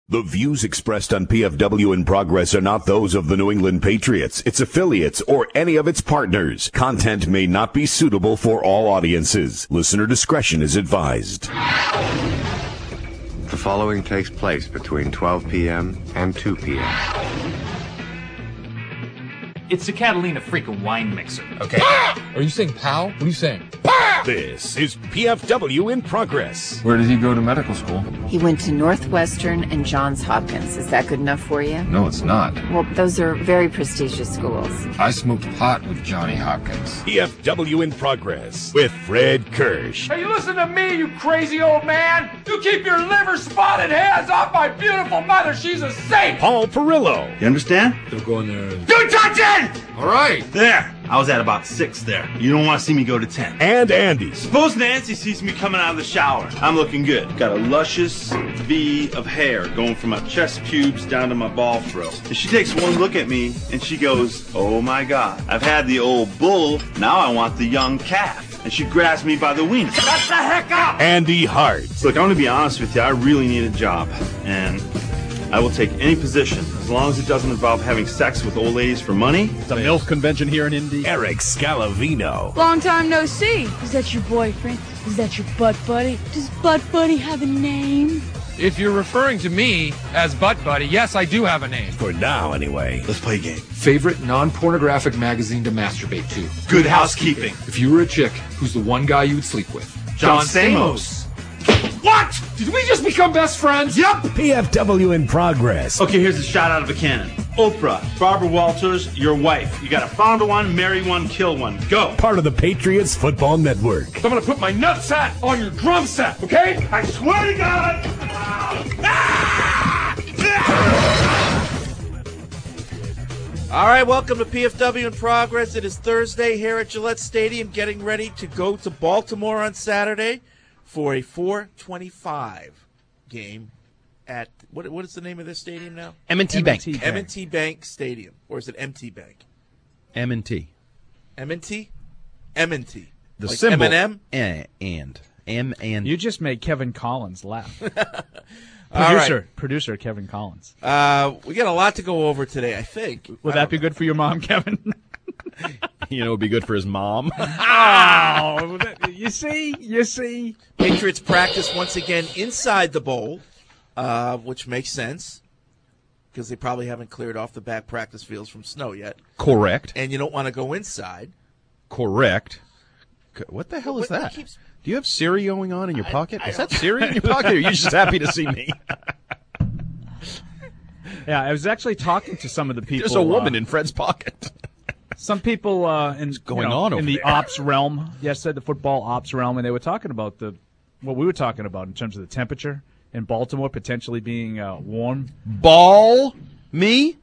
The views expressed on PFW in Progress are not those of the New England Patriots, its affiliates, or any of its partners. Content may not be suitable for all audiences. Listener discretion is advised. The following takes place between 12 p.m. and 2 p.m. It's the Catalina freaking wine mixer. Okay. Are you saying pal? What are you saying? This is PFW in Progress. Where did he go to medical school? He went to Northwestern and Johns Hopkins. Is that good enough for you? No, it's not. Well, those are very prestigious schools. I smoked pot with Johnny Hopkins. PFW in Progress with Fred Kirsch. Hey, you listen to me, you crazy old man! You keep your liver-spotted hands off my beautiful mother! She's a saint! Paul Perillo. You understand? They'll go in there. Don't touch it! All right. There. I was at about 6 there. You don't want to see me go to 10. And Andy. Suppose Nancy sees me coming out of the shower. I'm looking good. Got a luscious V of hair going from my chest pubes down to my ball throat. And she takes one look at me and she goes, oh my God. I've had the old bull. Now I want the young calf. And she grabs me by the wiener. Shut the heck up! Andy Hart. Look, I'm going to be honest with you. I really need a job. And I will take any position as long as it doesn't involve having sex with old ladies for money. The MILF convention here in Indy. Eric Scalavino. Long time no see. Is that your boyfriend? Is that your butt buddy? Does butt buddy have a name? If you're referring to me as butt buddy, yes, I do have a name. For now, anyway. Let's play a game. Favorite non-pornographic magazine to masturbate to? Good housekeeping. If you were a chick, who's the one guy you would sleep with? John Stamos. What? Did we just become best friends? Yep. PFW in Progress. Okay, here's a shot out of a cannon. Oprah, Barbara Walters, your wife. You gotta find one, marry one, kill one. Go. Part of the Patriots Football Network. I'm gonna put my nutsack on your drum set, okay? I swear to God. All right, welcome to PFW in Progress. It is Thursday here at Gillette Stadium, getting ready to go to Baltimore on Saturday for a 425 game at, what is the name of this stadium now? M&T Bank. M&T Bank Stadium. Or is it MT Bank? M&T. M&T? M&T. The like symbol. M&M? And. M&. You just made Kevin Collins laugh. Producer Kevin Collins. We got a lot to go over today, I think. Would that be good for your mom, Kevin? You know, it would be good for his mom. Oh, you see. Patriots practice once again inside the bowl, which makes sense because they probably haven't cleared off the back practice fields from snow yet. Correct. And you don't want to go inside. Correct. What the hell is that? Do you have Siri going on in your pocket? Is that Siri in your pocket, or are you just happy to see me? Yeah, I was actually talking to some of the people. There's a woman in Fred's pocket. Some people in the ops realm, said the football ops realm, and they were talking about what we were talking about in terms of the temperature in Baltimore potentially being warm. Me?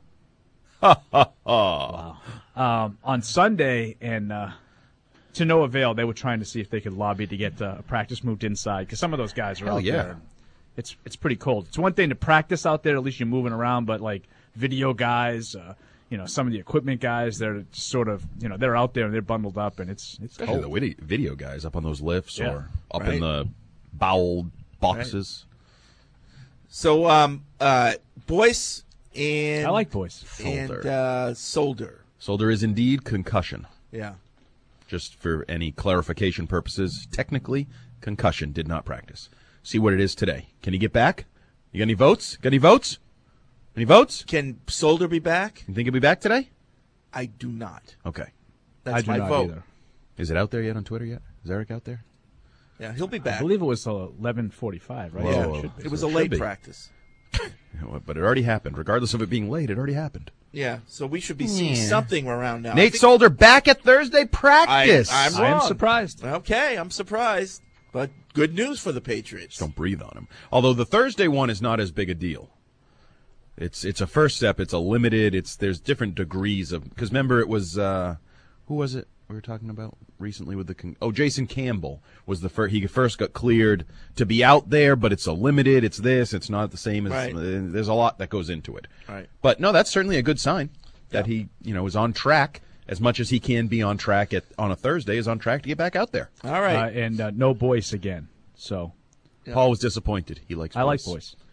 Wow. On Sunday, and to no avail, they were trying to see if they could lobby to get practice moved inside because some of those guys are out there. It's pretty cold. It's one thing to practice out there, at least you're moving around, but like video guys, some of the equipment guys, they're sort of, they're out there and they're bundled up, and it's Especially cold. the video guys up on those lifts or up in the bowel boxes. Right. So, Boyce and I like Boyce. and Solder. Solder is indeed concussion. Yeah. Just for any clarification purposes, technically, concussion, did not practice. See what it is today. Can he get back? You got any votes? Any votes? Can Solder be back? You think he'll be back today? I do not. Okay. That's my vote. Either. Is it out there yet on Twitter yet? Is Eric out there? Yeah, he'll be back. I believe it was 11:45, right? Whoa. Yeah, it was a late practice. But it already happened. Regardless of it being late, it already happened. Yeah, so we should be seeing something around now. Nate Solder back at Thursday practice. I'm wrong. I am surprised. Okay, I'm surprised. But good news for the Patriots. Don't breathe on him. Although the Thursday one is not as big a deal. It's a first step. It's a limited. There's different degrees of, because remember it was who was it we were talking about recently with Jason Campbell was the first. He first got cleared to be out there, but it's a limited. It's this. It's not the same as. Right. There's a lot that goes into it. Right. But no, that's certainly a good sign that he is on track as much as he can be on track on a Thursday. Is on track to get back out there. All right. And no Boyce again. So Paul was disappointed. He likes Boyce. I like Boyce.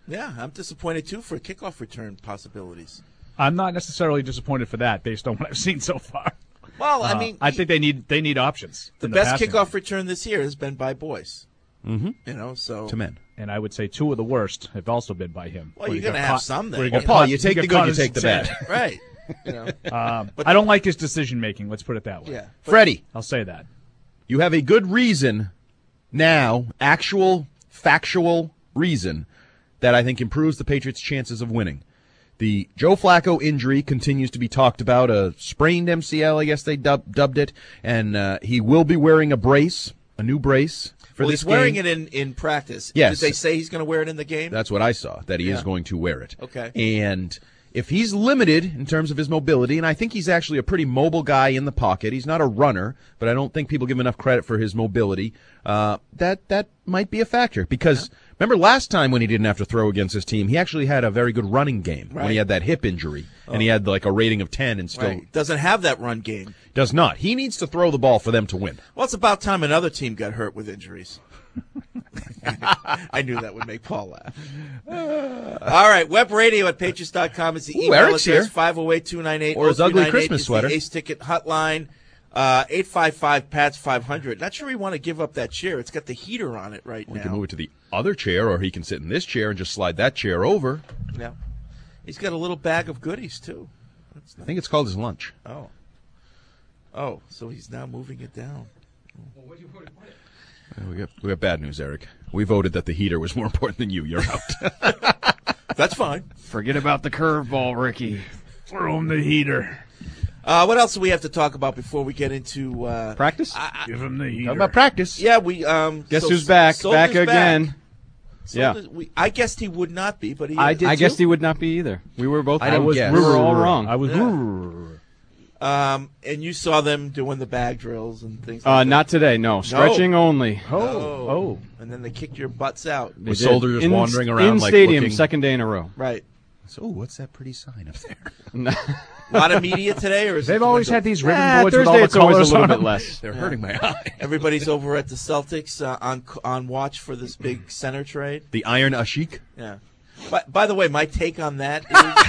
Yeah, I'm disappointed, too, for kickoff return possibilities. I'm not necessarily disappointed for that based on what I've seen so far. Well, I mean, I think they need options. The best kickoff return this year has been by Boyce. Mm-hmm. So to men. And I would say 2 of the worst have also been by him. Well, you're going to have some then. Well, Paul, you take the good, you take the bad. Right. But I don't like his decision making. Let's put it that way. Yeah. Freddie, I'll say that. You have a good reason now, actual, factual reason, that I think improves the Patriots' chances of winning. The Joe Flacco injury continues to be talked about, a sprained MCL, I guess they dubbed it, and he will be wearing a brace, a new brace. He's wearing it in practice. Yes. Did they say he's going to wear it in the game? That's what I saw, that he is going to wear it. Okay. And if he's limited in terms of his mobility, and I think he's actually a pretty mobile guy in the pocket, he's not a runner, but I don't think people give him enough credit for his mobility, that might be a factor. Because remember last time when he didn't have to throw against his team, he actually had a very good running game when he had that hip injury, and he had like a rating of 10 and still doesn't have that run game. Does not. He needs to throw the ball for them to win. Well, it's about time another team got hurt with injuries. I knew that would make Paul laugh. All right, web radio at Patriots.com is the email Eric's address. here. 508-298. Or his ugly Christmas sweater. The Ace Ticket hotline. 855-PATS-500. Not sure we want to give up that chair. It's got the heater on it right now. We can move it to the other chair, or he can sit in this chair and just slide that chair over. Yeah. He's got a little bag of goodies, too. That's nice. I think it's called his lunch. Oh, so he's now moving it down. Well, what do you put it? We got bad news, Eric. We voted that the heater was more important than you. You're out. That's fine. Forget about the curveball, Ricky. Throw him the heater. What else do we have to talk about before we get into practice? Give him the heater. Talk about practice. Yeah, we guess who's back? Back again. I guessed he would not be, but he I guessed he would not be either. We were both. We were all wrong. I was. And you saw them doing the bag drills and things like that. Not today, no. Stretching only. Oh. And then they kicked your butts out. With soldiers wandering around in like stadium, looking... second day in a row. Right. So, what's that pretty sign up there? A lot of media today, or is they've always had these ribbon boards Thursday with all the it's always colors a little on bit them. less. They're hurting my eye. Everybody's over at the Celtics on watch for this big center trade. The Iron Ashik. Yeah. By the way, my take on that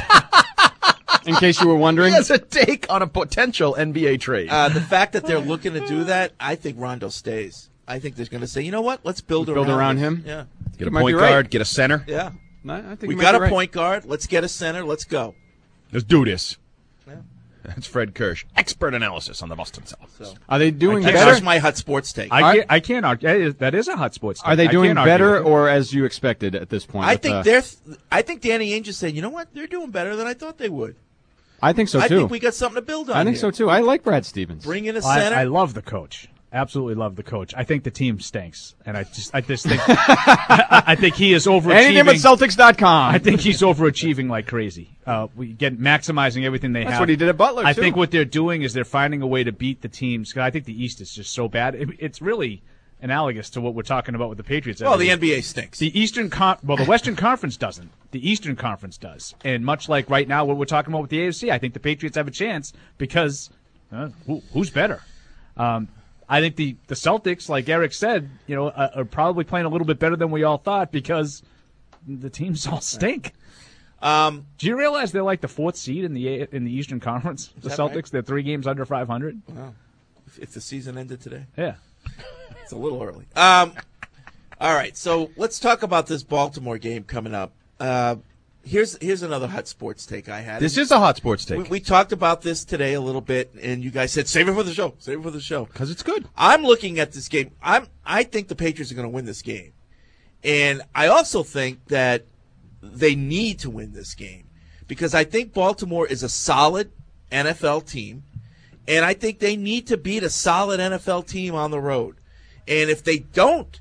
is, in case you were wondering, he has a take on a potential NBA trade. The fact that they're looking to do that, I think Rondo stays. I think they're going to say, you know what? Let's build around this. him. Yeah. Get a point guard. Get a center. Yeah. I think we got a point guard. Let's get a center. Let's go. Let's do this. Yeah. That's Fred Kirsch. Expert analysis on the Boston Celtics. So, are they doing better? That's my hot sports take. I can't argue. That is a hot sports take. Are they doing better or as you expected at this point? I think I think Danny Ainge just said, you know what? They're doing better than I thought they would. I think so, too. I think we got something to build on. I think here. so, too. I like Brad Stevens. Bring in a center. I love the coach. Absolutely love the coach. I think the team stinks, and I just think I think he is overachieving. Anything but Celtics.com. I think he's overachieving like crazy. We get maximizing everything they have. That's what he did at Butler. I too. think what they're doing is they're finding a way to beat the teams. 'Cause I think the East is just so bad. It's really analogous to what we're talking about with the Patriots. Well, the NBA stinks. The the Western Conference doesn't. The Eastern Conference does. And much like right now, what we're talking about with the AFC, I think the Patriots have a chance because who's better? I think the Celtics, like Eric said, are probably playing a little bit better than we all thought because the teams all stink. Do you realize they're like the 4th seed in the Eastern Conference? The Celtics, right? They're 3 games under 500. Wow. If the season ended today. Yeah. It's a little early. All right, so let's talk about this Baltimore game coming up. Here's another hot sports take I had. This is a hot sports take. We talked about this today a little bit, and you guys said, save it for the show. Save it for the show. Because it's good. I'm looking at this game. I think the Patriots are going to win this game. And I also think that they need to win this game because I think Baltimore is a solid NFL team, and I think they need to beat a solid NFL team on the road. And if they don't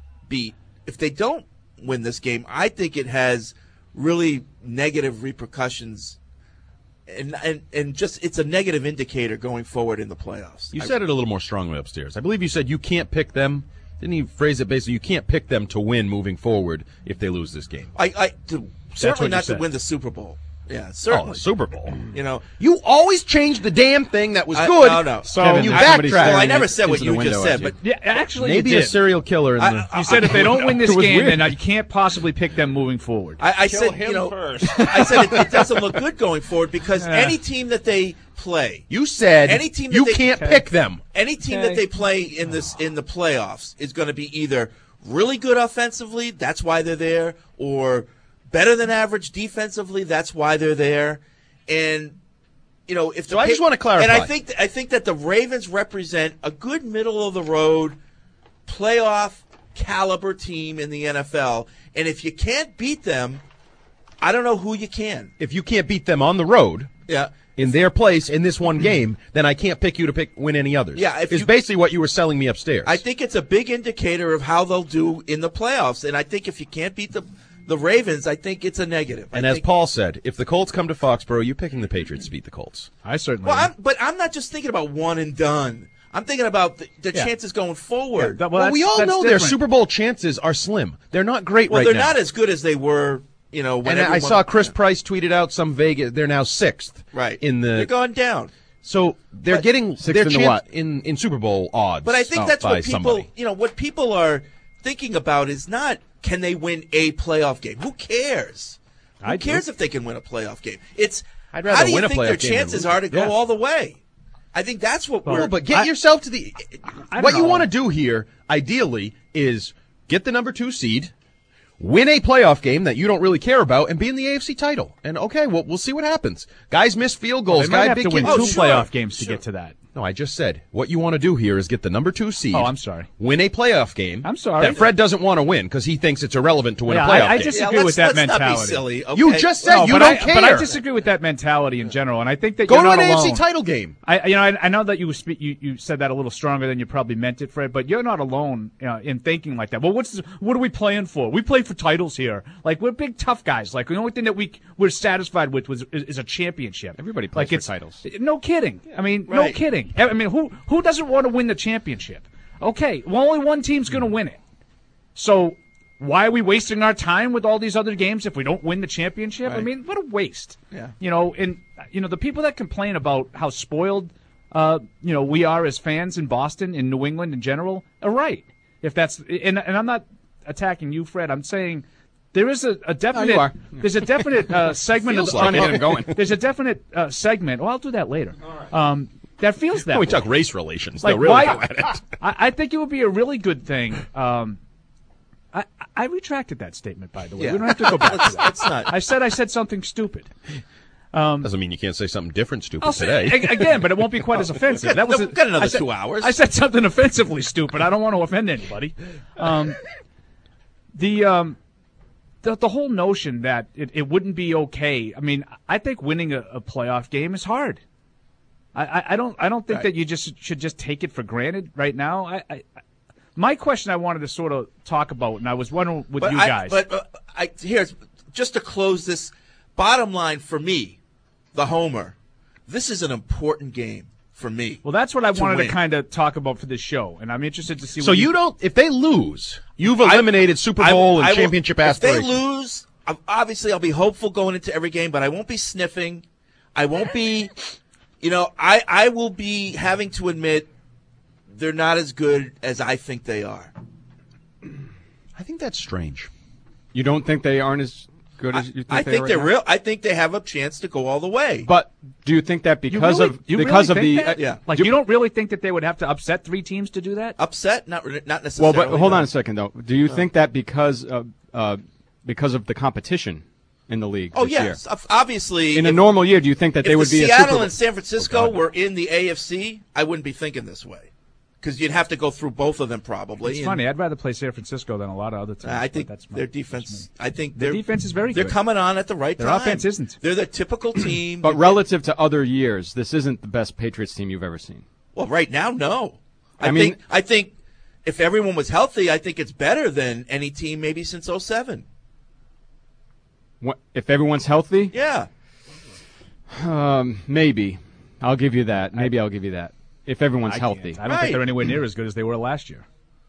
win this game, I think it has really negative repercussions, and just it's a negative indicator going forward in the playoffs. You said it a little more strongly upstairs. I believe you said you can't pick them. Didn't you phrase it basically? You can't pick them to win moving forward if they lose this game. Certainly not to win the Super Bowl. Yeah, certainly. Super Bowl. You know, you always change the damn thing that was good. No. So Kevin, you backtrack. Well, I never said what you just said, but yeah, actually, maybe a serial killer. You said if they don't win this game, then you can't possibly pick them moving forward. I said, first. I said it doesn't look good going forward because any team that they play, you said any team you can't pick them. Any team that they play in the playoffs is going to be either really good offensively, that's why they're there, or better than average defensively, that's why they're there. And if I just want to clarify, and I think that the Ravens represent a good middle of the road playoff caliber team in the NFL. And if you can't beat them, I don't know who you can. If you can't beat them on the road, in their place in this one game, then I can't pick you to win any others. Yeah, it's basically what you were selling me upstairs. I think it's a big indicator of how they'll do in the playoffs. And I think if you can't beat the Ravens, I think it's a negative. And as Paul said, if the Colts come to Foxborough, you're picking the Patriots to beat the Colts. I certainly. Well, but I'm not just thinking about one and done. I'm thinking about the chances going forward. Yeah, well, we all know their Super Bowl chances are slim. They're not great right now. Well, they're not as good as they were. When I saw Chris Price tweeted out some Vegas. They're now 6th. Right. They're going down. So they're getting their chance in Super Bowl odds. But I think that's what people, somebody. What people are thinking about is not can they win a playoff game. Who cares? Who cares if they can win a playoff game? It's I'd rather how do you win a think playoff their game chances are to go all the way? I think that's what we're. But get yourself to the. What you want to do here, ideally, is get the number 2 seed. Win a playoff game that you don't really care about and be in the AFC title. And okay, we'll see what happens. Guys miss field goals. They might have big to win games. 2 playoff games to get to that. No, I just said what you want to do here is get the number 2 seed. Oh, I'm sorry. Win a playoff game. I'm sorry. That Fred doesn't want to win because he thinks it's irrelevant to win a playoff game. I disagree with that mentality. Not be silly. Okay? You just said you don't care. But I disagree with that mentality in general, and I think that go you're to not an alone. AFC title game. I know that you said that a little stronger than you probably meant it, Fred. But you're not alone in thinking like that. Well, what are we playing for? We play for titles here. Like we're big tough guys. Like the only thing that we're satisfied with is a championship. Everybody plays for titles. No kidding. I mean, no kidding. I mean, who doesn't want to win the championship? Okay, well, only one team's going to win it. So why are we wasting our time with all these other games if we don't win the championship? Right. I mean, what a waste. Yeah. The people that complain about how spoiled we are as fans in Boston, in New England in general, are right. If that's and I'm not attacking you, Fred. I'm saying there is a definite there's a definite segment of there's a definite segment. Well, I'll do that later. That feels that way. We talk race relations. Like, they'll really go at it. I think it would be a really good thing. I retracted that statement, by the way. Yeah. We don't have to go back to that. Let's not. I said something stupid. Doesn't mean you can't say something different stupid I'll today. Say, again, but it won't be quite as offensive. That was we've got another 2 hours. I said something offensively stupid. I don't want to offend anybody. The whole notion that it wouldn't be okay. I mean, I think winning a playoff game is hard. I don't think that you should just take it for granted right now. My question I wanted to sort of talk about, and I was wondering with you guys. Here's just to close this. Bottom line for me, the homer, this is an important game for me. Well, that's what I wanted to kind of talk about for this show, and I'm interested to see. So you don't. If they lose, you've eliminated Super Bowl and championship aspirations. If they lose, obviously I'll be hopeful going into every game, but I won't be sniffing. I won't be. I will be having to admit they're not as good as I think they are. I think that's strange. You don't think they aren't as good as you think I think they're real. I think they have a chance to go all the way. But do you think that because you of the you don't really think that they would have to upset 3 teams to do that? Upset? Not necessarily. Well, but hold on a second though. Do you think that because of the competition in the league? Oh this yes, year? obviously. In a normal year, do you think that they would be Seattle and San Francisco were in the AFC? I wouldn't be thinking this way. Because you'd have to go through both of them probably. It's funny. I'd rather play San Francisco than a lot of other teams. I think their defense. I think their defense is very good. They're coming on at the right time. Their offense isn't. They're the typical team. But relative to other years, this isn't the best Patriots team you've ever seen. Well, right now, no. I think if everyone was healthy, I think it's better than any team maybe since 2007. If everyone's healthy? Yeah. Maybe. I'll give you that. Maybe I'll give you that. If everyone's healthy. I don't think they're anywhere near as good as they were last year.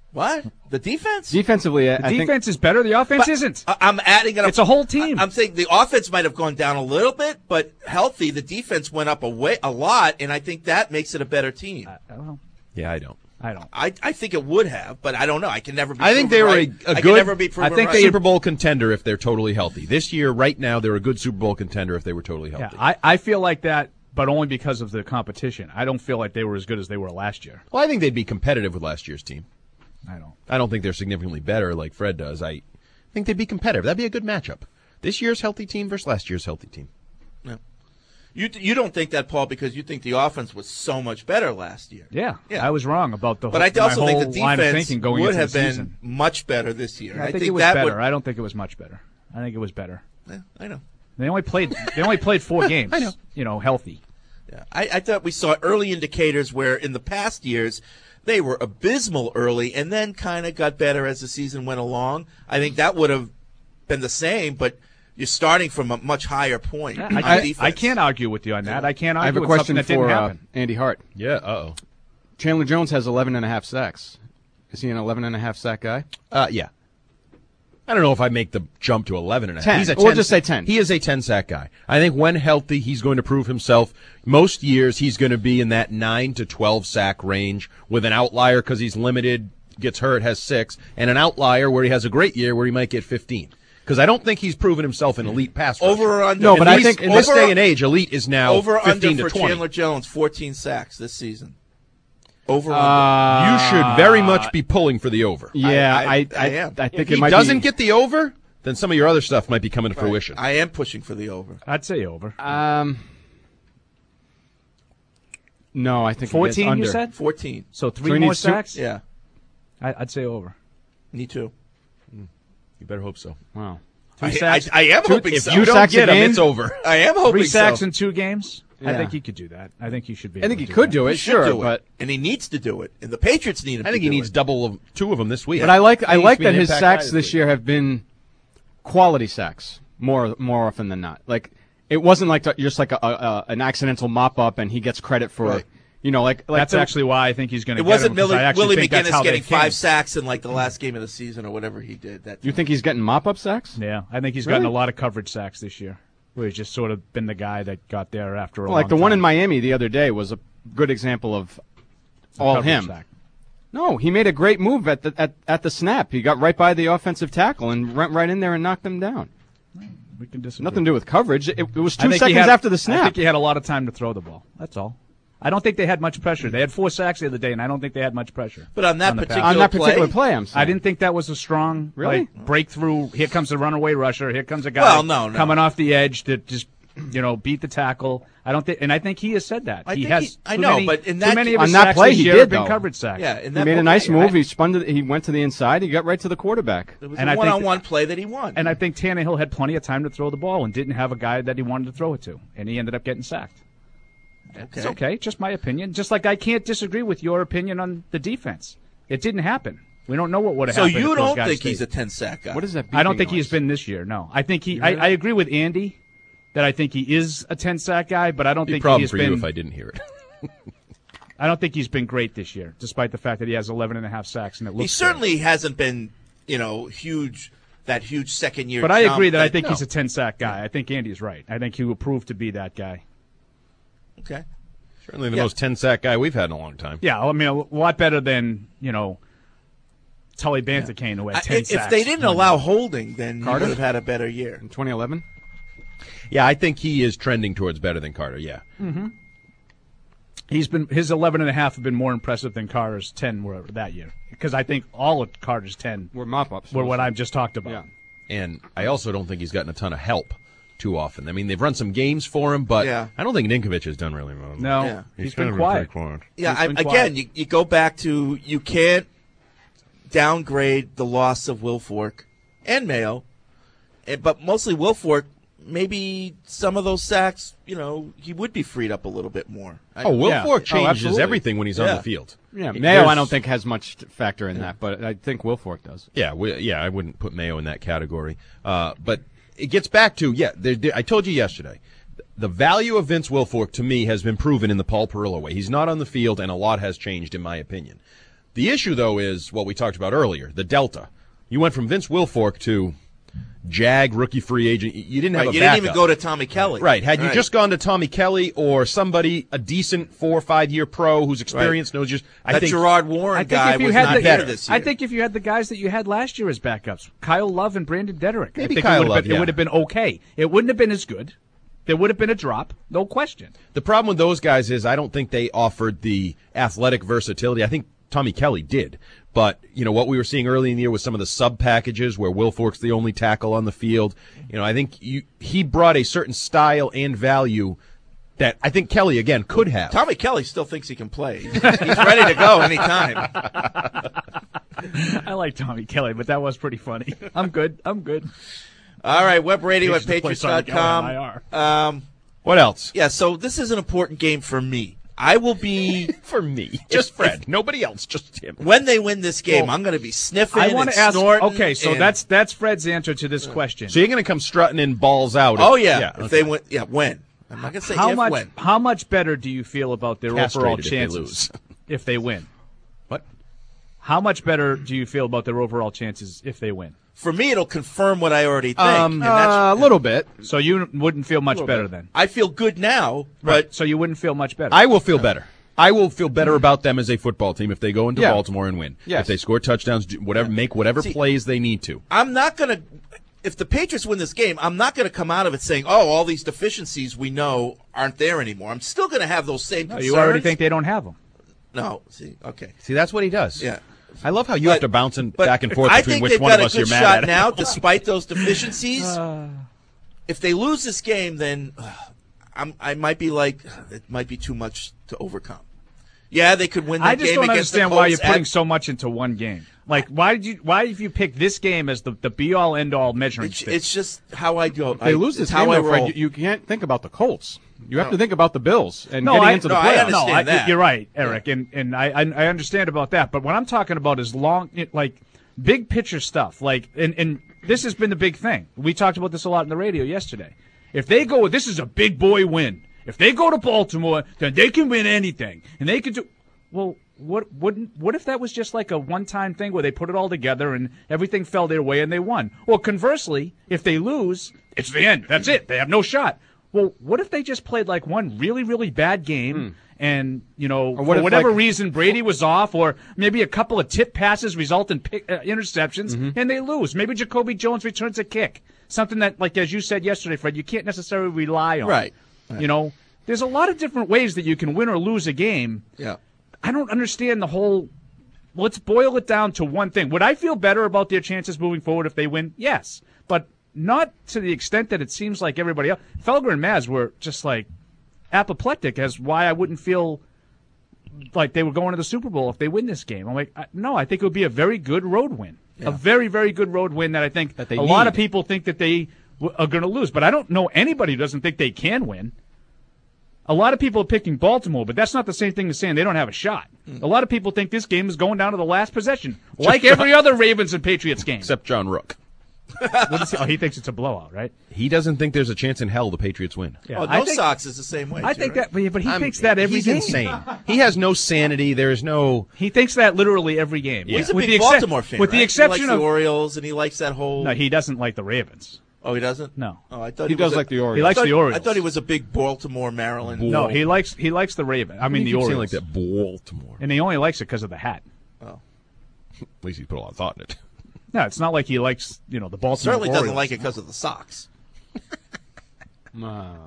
What? The defense? Defensively, The defense is better. The offense isn't. I'm adding it up. It's a whole team. I'm saying the offense might have gone down a little bit, but healthy, the defense went up a lot, and I think that makes it a better team. Yeah, I don't. I think it would have, but I don't know. I can never be I think they were right. a I good can never be proven right. Super Bowl contender if they're totally healthy. This year, right now, they're a good Super Bowl contender if they were totally healthy. Yeah, I feel like that, but only because of the competition. I don't feel like they were as good as they were last year. Well, I think they'd be competitive with last year's team. I don't think they're significantly better like Fred does. I think they'd be competitive. That'd be a good matchup. This year's healthy team versus last year's healthy team. No. You don't think that, Paul, because you think the offense was so much better last year. Yeah. I was wrong about the But I also think the defense going would into have the been season. much better this year. I think it was better. I don't think it was much better. I think it was better. Yeah, I know. They only played 4 games. I know. Healthy. Yeah. I thought we saw early indicators where in the past years they were abysmal early and then kind of got better as the season went along. I think that would have been the same, but you're starting from a much higher point. I can't argue with you on that. I can't argue I have a with question something that didn't for happen. Andy Hart. Yeah, uh-oh. Chandler Jones has 11.5 sacks. Is he an 11.5 sack guy? Yeah. I don't know if I make the jump to 11.5. 10. He's a 10. We'll just say 10. He is a 10-sack guy. I think when healthy, he's going to prove himself. Most years, he's going to be in that 9 to 12-sack range with an outlier because he's limited, gets hurt, has 6, and an outlier where he has a great year where he might get 15. Because I don't think he's proven himself an elite pass rusher. Over or under? No, but I think in this day and age, elite is now over 15 under to for 20. Chandler Jones, 14 sacks this season. Over under. You should very much be pulling for the over. Yeah, I am. I think If it he might doesn't be. get the over, then some of your other stuff might be coming to fruition. I am pushing for the over. I'd say over. No, I think 14, under. you said? 14. So So he three more needs two- sacks? Yeah. I'd say over. Me too. You better hope so. Wow. 3 sacks. I am hoping If so. you don't sacks a get him, game? it's over. I am hoping 3 sacks so. in 2 games? I Yeah. think he could do that. I think he should be I able think to he do could that. do it, He should sure, do it. but And he needs to do it. And the Patriots need him I think to he do needs it. double of 2 of them this week. but I like He needs to be that an his impact sacks guy this week. year have been quality sacks more often than not. Like it wasn't like just like an accidental mop up and he gets credit for Right. like That's the- actually why I think he's going to It get wasn't him, 'cause I actually Willie think that's how McGinnis they getting came. 5 sacks in like the last game of the season or whatever he did. That You think he's getting mop up sacks? Yeah, I think he's Really? gotten a lot of coverage sacks this year, where he's just sort of been the guy that got there after a Well, like the long one time. in Miami the other day was a good example of all Coverage him. sack. No, he made a great move at the snap. He got right by the offensive tackle and went right in there and knocked him down. We can disagree. Nothing to do with coverage. It was I 2 think he seconds had- after the I snap. think he had a lot of time to throw the ball. That's all. I don't think they had much pressure. They had 4 sacks the other day, and I don't think they had much pressure. But on that the particular pass. on that particular play, I'm saying. I didn't think that was a strong Really? breakthrough. Here comes the runaway rusher. Here comes a guy Well, no. coming off the edge to just beat the tackle. I don't think, and I think he has said that. I he think has. I too know, many- but in too that- many of on his that sacks play, this he year did, have been though. coverage sacks. Yeah, in He that made a play, nice move. I- He went to the inside. He got right to the quarterback. It was And a I think one-on-one play that he won. And I think Tannehill had plenty of time to throw the ball and didn't have a guy that he wanted to throw it to, and he ended up getting sacked. It's okay, just my opinion. Just like I can't disagree with your opinion on the defense. It didn't happen. We don't know what would have So happened. you if those don't guys think stayed. he's a 10-sack guy? What is that? I don't beeping think he's noise? been this year. No, I think he. I agree with Andy that I think he is a 10-sack guy, but I don't It'd be a think problem he's for been. you if I didn't hear it. I don't think he's been great this year, despite the fact that he has 11.5 sacks and it looks. He certainly hasn't been, huge. That huge second-year. But I jump agree that I that- think no. he's a 10-sack guy. I think Andy's right. I think he will prove to be that guy. Okay. Certainly the most 10-sack guy we've had in a long time. Yeah, I mean, a lot better than Tully Bantakane, who had 10 If sacks. they didn't allow holding, then Carter? you would have had a better year. In 2011? Yeah, I think he is trending towards better than Carter, yeah. Mm-hmm. His 11.5 have been more impressive than Carter's 10 were that year, because I think all of Carter's 10 were mop-ups. Were what I've just talked about. Yeah. And I also don't think he's gotten a ton of help too often. I mean, they've run some games for him, but I don't think Ninkovich has done really well. No, Yeah. he's kind been of quiet. pretty quiet. Yeah, He's been quiet. again, you go back to you can't downgrade the loss of Wilfork and Mayo, but mostly Wilfork. Maybe some of those sacks, he would be freed up a little bit more. Wilfork changes absolutely. everything when he's on the field. Yeah, Mayo I don't think has much factor in that, but I think Wilfork does. Yeah, I wouldn't put Mayo in that category. But it gets back to, I told you yesterday, the value of Vince Wilfork to me has been proven in the Paul Perillo way. He's not on the field, and a lot has changed, in my opinion. The issue, though, is what we talked about earlier, the delta. You went from Vince Wilfork to Jag, rookie free agent. You didn't have a You backup. didn't even go to Tommy Kelly. Right. Had you just gone to Tommy Kelly or somebody, a decent 4 or 5 year pro who's experienced, knows just, I think Gerard Warren guy was not better this year. I think if you had the guys that you had last year as backups, Kyle Love and Brandon Dederick, Maybe I think Kyle Love, it would have been okay. It wouldn't have been as good. There would have been a drop, no question. The problem with those guys is I don't think they offered the athletic versatility. I think Tommy Kelly did. But, what we were seeing early in the year with some of the sub-packages where Wilfork's the only tackle on the field, I think he brought a certain style and value that I think Kelly, again, could have. Tommy Kelly still thinks he can play. He's ready to go anytime. I like Tommy Kelly, but that was pretty funny. I'm good. All right, web radio at Patriots.com. What else? Yeah, so this is an important game for me. I will be for me, just Fred, nobody else, just him. When they win this game, I'm going to be sniffing and snorting. Okay, so that's Fred's answer to this question. So you're going to come strutting in balls out. Oh yeah, if they win, when? I'm not going to say when. How much better do you feel about their overall chances if they win? What? How much better do you feel about their overall chances if they win? For me, it'll confirm what I already think. A little bit. So you wouldn't feel much better then? I feel good now, but so you wouldn't feel much better. I will feel better. I will feel better about them as a football team if they go into Baltimore and win. Yes. If they score touchdowns, make whatever plays they need to. I'm not going to. If the Patriots win this game, I'm not going to come out of it saying, all these deficiencies we know aren't there anymore. I'm still going to have those same concerns. You already think they don't have them. No. Okay. See, that's what he does. Yeah. I love how you have to bounce back and forth between which one of us you're mad at. I think they've got a good shot now, despite those deficiencies. If they lose this game, then I might be like, it might be too much to overcome. Yeah, they could win that game against the Colts. I just don't understand why you're putting so much into one game. Like, why have you picked this game as the be-all, end-all measuring stick? It's just how I go. If they lose this game, Fred, you can't think about the Colts. You have to think about the Bills and getting into the playoffs. I understand that. You're right, Eric, and I understand about that. But what I'm talking about is big picture stuff. And this has been the big thing. We talked about this a lot on the radio yesterday. If they go, this is a big boy win. If they go to Baltimore, then they can win anything, and they can do. Well, what if that was just like a one-time thing where they put it all together and everything fell their way and they won? Well, conversely, if they lose, it's the end. That's it. They have no shot. Well, what if they just played like one really, really bad game and, for whatever reason Brady was off, or maybe a couple of tip passes result in interceptions, and they lose. Maybe Jacoby Jones returns a kick. Something that, like as you said yesterday, Fred, you can't necessarily rely on. Right. There's a lot of different ways that you can win or lose a game. Yeah. I don't understand the whole – let's boil it down to one thing. Would I feel better about their chances moving forward if they win? Yes. But not to the extent that it seems like everybody else. Felger and Maz were just like apoplectic as why I wouldn't feel like they were going to the Super Bowl if they win this game. I'm like, no, I think it would be a very good road win. Yeah. A very, very good road win that I think that a lot of people think that they are going to lose. But I don't know anybody who doesn't think they can win. A lot of people are picking Baltimore, but that's not the same thing as saying they don't have a shot. A lot of people think this game is going down to the last possession, like every other Ravens and Patriots game. Except John Rook. He thinks it's a blowout, right? He doesn't think there's a chance in hell the Patriots win. Yeah, Sox is the same way. I think that, but he thinks that every game. He's insane. He has no sanity. There's no. He thinks that literally every game. Yeah. He's a big Baltimore fan. With the exception he likes the Orioles, and he likes that whole. No, he doesn't like the Ravens. Oh, he doesn't? No. Oh, I thought he does like the Orioles. He likes the Orioles. I thought he was a big Baltimore, Maryland. No, he likes the Ravens. I mean the Orioles. Like that Baltimore. And he only likes it because of the hat. Oh. At least he put a lot of thought in it. No, it's not like he likes, the Baltimore Certainly Orioles. Doesn't like it because of the Sox. Boy.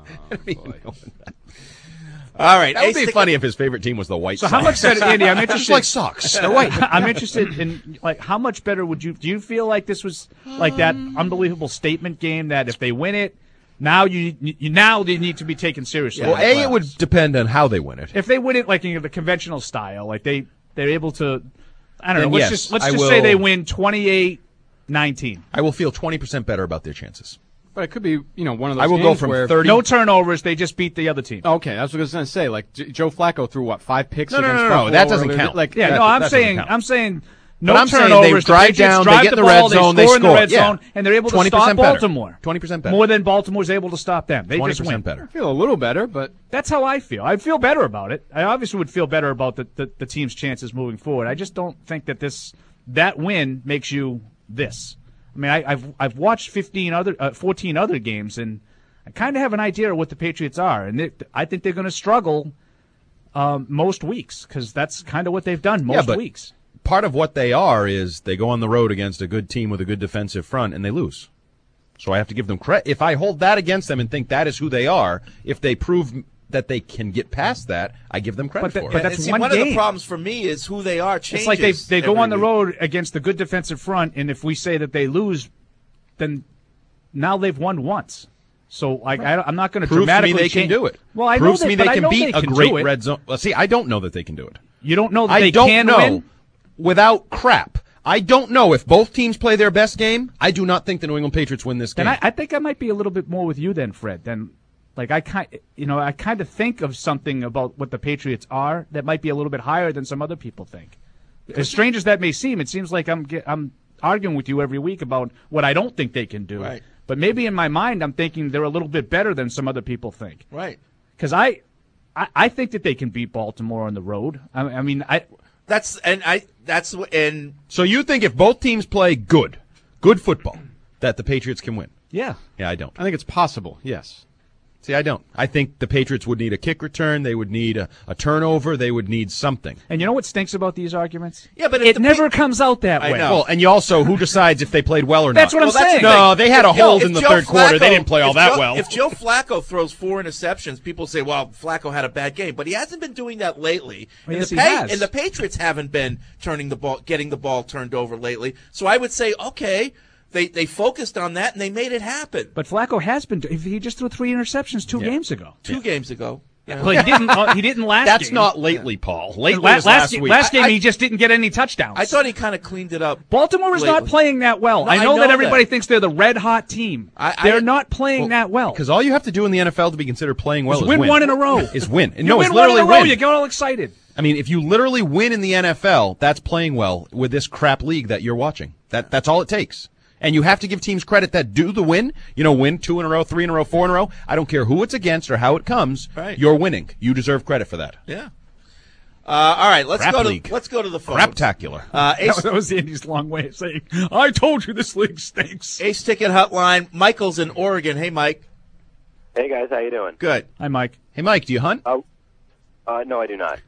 All right. That would be funny if his favorite team was the White Sox. So how much better, Andy, I'm interested. Just like Sox. They're white. I'm interested in, how much better do you feel like this was like that unbelievable statement game that if they win it, now they need to be taken seriously? Well, it would depend on how they win it. If they win it like in the conventional style, like they're able to, I don't know, let's just say they win 28-19. I will feel 20% better about their chances. But it could be, one of those I will games go from where 30. No turnovers. They just beat the other team. Okay, that's what I was going to say. Like Joe Flacco threw 5 picks? No, that doesn't count. Like, I'm saying No but I'm saying turnovers. they drive down, they get in the red zone, they score in the score. red zone, and they're able to stop Baltimore. 20% better. More than Baltimore's able to stop them. They just win. better. I feel a little better, but that's how I feel. I feel better about it. I obviously would feel better about the team's chances moving forward. I just don't think that that win makes you this. I mean, I've watched 14 other games, and I kind of have an idea of what the Patriots are, and I think they're going to struggle most weeks because that's kind of what they've done most weeks. Part of what they are is they go on the road against a good team with a good defensive front, and they lose. So I have to give them credit. If I hold that against them and think that is who they are, if they prove that they can get past that, I give them credit for it. But that's one of game. The problems for me is who they are changes. It's like they go on the week. road against the good defensive front, and if we say that they lose, then now they've won once. So I'm not going to dramatically to me they change. can do it. Well, I Proves know to me they can beat a great do it. red zone. Well, see, I don't know that they can do it. You don't know that I don't can know win? without crap. I don't know if both teams play their best game. I do not think the New England Patriots win this game. Then I think I might be a little bit more with you then, Fred. I kind of think of something about what the Patriots are that might be a little bit higher than some other people think. As strange as that may seem, it seems like I'm arguing with you every week about what I don't think they can do. Right. But maybe in my mind, I'm thinking they're a little bit better than some other people think. Right. Because I think that they can beat Baltimore on the road. So you think if both teams play good football, that the Patriots can win? Yeah. Yeah, I don't. I think it's possible. Yes. See, I don't. I think the Patriots would need a kick return. They would need a turnover. They would need something. And you know what stinks about these arguments? Yeah, but it never comes out that way. I know. Well, and you also, who decides if they played well or not? That's what I'm saying. No, they had a hold in the third quarter. They didn't play all that well. If Joe Flacco throws 4 interceptions, people say, well, Flacco had a bad game. But he hasn't been doing that lately. Well, and, yes, and the Patriots haven't been getting the ball turned over lately. So I would say, okay, They focused on that, and they made it happen. But Flacco has been. He just threw 3 interceptions 2 games ago. 2 games ago. Yeah. Well, he didn't last That's game. not lately, Paul. Lately was last week. Last game, he just didn't get any touchdowns. I thought he kind of cleaned it up. Baltimore is lately. not playing that well. No, I know that everybody that. thinks they're the red-hot team. They're not playing that well. Because all you have to do in the NFL to be considered playing well is win one in a row. Is win. You No, win it's one literally in a row, win. you get all excited. I mean, if you literally win in the NFL, that's playing well with this crap league that you're watching. That's all it takes. And you have to give teams credit that do the win. Win 2 in a row, 3 in a row, 4 in a row. I don't care who it's against or how it comes. Right. You're winning. You deserve credit for that. Yeah. All right, let's Crap go league. to the phone. Craptacular. That was Andy's long way of saying, I told you this league stinks. Ace Ticket Hotline. Michael's in Oregon. Hey, Mike. Hey, guys. How you doing? Good. Hi, Mike. Hey, Mike, do you hunt? No, I do not.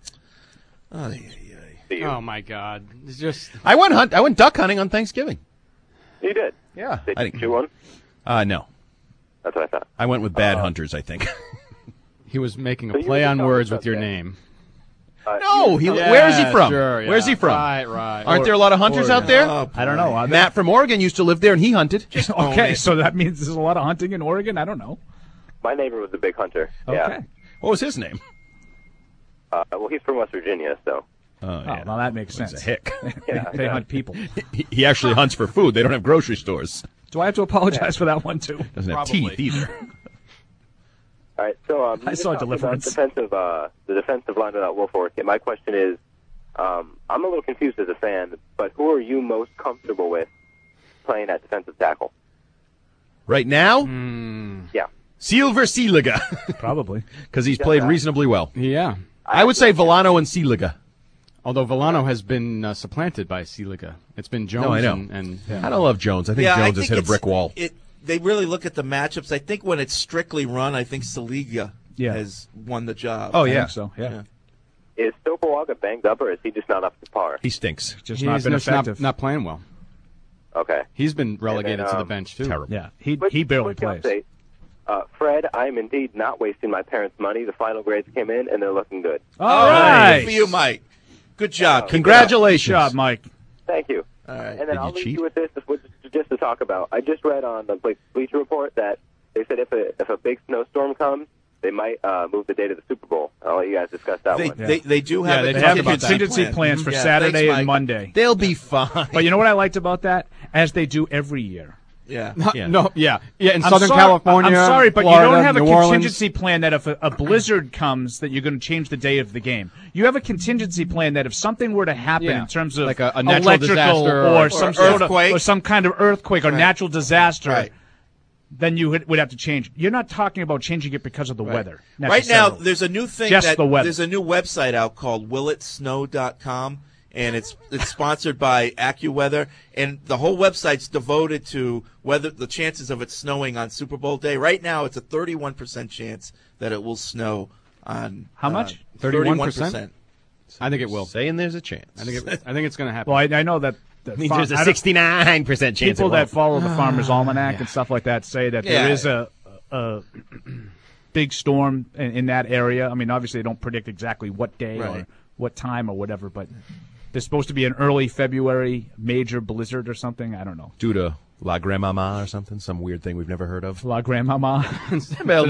Oh, my God. It's just... I went duck hunting on Thanksgiving. You did? Yeah. Did I you didn't. shoot one? No. That's what I thought. I went with bad hunters, I think. He was making So a you play were on telling words us with your that. name. No, where is he from? Sure, yeah. Where's he from? Right. Aren't there a lot of hunters out there? I don't know. Matt from Oregon used to live there, and he hunted. Okay, so that means there's a lot of hunting in Oregon? I don't know. My neighbor was a big hunter. Okay. Yeah. What was his name? Well, he's from West Virginia, so. Oh, well, that makes sense. He's a hick. Yeah, They hunt people. He actually hunts for food. They don't have grocery stores. Do I have to apologize for that one, too? Doesn't have teeth either. All right, so I saw Deliverance. The defensive line without Will Forrest. My question is, I'm a little confused as a fan, but who are you most comfortable with playing at defensive tackle? Right now? Yeah. Silver Siliga. Probably. Because he's played reasonably well. Yeah. I would say Villano and Siliga. Although Villano has been supplanted by Siliga. It's been Jones. No, I know. And I don't love Jones. I think Jones has hit a brick wall. They really look at the matchups. I think when it's strictly run, I think Saliga has won the job. Oh, yeah. I think so, yeah. Is Stopawaga banged up, or is he just not up to par? He stinks. Just not been effective. Not playing well. Okay. He's been relegated to the bench, too. Terrible. Yeah, he barely plays. Update. Fred, I'm indeed not wasting my parents' money. The final grades came in, and they're looking good. All right. Good for you, Mike. Good job. Congratulations. Good job, Mike. Thank you. All right. And then I'll leave you with this, just to talk about. I just read on the Bleacher Report that they said if a big snowstorm comes, they might move the date of the Super Bowl. I'll let you guys discuss that one. They do have they have contingency plans for Saturday and Monday. They'll be fine. But you know what I liked about that? As they do every year. Yeah. In I'm Southern sorry- California, I'm sorry, but Florida, you don't have New a Orleans. contingency plan that if a blizzard comes, that you're going to change the day of the game. You have a contingency plan that if something were to happen in terms of like a natural electrical disaster or some sort of earthquake. or some kind of earthquake or natural disaster, Right. then you would have to change. You're not talking about changing it because of the weather. Right now, necessarily. there's a new thing Just the weather. there's a new website out called willitsnow.com, and it's sponsored by AccuWeather, and the whole website's devoted to whether the chances of it snowing on Super Bowl day. Right now, it's a 31% chance that it will snow on How much? 31%? I think it will. Saying there's a chance. I think it's going to happen. Well, I know that. Means there's a 69% chance. People it that won't. follow the Farmer's Almanac and stuff like that say that there is a big storm in that area. I mean, obviously they don't predict exactly what day or what time or whatever, but there's supposed to be an early February major blizzard or something. I don't know. Due to La Grandmama or something, some weird thing we've never heard of. La Grandmama. La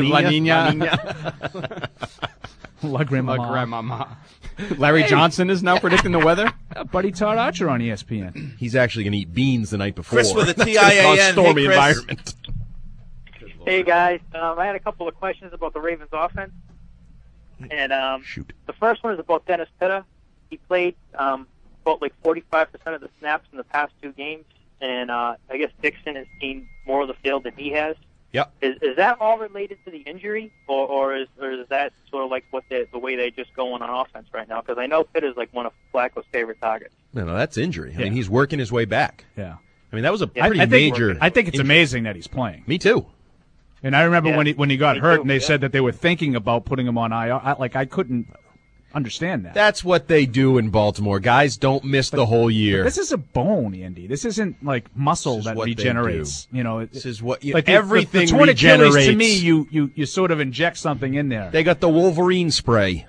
Niña. La Grandmama. La Grandmama. Larry Johnson is now predicting the weather. Buddy Todd Archer on ESPN. He's actually going to eat beans the night before. Chris with a That's gonna cause TIAN. stormy Hey, Chris. environment. Hey guys, I had a couple of questions about the Ravens offense, and the first one is about Dennis Pitta. He played about like 45% of the snaps in the past 2 games, and I guess Dixon has seen more of the field than he has. Yep. Is that all related to the injury, or is that sort of like what the way they just going on offense right now? Because I know Pitta's like one of Flacco's favorite targets. No, that's injury. I mean, he's working his way back. Yeah. I mean, that was a pretty major. I think it's amazing that he's playing. Me too. And I remember when he got hurt, and they yeah. said that they were thinking about putting him on IR. I couldn't understand that. That's what they do in Baltimore. Guys don't miss the whole year. This is a bone, Andy. This isn't like muscle that what they regenerates. do. You know, This is what like everything the torn Achilles, regenerates. to me, you sort of inject something in there. They got the Wolverine spray.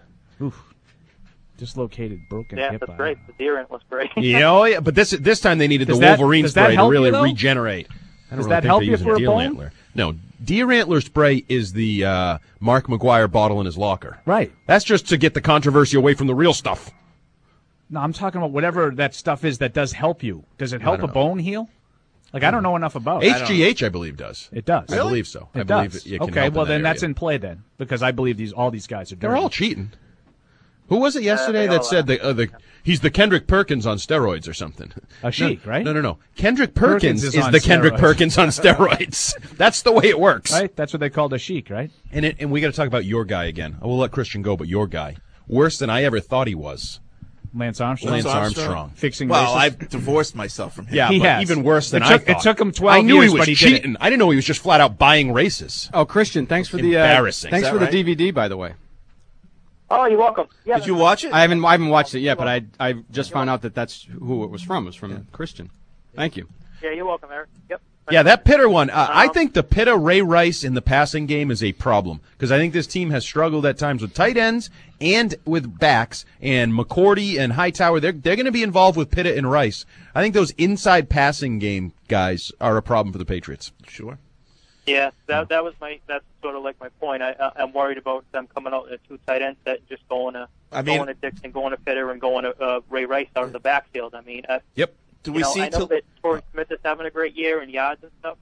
Dislocated, broken Yeah, hip. that's great. The deer antler spray. Yeah, but this time they needed Does the that- Wolverine does that spray to help really you, though? regenerate. I don't Does really that think help they're you using for a deer bone? antler. No, deer antler spray is the Mark McGuire bottle in his locker. Right. That's just to get the controversy away from the real stuff. No, I'm talking about whatever that stuff is that does help you. Does it help a don't know. bone heal? Like, I don't know enough about it. HGH, I believe, does. It does. I believe so. It I believe does. it can Okay, help well in that then that's area. in play then, because I believe all these guys are doing. They're all cheating. Who was it yesterday that said he's the Kendrick Perkins on steroids or something? A Sheik, right? No. Kendrick Perkins is on the Kendrick steroids. Perkins on steroids. That's the way it works. Right? That's what they called a Sheik, right? And we got to talk about your guy again. I will let Christian go, but your guy. Worse than I ever thought he was. Lance Armstrong. Lance Armstrong. Fixing Well, races. I've divorced myself from him. Yeah, He but has. even worse than It I took- thought. it took him 12 I knew years, he was but he did it. cheating. I didn't know he was just flat out buying races. Oh, Christian, thanks for the Embarrassing. thanks Is for that the right? DVD, by the way. Oh, you're welcome. Yeah, Did you watch it? I haven't watched it yet, but I just found out that that's who it was from. It was from Christian. Thank you. Yeah, you're welcome, Eric. Yep. Yeah, that Pitter one. I think the Pitta Ray Rice in the passing game is a problem because I think this team has struggled at times with tight ends and with backs. And McCourty and Hightower, they're going to be involved with Pitta and Rice. I think those inside passing game guys are a problem for the Patriots. Sure. Yeah, that's sort of like my point. I'm worried about them coming out with 2 tight ends that just going to Dixon, going to Pitter, and going to Ray Rice out of the backfield. I mean, yep. Do we see? I know that Torrey Smith is having a great year in yards and stuff,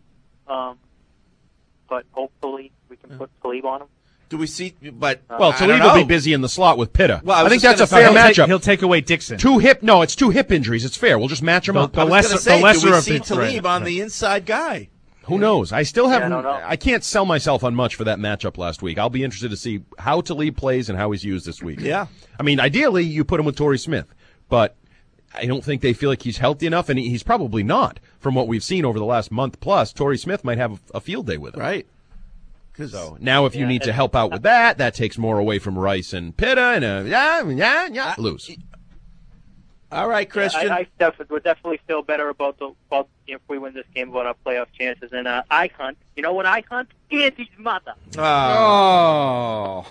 but hopefully we can put Talib on him. Do we see? But Well, Talib will be busy in the slot with Pitta. Well, I think that's a fair matchup. He'll take away Dixon. It's 2 hip injuries. It's fair. We'll just match them up. do we see Talib on the inside guy? Who knows? I still haven't. I don't know. I can't sell myself on much for that matchup last week. I'll be interested to see how Talib plays and how he's used this week. Yeah. I mean, ideally, you put him with Torrey Smith, but I don't think they feel like he's healthy enough, and he's probably not. From what we've seen over the last month plus, Torrey Smith might have a field day with him. Right. So now, if you need to help out with that takes more away from Rice and Pitta, and lose. All right, Christian. I would definitely feel better about if we win this game about our playoff chances. And I hunt. You know what I hunt? Andy's mother. Oh.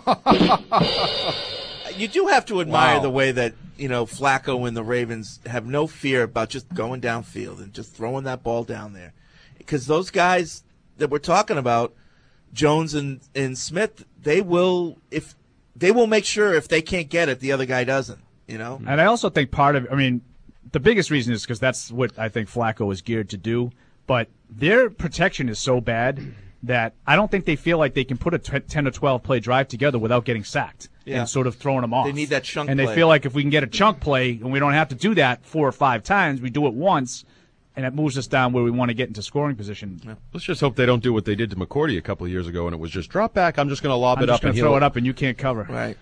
You do have to admire Wow. the way that Flacco and the Ravens have no fear about just going downfield and just throwing that ball down there, because those guys that we're talking about, Jones and Smith, they will make sure if they can't get it, the other guy doesn't. And I also think the biggest reason is because that's what I think Flacco is geared to do. but their protection is so bad that I don't think they feel like they can put a 10 or 12 play drive together without getting sacked and sort of throwing them off. They need that chunk and play. they feel like if we can get a chunk play and we don't have to do that 4 or 5 times, we do it once, and it moves us down where we want to get into scoring position. Yeah. Let's just hope they don't do what they did to McCourty a couple of years ago, and it was just drop back. I'm just going to lob it up and throw it up, and you can't cover. Right.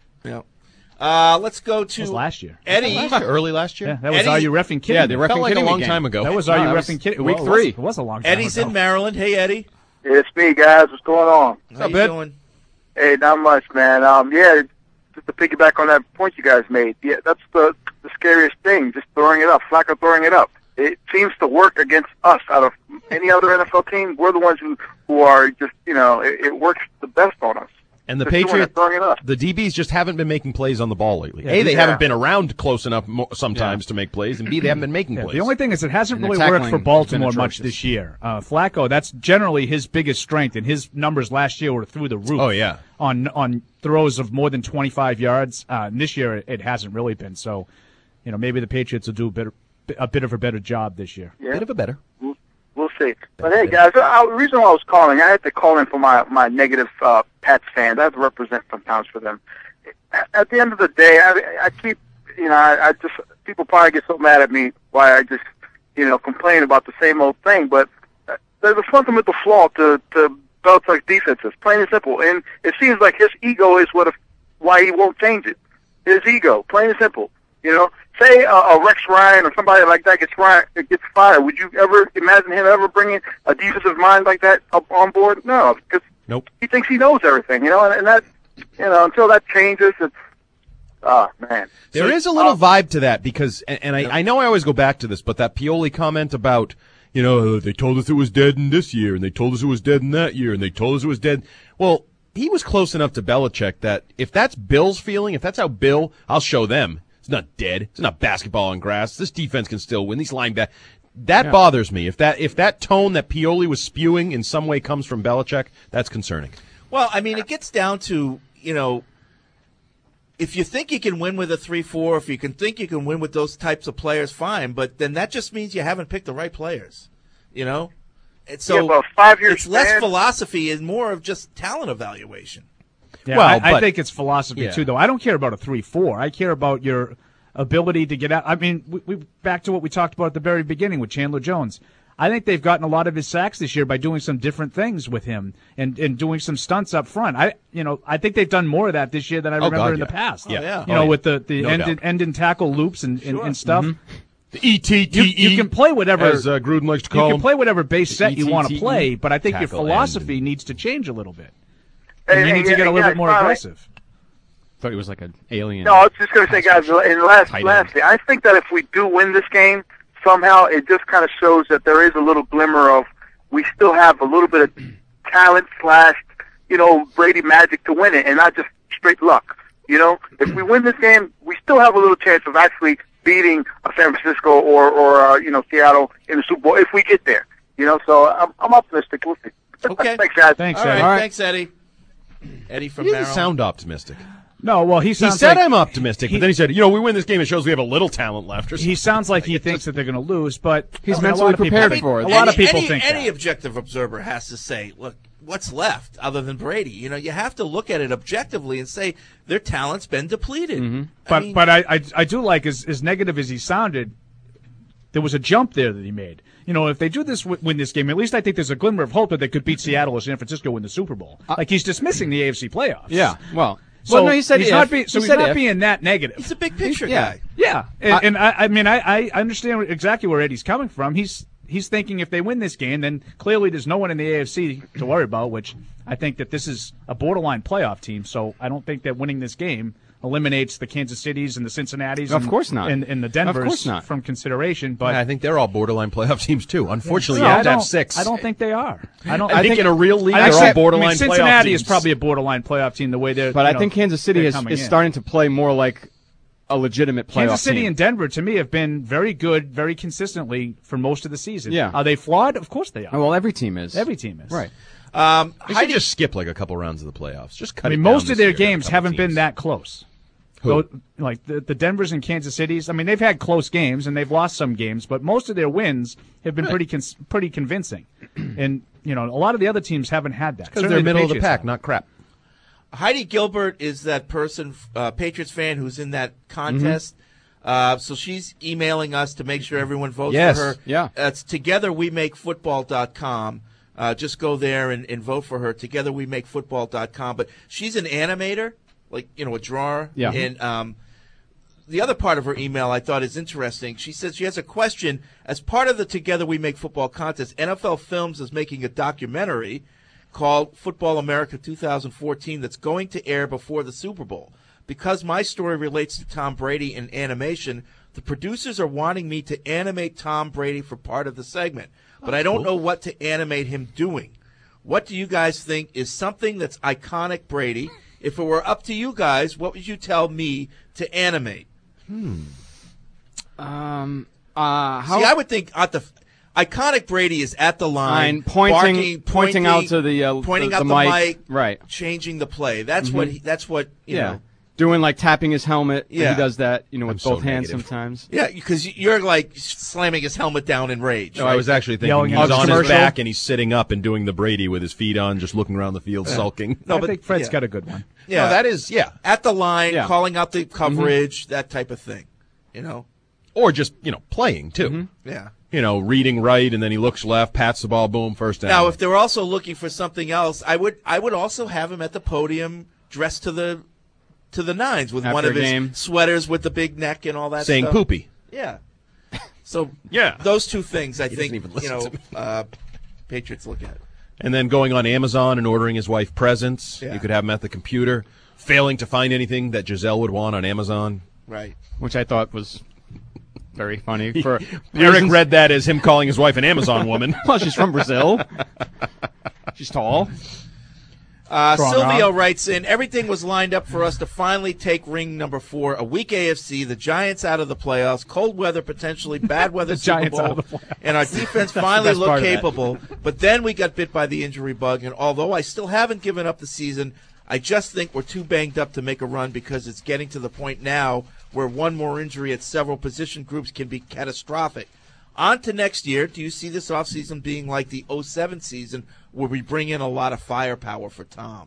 Yeah. Let's go to that was last year. Eddie. Early last year? Yeah, that was Are You Reffing Kidding Yeah, the Me? Reffing Felt like Kidding a Me long game. time ago. That was Are You Reffing Kidding Me? Week 3. It was a long time Eddie's ago. in Maryland. Hey, Eddie. It's me, guys. What's going on? How you doing? Hey, not much, man. Just to piggyback on that point you guys made. Yeah, that's the scariest thing. Just throwing it up. Flacco throwing it up. It seems to work against us. Out of any other NFL team, we're the ones who are just, it works the best on us. And the Just doing Patriots, it, throwing it up. the DBs just haven't been making plays on the ball lately. Yeah. A, they Yeah. haven't been around close enough sometimes to make plays, and B, they haven't been making plays. The only thing is it hasn't And the really worked tackling for has Baltimore been much atrocious. this year. Flacco, that's generally his biggest strength, and his numbers last year were through the roof. Oh, yeah. On throws of more than 25 yards. And this year it hasn't really been. So, maybe the Patriots will do a bit of a better job this year. Yeah. Bit of a better. We'll see. But hey, guys, the reason why I was calling, I had to call in for my negative Pats fans. I have to represent sometimes for them. At the end of the day, I keep, I just, people probably get so mad at me why I just, complain about the same old thing. But there's a fundamental flaw to Belichick's defenses, plain and simple. And it seems like his ego is why he won't change it. His ego, plain and simple. Say a Rex Ryan or somebody like that gets fired. Would you ever imagine him ever bringing a defensive mind like that up on board? No, because he thinks he knows everything. And that, until that changes, it's man. There is a little vibe to that because, and I know I always go back to this, but that Pioli comment about, they told us it was dead in this year, and they told us it was dead in that year, and they told us it was dead. Well, he was close enough to Belichick that if that's Bill's feeling, if that's how Bill, I'll show them. It's not dead. It's not basketball on grass. This defense can still win. These linebackers. That bothers me. If that tone that Pioli was spewing in some way comes from Belichick, that's concerning. Well, I mean, it gets down to, if you think you can win with a 3-4, if you can think you can win with those types of players, fine. But then that just means you haven't picked the right players, And so 5 years it's less philosophy and more of just talent evaluation. Yeah, I think it's philosophy too, though. I don't care about a 3-4. I care about your ability to get out. I mean, we back to what we talked about at the very beginning with Chandler Jones. I think they've gotten a lot of his sacks this year by doing some different things with him and doing some stunts up front. I think they've done more of that this year than I remember in the past. With the end and tackle loops and stuff. Mm-hmm. The ETTE. You can play whatever, as Gruden likes to call You can play whatever base set you want to ETTE. play, but I think your Tackle philosophy needs to change a little bit. And you need to get a little bit more aggressive. Thought he was like an alien. No, I was just going to say, guys, and lastly, I think that if we do win this game, somehow it just kind of shows that there is a little glimmer of we still have a little bit of talent / Brady magic to win it and not just straight luck. If we win this game, we still have a little chance of actually beating San Francisco or Seattle in the Super Bowl if we get there. So I'm optimistic. We'll see. Okay. Thanks, guys. Thanks, All Eddie. right, thanks, Eddie. Eddie from He doesn't Maryland. sound optimistic. No, well, he said like, I'm optimistic, but then he said, we win this game, it shows we have a little talent left. Or something. He sounds like he thinks that they're going to lose, but he's mentally prepared for it. A lot of people think any that. objective observer has to say, look, what's left other than Brady? You have to look at it objectively and say their talent's been depleted. Mm-hmm. But I do like, as negative as he sounded, there was a jump there that he made. If they do win this game, at least I think there's a glimmer of hope that they could beat Seattle or San Francisco in the Super Bowl. Like he's dismissing the AFC playoffs. Yeah, well. So no, he said he's not being that negative. He's a big picture guy. Yeah, and I understand exactly where Eddie's coming from. He's thinking if they win this game, then clearly there's no one in the AFC to worry about, which I think that this is a borderline playoff team. So I don't think that winning this game eliminates the Kansas Cities and the Cincinnatis of course not. And the Denvers of course not. from consideration. But I think they're all borderline playoff teams too. Unfortunately, no, you have to have 6. I don't think they are. I think in a real league, they're all borderline playoff teams. Cincinnati is probably a borderline playoff team the way they're. But I think Kansas City is starting to play more like a legitimate playoff Kansas City team. and Denver, to me, have been very good, very consistently for most of the season. Yeah. Are they flawed? Of course they are. Well, every team is. Every team is. Right. They should just skip like a couple rounds of the playoffs. Just cut. Most of their games haven't been that close. Who? Like the Denvers and Kansas Cities. I mean, they've had close games and they've lost some games, but most of their wins have been pretty convincing. And a lot of the other teams haven't had that because they're middle of the pack, not crap. Heidi Gilbert is that person, Patriots fan, who's in that contest. So she's emailing us to make sure everyone votes for her. Yeah. It's togetherwemakefootball.com. Just go there and vote for her, togetherwemakefootball.com. But she's an animator, like, a drawer. Yeah. And the other part of her email I thought is interesting. She says she has a question. As part of the Together We Make Football contest, NFL Films is making a documentary called Football America 2014 that's going to air before the Super Bowl. Because my story relates to Tom Brady and animation, the producers are wanting me to animate Tom Brady for part of the segment. But I don't know what to animate him doing. What do you guys think is something that's iconic Brady? If it were up to you guys, what would you tell me to animate? See, I would think iconic Brady is at the line, pointing out to the pointing out the mic, right? Changing the play. That's what. You know. Doing like tapping his helmet. Yeah. He does that. With both hands sometimes. Yeah, because you're like slamming his helmet down in rage. No, right? I was actually thinking he's on his back and he's sitting up and doing the Brady with his feet on, just looking around the field, sulking. No, I think Fred's got a good one. Yeah, that is at the line, calling out the coverage, that type of thing. Or just playing too. Yeah. Reading right, and then he looks left, pats the ball, boom, first down. Now, if they're also looking for something else, I would also have him at the podium dressed to the nines with one of his sweaters with the big neck and all that saying stuff. poopy. Yeah. So yeah, those two things I think Patriots look at. And then going on Amazon and ordering his wife presents. Yeah. You could have him at the computer, failing to find anything that Giselle would want on Amazon. Right. Which I thought was very funny. Eric read that as him calling his wife an Amazon woman. Well, she's from Brazil. She's tall. Silvio writes in, everything was lined up for us to finally take ring number 4, a weak AFC, the Giants out of the playoffs, cold weather potentially, bad weather Super Bowl, and our defense finally looked capable. But then we got bit by the injury bug, and although I still haven't given up the season, I just think we're too banged up to make a run because it's getting to the point now where one more injury at several position groups can be catastrophic. On to next year, do you see this offseason being like the 2007 season where we bring in a lot of firepower for Tom?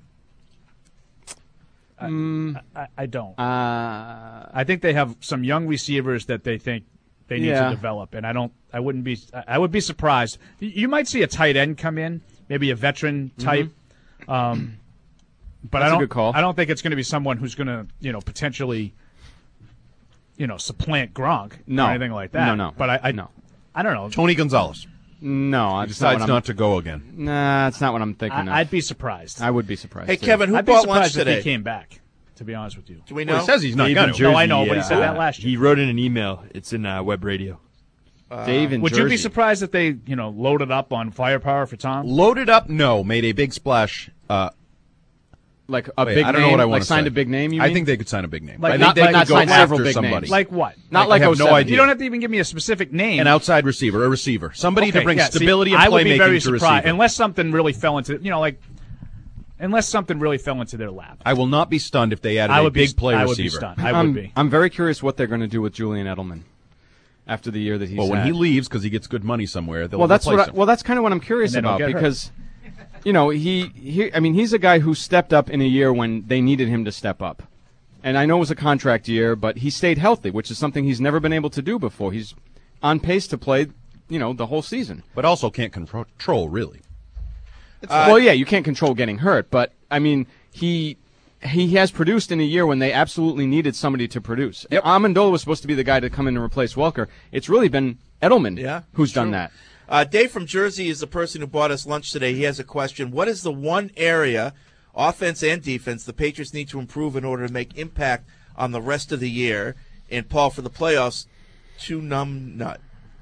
I don't. I think they have some young receivers that they think they need to develop, and I would be surprised. You might see a tight end come in, maybe a veteran type. But That's a good call. I don't think it's going to be someone who's going to, potentially, supplant Gronk or anything like that. No. But I don't know. Tony Gonzalez. No, he decides not to go again. Nah, that's not what I'm thinking of. I'd be surprised. I would be surprised. Hey, too. Kevin, who I'd be bought surprised lunch today? if he came back, to be honest with you. Do we know? Well, he says he's not Dave going in to. Jersey, No, I know, but he said that last year. He wrote in an email. It's in web radio. Dave in Would Jersey. you be surprised if they, loaded up on firepower for Tom? Loaded up? No. Made a big splash. Like a Wait, big I don't name? know what I want like to signed say. a big name, you mean? I think they could sign a big name. Like I not- think they like could not go sign several after big somebody. names. Like what? Not like I have no 07. idea. You don't have to even give me a specific name. An outside receiver, a receiver. Somebody to bring stability see, and I would be playmaking very to surprised, receiver. unless something really fell into, unless something really fell into their lap. I will not be stunned if they added I a would be big play I would be receiver. stunned. I would be. I'm very curious what they're going to do with Julian Edelman after the year that he's Well, when had. he leaves because he gets good money somewhere, they'll Well, that's replace him. Well, that's kind of what I'm curious And then about he'll get because, he's a guy who stepped up in a year when they needed him to step up. And I know it was a contract year, but he stayed healthy, which is something he's never been able to do before. He's on pace to play, the whole season. But also can't control, really. Well, yeah, you can't control getting hurt, but, he has produced in a year when they absolutely needed somebody to produce. Yep. Amendola was supposed to be the guy to come in and replace Welker. It's really been Edelman who's done that. Dave from Jersey is the person who bought us lunch today. He has a question. What is the one area, offense and defense, the Patriots need to improve in order to make impact on the rest of the year? And, Paul, for the playoffs, two numbnut.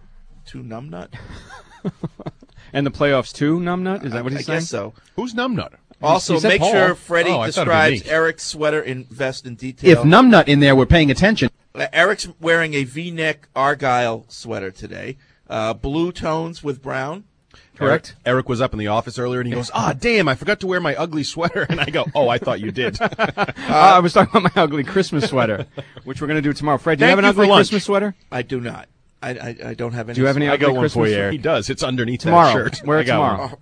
And the playoffs too, numbnut? Is that what he's saying? I guess so. Who's numbnut? Also, He said make Paul. sure Freddie Oh, I thought it'd be describes me. Eric's sweater in vest in detail. If numbnut in there, we're paying attention. Eric's wearing a V-neck Argyle sweater today. Blue tones with brown. Correct. Eric was up in the office earlier, and he goes, damn, I forgot to wear my ugly sweater. And I go, I thought you did. I was talking about my ugly Christmas sweater, which we're going to do tomorrow. Fred, do you have an ugly Christmas sweater? I do not. I don't have any. Do you have any ugly Christmas sweater? He does. It's underneath tomorrow. that shirt. Wear it tomorrow.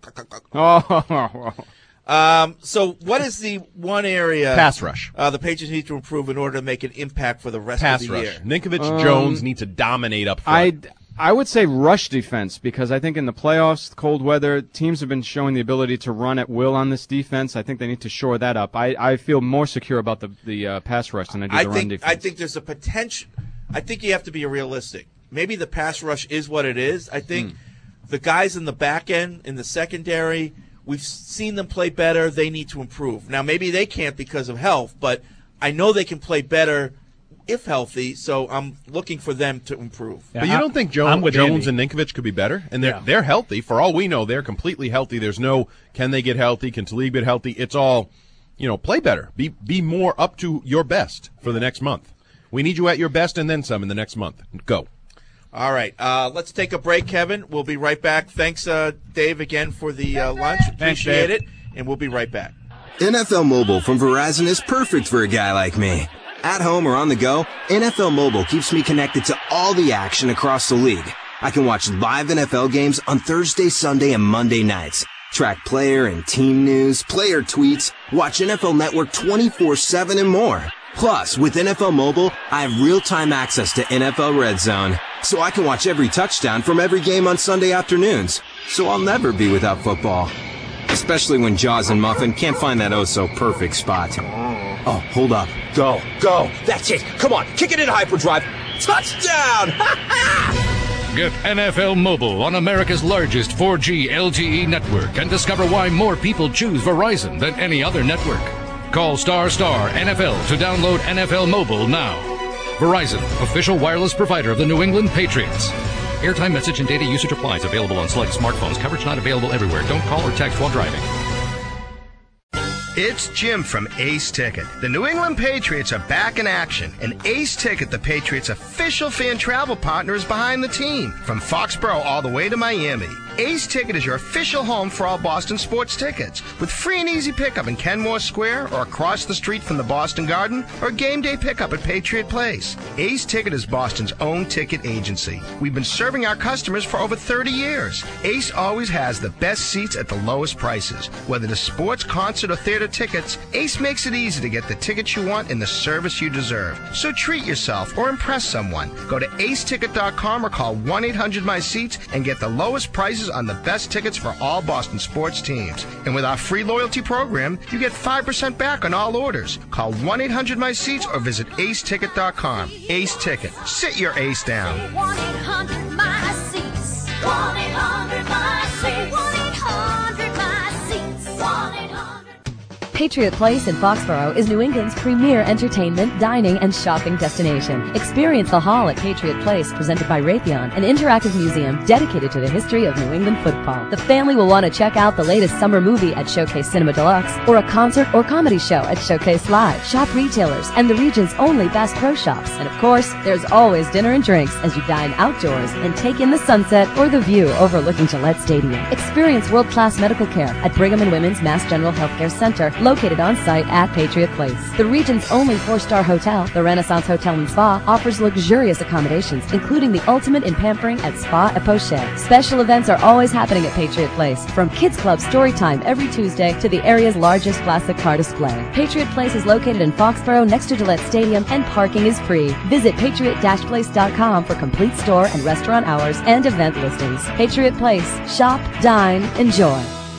So what is the one area pass rush the Patriots need to improve in order to make an impact for the rest of the year? Ninkovich Jones need to dominate up front. I would say rush defense, because I think in the playoffs, cold weather, teams have been showing the ability to run at will on this defense. I think they need to shore that up. I feel more secure about the pass rush than I do the run defense. I think there's a potential. I think you have to be realistic. Maybe the pass rush is what it is. I think the guys in the back end, in the secondary, we've seen them play better. They need to improve. Now, maybe they can't because of health, but I know they can play better if healthy, so I'm looking for them to improve. Yeah, but you don't think Jones and Ninkovich could be better? And they're healthy. For all we know, they're completely healthy. There's no, can they get healthy? Can Talib get healthy? It's all, play better. Be more up to your best for the next month. We need you at your best and then some in the next month. Go. All right. Let's take a break, Kevin. We'll be right back. Thanks, Dave, again for the lunch. Appreciate it. And we'll be right back. NFL Mobile from Verizon is perfect for a guy like me. At home or on the go, NFL Mobile keeps me connected to all the action across the league. I can watch live NFL games on Thursday, Sunday, and Monday nights. Track player and team news, player tweets, watch NFL Network 24/7 and more. Plus, with NFL Mobile, I have real-time access to NFL Red Zone, so I can watch every touchdown from every game on Sunday afternoons. So I'll never be without football. Especially when Jaws and Muffin can't find that oh-so-perfect spot. Oh, hold up. Go. That's it. Come on, kick it in hyperdrive. Touchdown! Get NFL Mobile on America's largest 4G LTE network and discover why more people choose Verizon than any other network. Call ** NFL to download NFL Mobile now. Verizon, official wireless provider of the New England Patriots. Airtime, message, and data usage applies. Available on select smartphones. Coverage not available everywhere. Don't call or text while driving. It's Jim from Ace Ticket. The New England Patriots are back in action, and Ace Ticket, the Patriots' official fan travel partner, is behind the team. From Foxborough all the way to Miami, Ace Ticket is your official home for all Boston sports tickets, with free and easy pickup in Kenmore Square or across the street from the Boston Garden, or game day pickup at Patriot Place. Ace Ticket is Boston's own ticket agency. We've been serving our customers for over 30 years. Ace always has the best seats at the lowest prices. Whether it's sports, concert, or theater tickets, Ace makes it easy to get the tickets you want and the service you deserve. So treat yourself or impress someone. Go to aceticket.com or call 1-800-MY-SEATS and get the lowest prices on the best tickets for all Boston sports teams. And with our free loyalty program, you get 5% back on all orders. Call 1-800-MY-SEATS or visit aceticket.com. Ace Ticket. Sit your ace down. 1-800-MY-SEATS. 1-800-MY-SEATS. 1-800-MY-SEATS. 1-800. Patriot Place in Foxborough is New England's premier entertainment, dining, and shopping destination. Experience the Hall at Patriot Place, presented by Raytheon, an interactive museum dedicated to the history of New England football. The family will want to check out the latest summer movie at Showcase Cinema Deluxe, or a concert or comedy show at Showcase Live. Shop retailers and the region's only Bass Pro Shops. And of course, there's always dinner and drinks as you dine outdoors and take in the sunset or the view overlooking Gillette Stadium. Experience world-class medical care at Brigham and Women's Mass General Healthcare Center, located on site at Patriot Place. The region's only 4-star hotel, the Renaissance Hotel and Spa, offers luxurious accommodations, including the ultimate in pampering at Spa et Poche. Special events are always happening at Patriot Place, from Kids Club story time every Tuesday to the area's largest classic car display. Patriot Place is located in Foxborough next to Gillette Stadium, and parking is free. Visit patriot-place.com for complete store and restaurant hours and event listings. Patriot Place. Shop, dine, enjoy.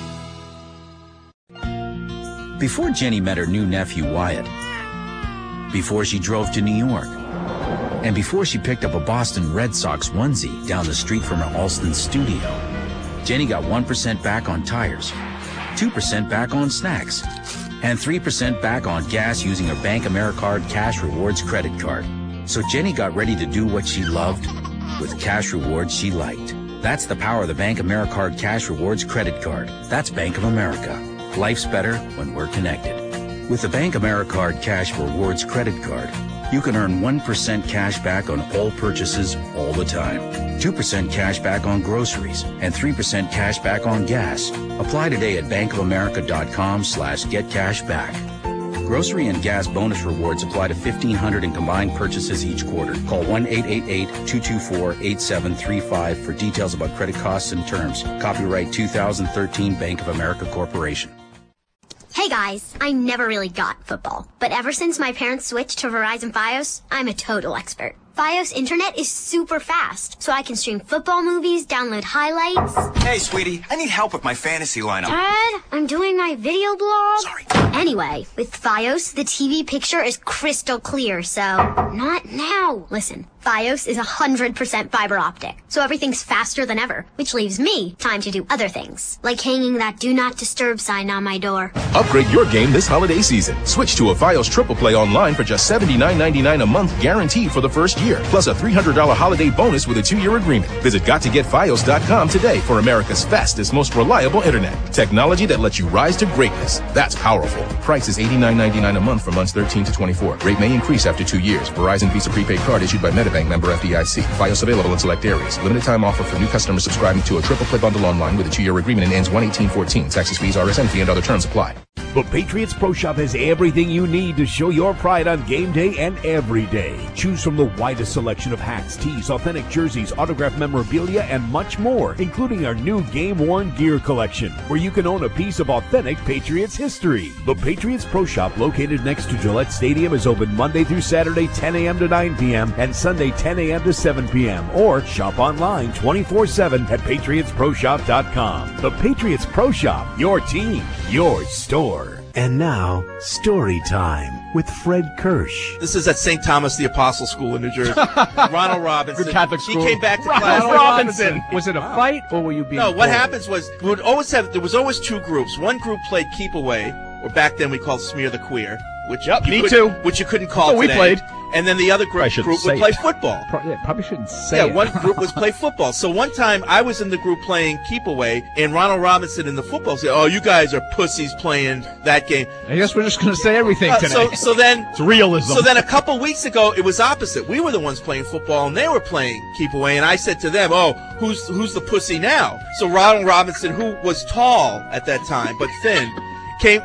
Before Jenny met her new nephew, Wyatt, before she drove to New York, and before she picked up a Boston Red Sox onesie down the street from her Alston studio, Jenny got 1% back on tires, 2% back on snacks, and 3% back on gas using her Bank AmeriCard Cash Rewards credit card. So Jenny got ready to do what she loved with cash rewards she liked. That's the power of the Bank AmeriCard Cash Rewards credit card. That's Bank of America. Life's better when we're connected. With the Bank AmeriCard Cash Rewards credit card, You can earn 1% cash back on all purchases all the time, 2% cash back on groceries, and 3% cash back on gas. Apply today at bankofamerica.com/getcashback. Grocery and gas bonus rewards apply to 1,500 in combined purchases each quarter. Call 1-888-224-8735 for details about credit costs and terms. Copyright 2013 Bank of America Corporation. Hey guys, I never really got football, but ever since my parents switched to Verizon Fios, I'm a total expert. Fios internet is super fast, so I can stream football movies, download highlights. Hey, sweetie, I need help with my fantasy lineup. Dad, I'm doing my video blog. Sorry. Anyway, with Fios, the TV picture is crystal clear, so not now. Listen, Fios is 100% fiber optic, so everything's faster than ever, which leaves me time to do other things, like hanging that do not disturb sign on my door. Upgrade your game this holiday season. Switch to a Fios Triple Play online for just $79.99 a month, guaranteed for the first year, plus a $300 holiday bonus with a 2-year agreement. Visit GotToGetFios.com today for America's fastest, most reliable internet. Technology that lets you rise to greatness. That's powerful. Price is $89.99 a month for months 13 to 24. Rate may increase after 2 years. Verizon Visa prepaid card issued by MetaBank, member FDIC. Fios available in select areas. Limited time offer for new customers subscribing to a Triple Play bundle online with a 2-year agreement and ends 1/18/14. Taxes, fees, RSN fee, and other terms apply. The Patriots Pro Shop has everything you need to show your pride on game day and every day. Choose from the widest selection of hats, tees, authentic jerseys, autographed memorabilia, and much more, including our new game-worn gear collection, where you can own a piece of authentic Patriots history. The Patriots Pro Shop, located next to Gillette Stadium, is open Monday through Saturday 10 a.m. to 9 p.m. and Sunday 10 a.m. to 7 p.m. Or shop online 24/7 at PatriotsProShop.com. The Patriots Pro Shop, your team, your store. And now, story time with Fred Kirsch. This is at St. Thomas the Apostle School in New Jersey. Ronald Robinson. Good Catholic school. He came back to class. Ronald Robinson. Was it a fight or were you being No, what told? happens was there was always two groups. One group played Keep Away, or back then we called Smear the Queer, which which you couldn't call today. We played. And then the other group would play football. Probably shouldn't say it. One group was play football. So one time I was in the group playing Keep Away, and Ronald Robinson in the football said, "Oh, you guys are pussies playing that game." I guess we're just going to say everything today. So then it's realism. So then a couple weeks ago, it was opposite. We were the ones playing football, and they were playing Keep Away. And I said to them, "Oh, who's the pussy now?" So Ronald Robinson, who was tall at that time but thin, came.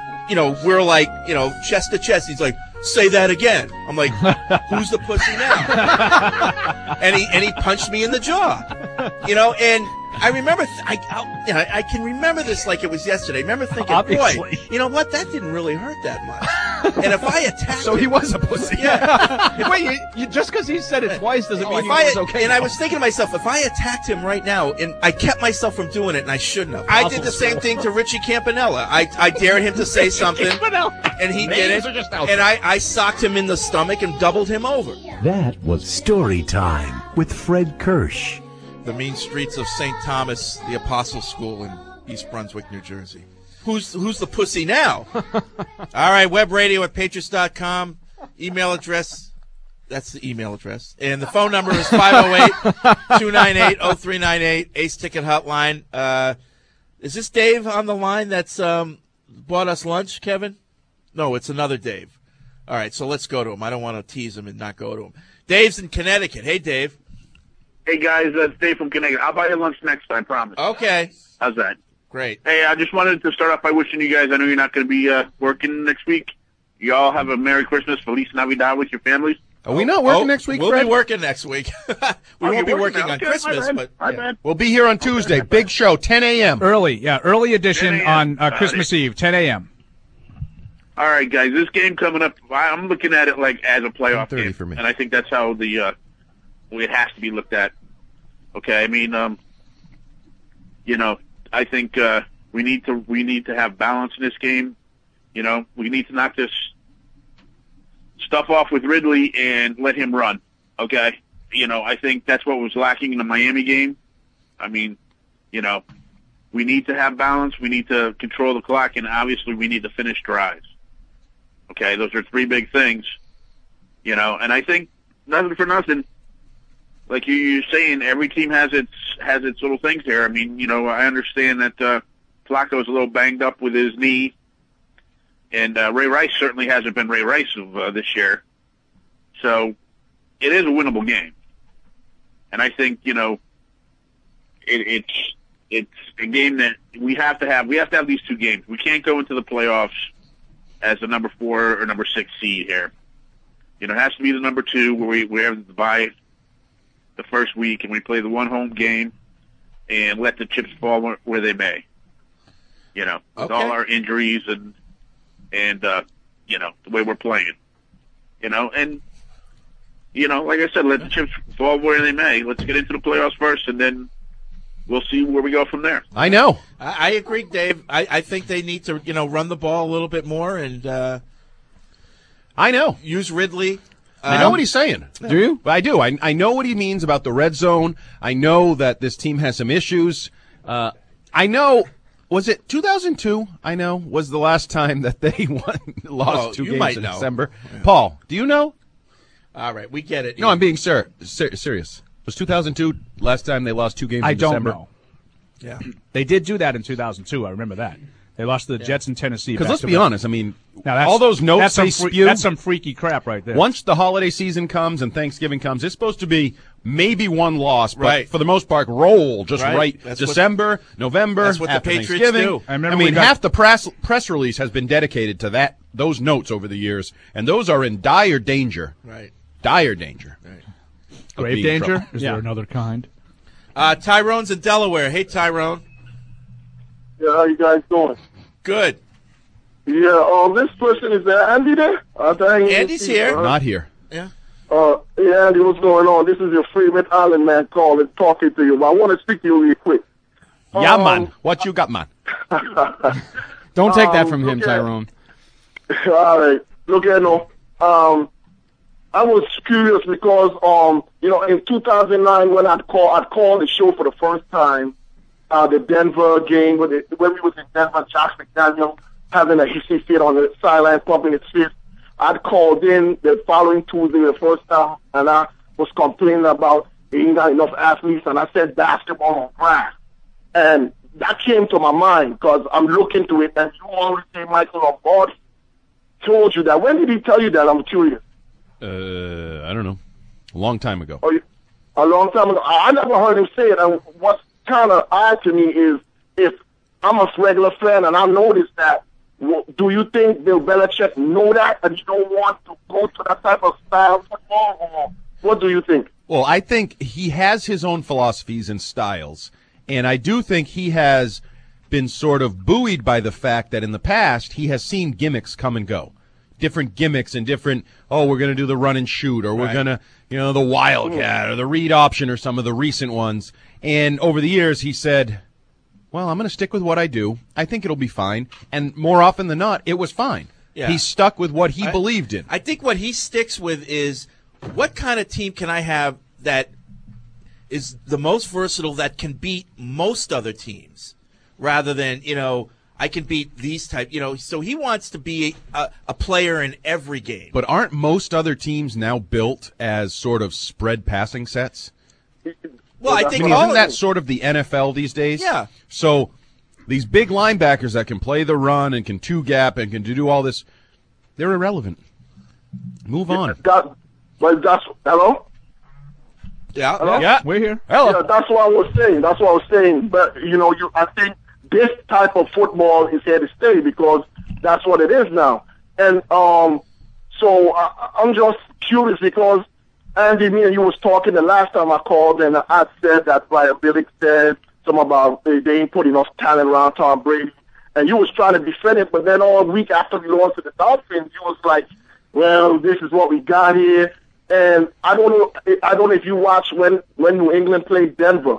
We're like, chest to chest. He's like, "Say that again." I'm like, "Who's the pussy now?" and he punched me in the jaw. And I remember, I can remember this like it was yesterday. I remember thinking, boy, you know what? That didn't really hurt that much. And if I attacked So he was a pussy. Yeah. Wait, you just because he said it twice doesn't mean he was okay. And I was thinking to myself, if I attacked him right now, and I kept myself from doing it, and I shouldn't have. I did the same thing to Richie Campanella. I dared him to say something, and he did it. And I socked him in the stomach and doubled him over. That was story time with Fred Kirsch. The mean streets of St. Thomas, the Apostle School in East Brunswick, New Jersey. Who's the pussy now? All right, web radio at patriots.com. Email address, that's the email address. And the phone number is 508-298-0398, Ace Ticket Hotline. Is this Dave on the line that's bought us lunch, Kevin? No, it's another Dave. All right, so let's go to him. I don't want to tease him and not go to him. Dave's in Connecticut. Hey, Dave. Hey, guys, it's Dave from Connecticut. I'll buy you lunch next time, promise. Okay. How's that? Great. Hey, I just wanted to start off by wishing you guys, I know you're not going to be working next week. You all have a Merry Christmas, Feliz Navidad with your families. Are we not working next week, We'll Fred? be working next week. We won't be working on Christmas, but my bad. We'll be here on Tuesday. Big show, 10 a.m. Early edition on Christmas Eve, 10 a.m. All right, guys, this game coming up, I'm looking at it like as a playoff game, for me. and I think that's how it has to be looked at. Okay, I mean, I think we need to have balance in this game. We need to knock this stuff off with Ridley and let him run. Okay, I think that's what was lacking in the Miami game. I mean, we need to have balance. We need to control the clock, and obviously we need to finish drives. Okay, those are three big things. And I think nothing for nothing. Like you're saying, every team has its little things there. I mean, I understand that Flacco's a little banged up with his knee, and Ray Rice certainly hasn't been Ray Rice of this year. So it is a winnable game. And I think, it's a game that we have to have. We have to have these two games. We can't go into the playoffs as a number 4 or number 6 seed here. It has to be the number 2 where we have the bye the first week and we play the one home game and let the chips fall where they may. With all our injuries and the way we're playing. And like I said, let the chips fall where they may. Let's get into the playoffs first, and then we'll see where we go from there. I know. I agree, Dave. I think they need to, run the ball a little bit more, and I know. Use Ridley. I know what he's saying. Do you? I do. I know what he means about the red zone. I know that this team has some issues. I know. Was it 2002? I know was the last time that they lost 2 games in December. Yeah. Paul, do you know? All right, we get it. No, I'm being serious. Was 2002 last time they lost 2 games in December? I don't know. Yeah. They did do that in 2002. I remember that. They lost to the Jets in Tennessee. Because let's be honest, all those notes they spew. That's some freaky crap right there. Once the holiday season comes and Thanksgiving comes, it's supposed to be maybe one loss, but for the most part, roll just right. December, November, that's what after the Patriots Thanksgiving. do. Half the press release has been dedicated to those notes over the years, and those are in dire danger. Right. Dire danger. Right. Grave danger? Is there another kind? Tyrone's in Delaware. Hey, Tyrone. Yeah, how you guys doing? Good. Yeah, this person, is there Andy there? Andy's here. Not here. Yeah. Yeah, Andy, what's going on? This is your Freeman Island man calling, talking to you. But I want to speak to you real quick. Yeah, man. What you got, man? Don't take that from him, Tyrone. All right. Look at I was curious because, in 2009 when I'd called the show for the first time, the Denver game when we was in Denver, Josh McDaniel having a hissy fit on the sideline, pumping his fist. I'd called in the following Tuesday, the first time, and I was complaining about ain't got enough athletes, and I said basketball on grass. And that came to my mind because I'm looking to it, and you always say Michael Lombardi told you that. When did he tell you that? I'm curious. I don't know. A long time ago. A long time ago. I never heard him say it, and what's kind of odd to me is if I'm a regular fan and I noticed that, do you think Bill Belichick know that and you don't want to go to that type of style of football, or what do you think? Well, I think he has his own philosophies and styles, and I do think he has been sort of buoyed by the fact that in the past he has seen gimmicks come and go. Different gimmicks and different, we're going to do the run and shoot, or we're going to, the wildcat or the read option or some of the recent ones. And over the years he said, well, I'm going to stick with what I do. I think it'll be fine. And more often than not, it was fine. Yeah. He stuck with what he believed in. I think what he sticks with is what kind of team can I have that is the most versatile that can beat most other teams rather than, I can beat these type, so he wants to be a player in every game. But aren't most other teams now built as sort of spread passing sets? Well, I think isn't that sort of the NFL these days? Yeah. So these big linebackers that can play the run and can two-gap and can do all this, they're irrelevant. Move on. Hello? Yeah. Hello? Yeah, we're here. Hello. Yeah, that's what I was saying. But, I think this type of football is here to stay because that's what it is now. And so I'm just curious because Andy, me and you was talking the last time I called, and I said that Billy said something about they ain't put enough talent around Tom Brady, and you was trying to defend it, but then all week after we lost to the Dolphins, you was like, well, this is what we got here. And I don't know if you watched when New England played Denver.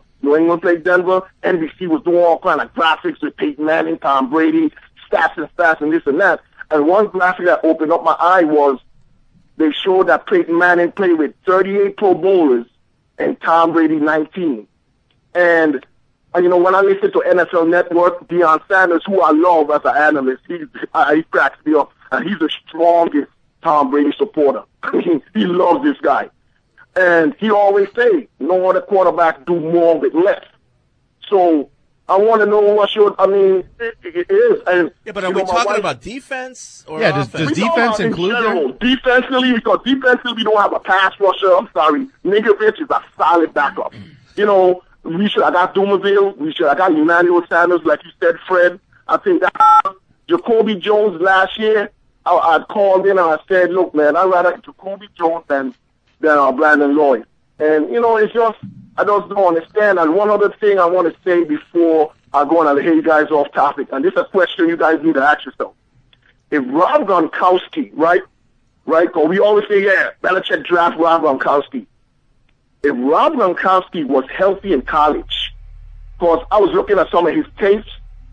NBC was doing all kind of graphics with Peyton Manning, Tom Brady, stats and this and that. And one graphic that opened up my eye was they showed that Peyton Manning played with 38 Pro Bowlers and Tom Brady 19. And when I listen to NFL Network, Deion Sanders, who I love as an analyst, he cracks me up, and he's the strongest Tom Brady supporter. He loves this guy. And he always say, no other quarterback do more with less. So I want to know what your. I mean, it is. And, yeah, but are we talking about defense or does defense include that? Defensively, because defensively we don't have a pass rusher. I'm sorry, Ninkovich is a solid backup. You know, we should have got Dumerville. We should have got Emmanuel Sanders, like you said, Fred. I think that Jacoby Jones last year. I called in and I said, look, man, I'd rather Jacoby Jones than Brandon Lloyd. And, you know, it's just, I just don't understand. And one other thing I want to say before I go on and hear you guys off topic, and this is a question you guys need to ask yourself. If Rob Gronkowski, right, because we always say, yeah, Belichick draft Rob Gronkowski. If Rob Gronkowski was healthy in college, because I was looking at some of his tapes,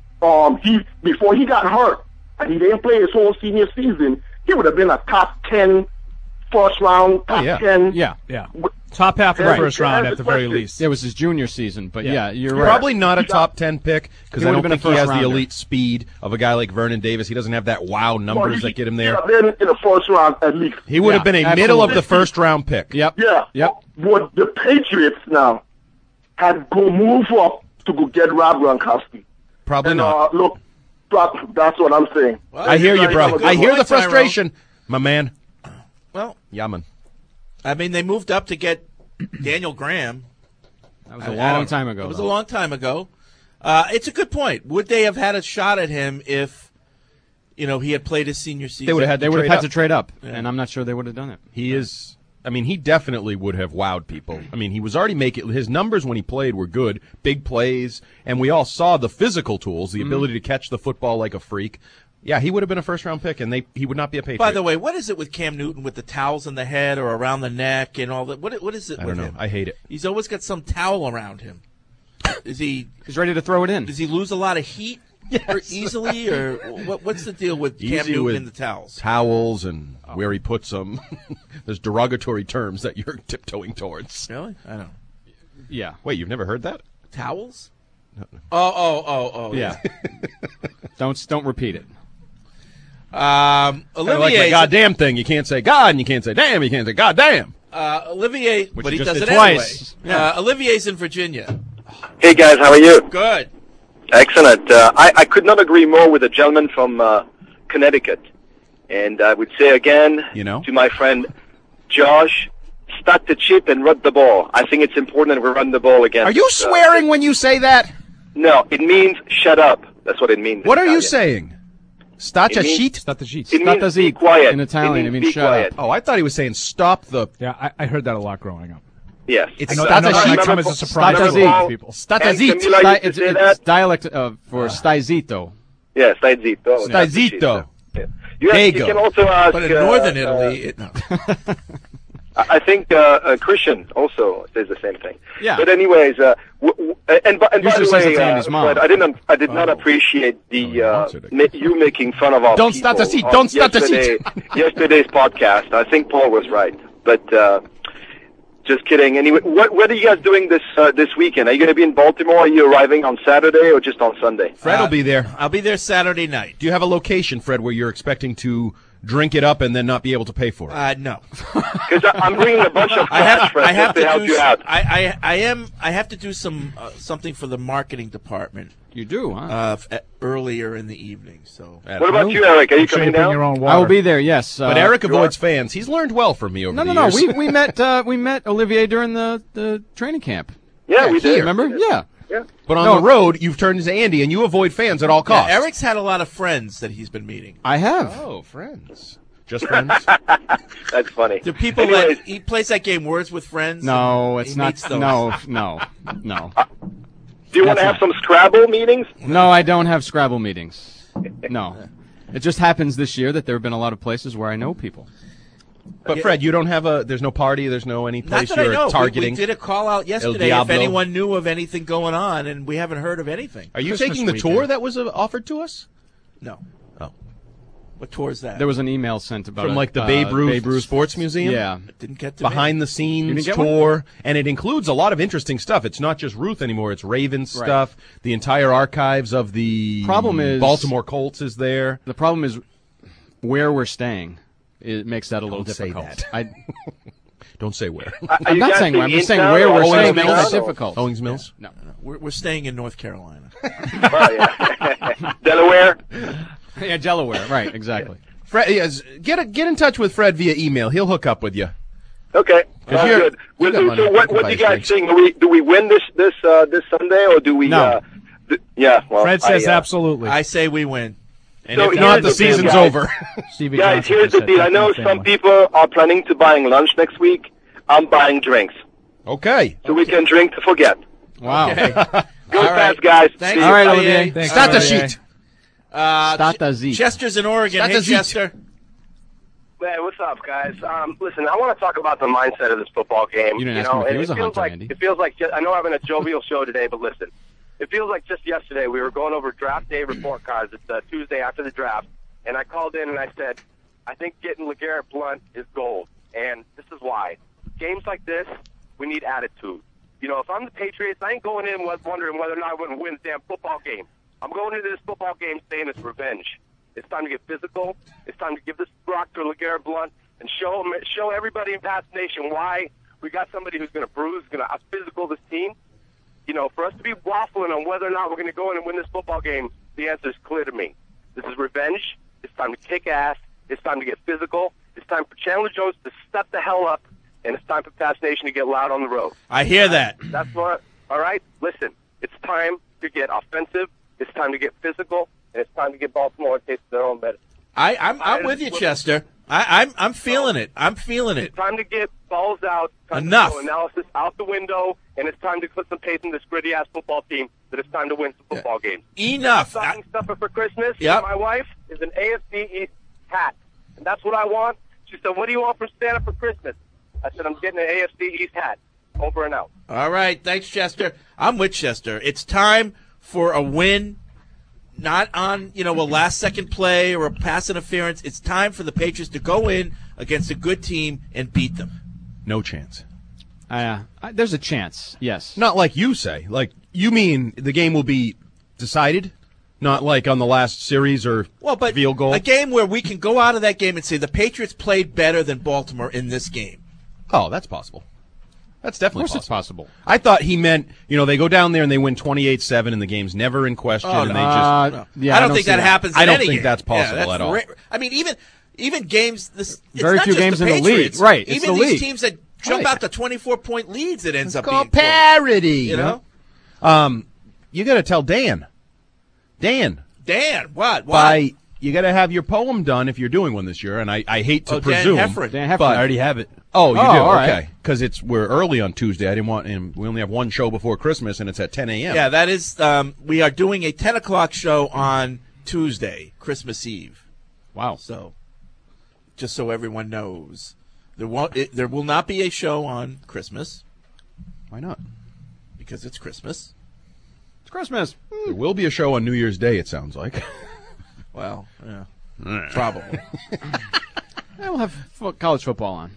before he got hurt, and he didn't play his whole senior season, he would have been a top 10 first round, top 10. Yeah. Top half of the first round at the very least. It was his junior season, but you're right. Probably not a top 10 pick because I don't think he has the elite speed of a guy like Vernon Davis. He doesn't have that wow numbers that get him there. Been in the first round at least. He would have been a middle of the first round pick. Yep. Would the Patriots now had go move up to go get Rob Gronkowski? Probably not. Look, that's what I'm saying. Well, I hear you, bro. I hear the frustration, my man. Well, Yaman. I mean, they moved up to get Daniel Graham. That was a long time ago. It was a long time ago. It's a good point. Would they have had a shot at him if, he had played his senior season? They would have had to trade up, and I'm not sure they would have done it. He definitely would have wowed people. I mean, he was already making his numbers when he played were good, big plays, and we all saw the physical tools, the ability to catch the football like a freak. Yeah, he would have been a first-round pick, and he would not be a Patriot. By the way, what is it with Cam Newton with the towels in the head or around the neck and all that? What is it with him? I don't know. I hate it. He's always got some towel around him. He's ready to throw it in. Does he lose a lot of heat easily, or what's the deal with Cam Newton and the towels? Towels and where he puts them. There's derogatory terms that you're tiptoeing towards. Really? I don't know. Yeah. Wait, you've never heard that? Towels? No. Oh. Yeah. Don't repeat it. Olivier, like my goddamn thing. You can't say God, and you can't say damn. You can't say goddamn. Olivier, but he does it twice. Anyway. Yeah. Olivier's in Virginia. Hey guys, how are you? Good. Excellent. I could not agree more with the gentleman from Connecticut, and I would say again to my friend Josh, start the chip and run the ball. I think it's important that we run the ball again. Are you swearing when you say that? No, it means shut up. That's what it means. What are you saying? Stata sheet? Stata sheet. It means be quiet. In Italian, it means shut up. Oh, I thought he was saying stop the... Yeah, I heard that a lot growing up. Yes. I know that might come as a surprise to people. Stata sheet. It's dialect for stai zitto. Yeah, stai zitto. Stai zitto. You can also ask... But in northern Italy... I think Christian also says the same thing. Yeah. But anyways, and by the way, Fred, I did not appreciate the you making fun of our Don't people start the seat. Don't start the seat. Yesterday's podcast. I think Paul was right, but just kidding. Anyway, what are you guys doing this weekend? Are you going to be in Baltimore? Are you arriving on Saturday or just on Sunday? Fred will be there. I'll be there Saturday night. Do you have a location, Fred, where you're expecting to drink it up and then not be able to pay for it? No. Because I'm bringing a bunch of cash, Fred, just to help you out. I have to do something for the marketing department. You do, huh? Earlier in the evening. So. What about you, Eric? Are you coming down? I will be there. Yes. But Eric avoids fans. He's learned well from me over the years. No. We met Olivier during the training camp. Yeah, we did. Remember? Yeah. Yeah. But on the road, you've turned into Andy, and you avoid fans at all costs. Yeah, Eric's had a lot of friends that he's been meeting. I have. Oh, friends. Just friends? That's funny. Do people he plays that game Words with Friends? No, it's not. No. Do you want to have some Scrabble meetings? No, I don't have Scrabble meetings. No. It just happens this year that there have been a lot of places where I know people. But Fred, you don't have there's no party, there's no any place you're targeting. We did a call out yesterday if anyone knew of anything going on, and we haven't heard of anything. Are you taking the tour that was offered to us? No. Oh. What tour is that? There was an email sent about from like the Babe Ruth Sports Museum. Yeah. It didn't get to behind the scenes tour, and it includes a lot of interesting stuff. It's not just Ruth anymore; it's Ravens stuff. The entire archives of the Baltimore Colts is there. The problem is where we're staying. It makes that a little difficult. Say that. Don't say where. I'm not saying where. I'm just saying where we're staying makes it difficult. Owings Mills? No. We're staying in North Carolina. Delaware? Yeah, Delaware. Right, exactly. Fred, yes, get in touch with Fred via email. He'll hook up with you. Okay, good. So what do you guys think? Do we win this Sunday, or do we? No. Yeah. Well, Fred says absolutely. I say we win. And if not, the season's over. Guys, here's the deal. I know some people are planning to buying lunch next week. I'm buying drinks. Okay. So we can drink to forget. Wow. Okay. Go fast, guys. Thanks. All right, Olivier. Start the sheet. Chester's in Oregon. Hey, Chester. Hey, what's up, guys? Listen, I want to talk about the mindset of this football game. You didn't ask me if he was a hunter, like, Andy. it feels like I know I'm having a jovial show today, but listen, it feels like just yesterday we were going over draft day report cards. It's Tuesday after the draft, and I called in and I said, I think getting LeGarrette Blount is gold, and this is why. Games like this, we need attitude. You know, if I'm the Patriots, I ain't going in wondering whether or not I'm going to win the damn football game. I'm going into this football game saying it's revenge. It's time to get physical. It's time to give this rock to LeGarrette Blount and show everybody in Pats Nation why we got somebody who's going to bruise, going to out-physical this team. You know, for us to be waffling on whether or not we're going to go in and win this football game, the answer is clear to me. This is revenge. It's time to kick ass. It's time to get physical. It's time for Chandler Jones to step the hell up, and it's time for Pats Nation to get loud on the road. I hear that. That's what. All right? Listen, it's time to get offensive. It's time to get physical. And it's time to get Baltimore a taste of their own medicine. I'm with you, Chester. I'm feeling it. I'm feeling it. It's time to get balls out. Enough. Analysis out the window, and it's time to put some pace in this gritty-ass football team that it's time to win some football games. Enough. Stocking stuffer for Christmas Yep. for my wife is an AFC East hat. And that's what I want. She said, what do you want from Santa for Christmas? I said, I'm getting an AFC East hat. Over and out. All right. Thanks, Chester. I'm with Chester. It's time for a win. Not on, a last-second play or a pass interference. It's time for the Patriots to go in against a good team and beat them. No chance. There's a chance, yes. Not like you say. Like, you mean the game will be decided? Not like on the last series or field goal? A game where we can go out of that game and say the Patriots played better than Baltimore in this game. Oh, that's possible. That's definitely possible. Of course it's possible. I thought he meant, they go down there and they win 28-7 and the game's never in question. Oh, and no. they just, Yeah, I don't think that happens in I don't any think game. that's possible at all. I mean, even games, it's very not few just games the in the Patriots. league. Right, it's Even the these league. teams that jump out to 24-point leads, it ends up being called parody. You know? You got to tell Dan. Dan, what? You got to have your poem done if you're doing one this year, and I hate to presume. Dan Heffron. But I already have it. Oh, you do? all right. Okay. Because we're early on Tuesday. I didn't want, and we only have one show before Christmas, and it's at 10 a.m. Yeah, that is, we are doing a 10 o'clock show on Tuesday, Christmas Eve. Wow. So, just so everyone knows, there will not be a show on Christmas. Why not? Because it's Christmas. It's Christmas. There will be a show on New Year's Day, it sounds like. Well, yeah. Probably. We'll have college football on.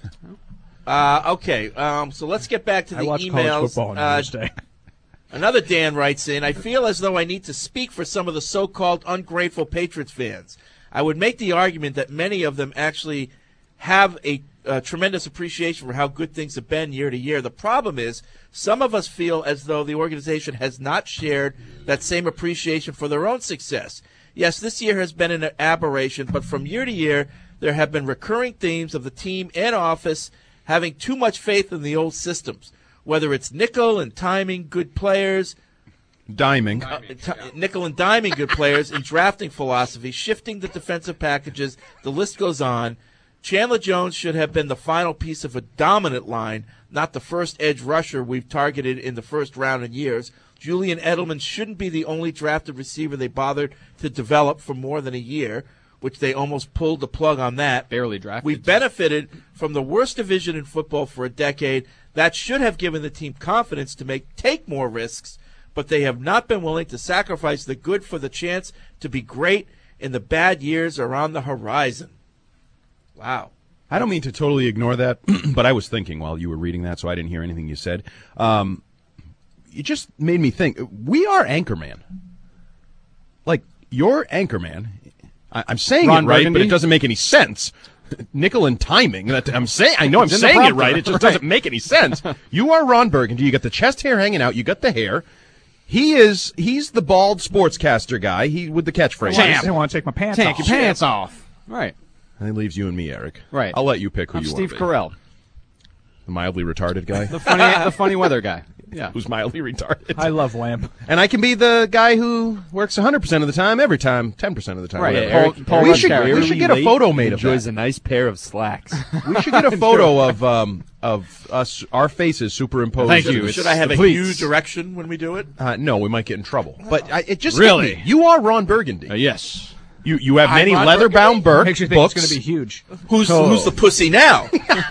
Okay, so let's get back to the I watch emails. college football on New Year's Day. Another Dan writes in, I feel as though I need to speak for some of the so-called ungrateful Patriots fans. I would make the argument that many of them actually have a tremendous appreciation for how good things have been year to year. The problem is some of us feel as though the organization has not shared that same appreciation for their own success. Yes, this year has been an aberration, but from year to year, there have been recurring themes of the team and office having too much faith in the old systems, whether it's nickel and timing good players, nickel and diming good players in drafting philosophy, shifting the defensive packages, the list goes on. Chandler Jones should have been the final piece of a dominant line, not the first edge rusher we've targeted in the first round in years. Julian Edelman shouldn't be the only drafted receiver they bothered to develop for more than a year, which they almost pulled the plug on that. Barely drafted. We've benefited from the worst division in football for a decade. That should have given the team confidence to take more risks, but they have not been willing to sacrifice the good for the chance to be great, and the bad years are on the horizon. Wow. I don't mean to totally ignore that, but I was thinking while you were reading that, so I didn't hear anything you said. It just made me think, we are Anchorman. Like, you're Anchorman. I'm saying Ron it right, Burgundy? but it doesn't make any sense. nickel and timing. That I'm saying, I know I'm saying it right. It just doesn't make any sense. You are Ron Burgundy. You got the chest hair hanging out. You got the hair. He's the bald sportscaster guy. He with the catchphrase. I don't want to take my pants off. Take your pants off. Right. And it leaves you and me, Eric. Right. I'll let you pick who I'm you Steve want. Steve Carell. The mildly retarded guy. the funny weather guy. Yeah. Who's mildly retarded. I love Lamb. And I can be the guy who works 100% of the time, every time, 10% of the time. Right. Eric, we should get a photo made of that. Enjoys a nice pair of slacks. We should get a photo of us, our faces superimposed. Thank you. Should I have a huge erection when we do it? No, we might get in trouble. But it just really, hit me. You are Ron Burgundy. Yes. You have many leather-bound Makes you think books. it's going to be huge. Who's the pussy now?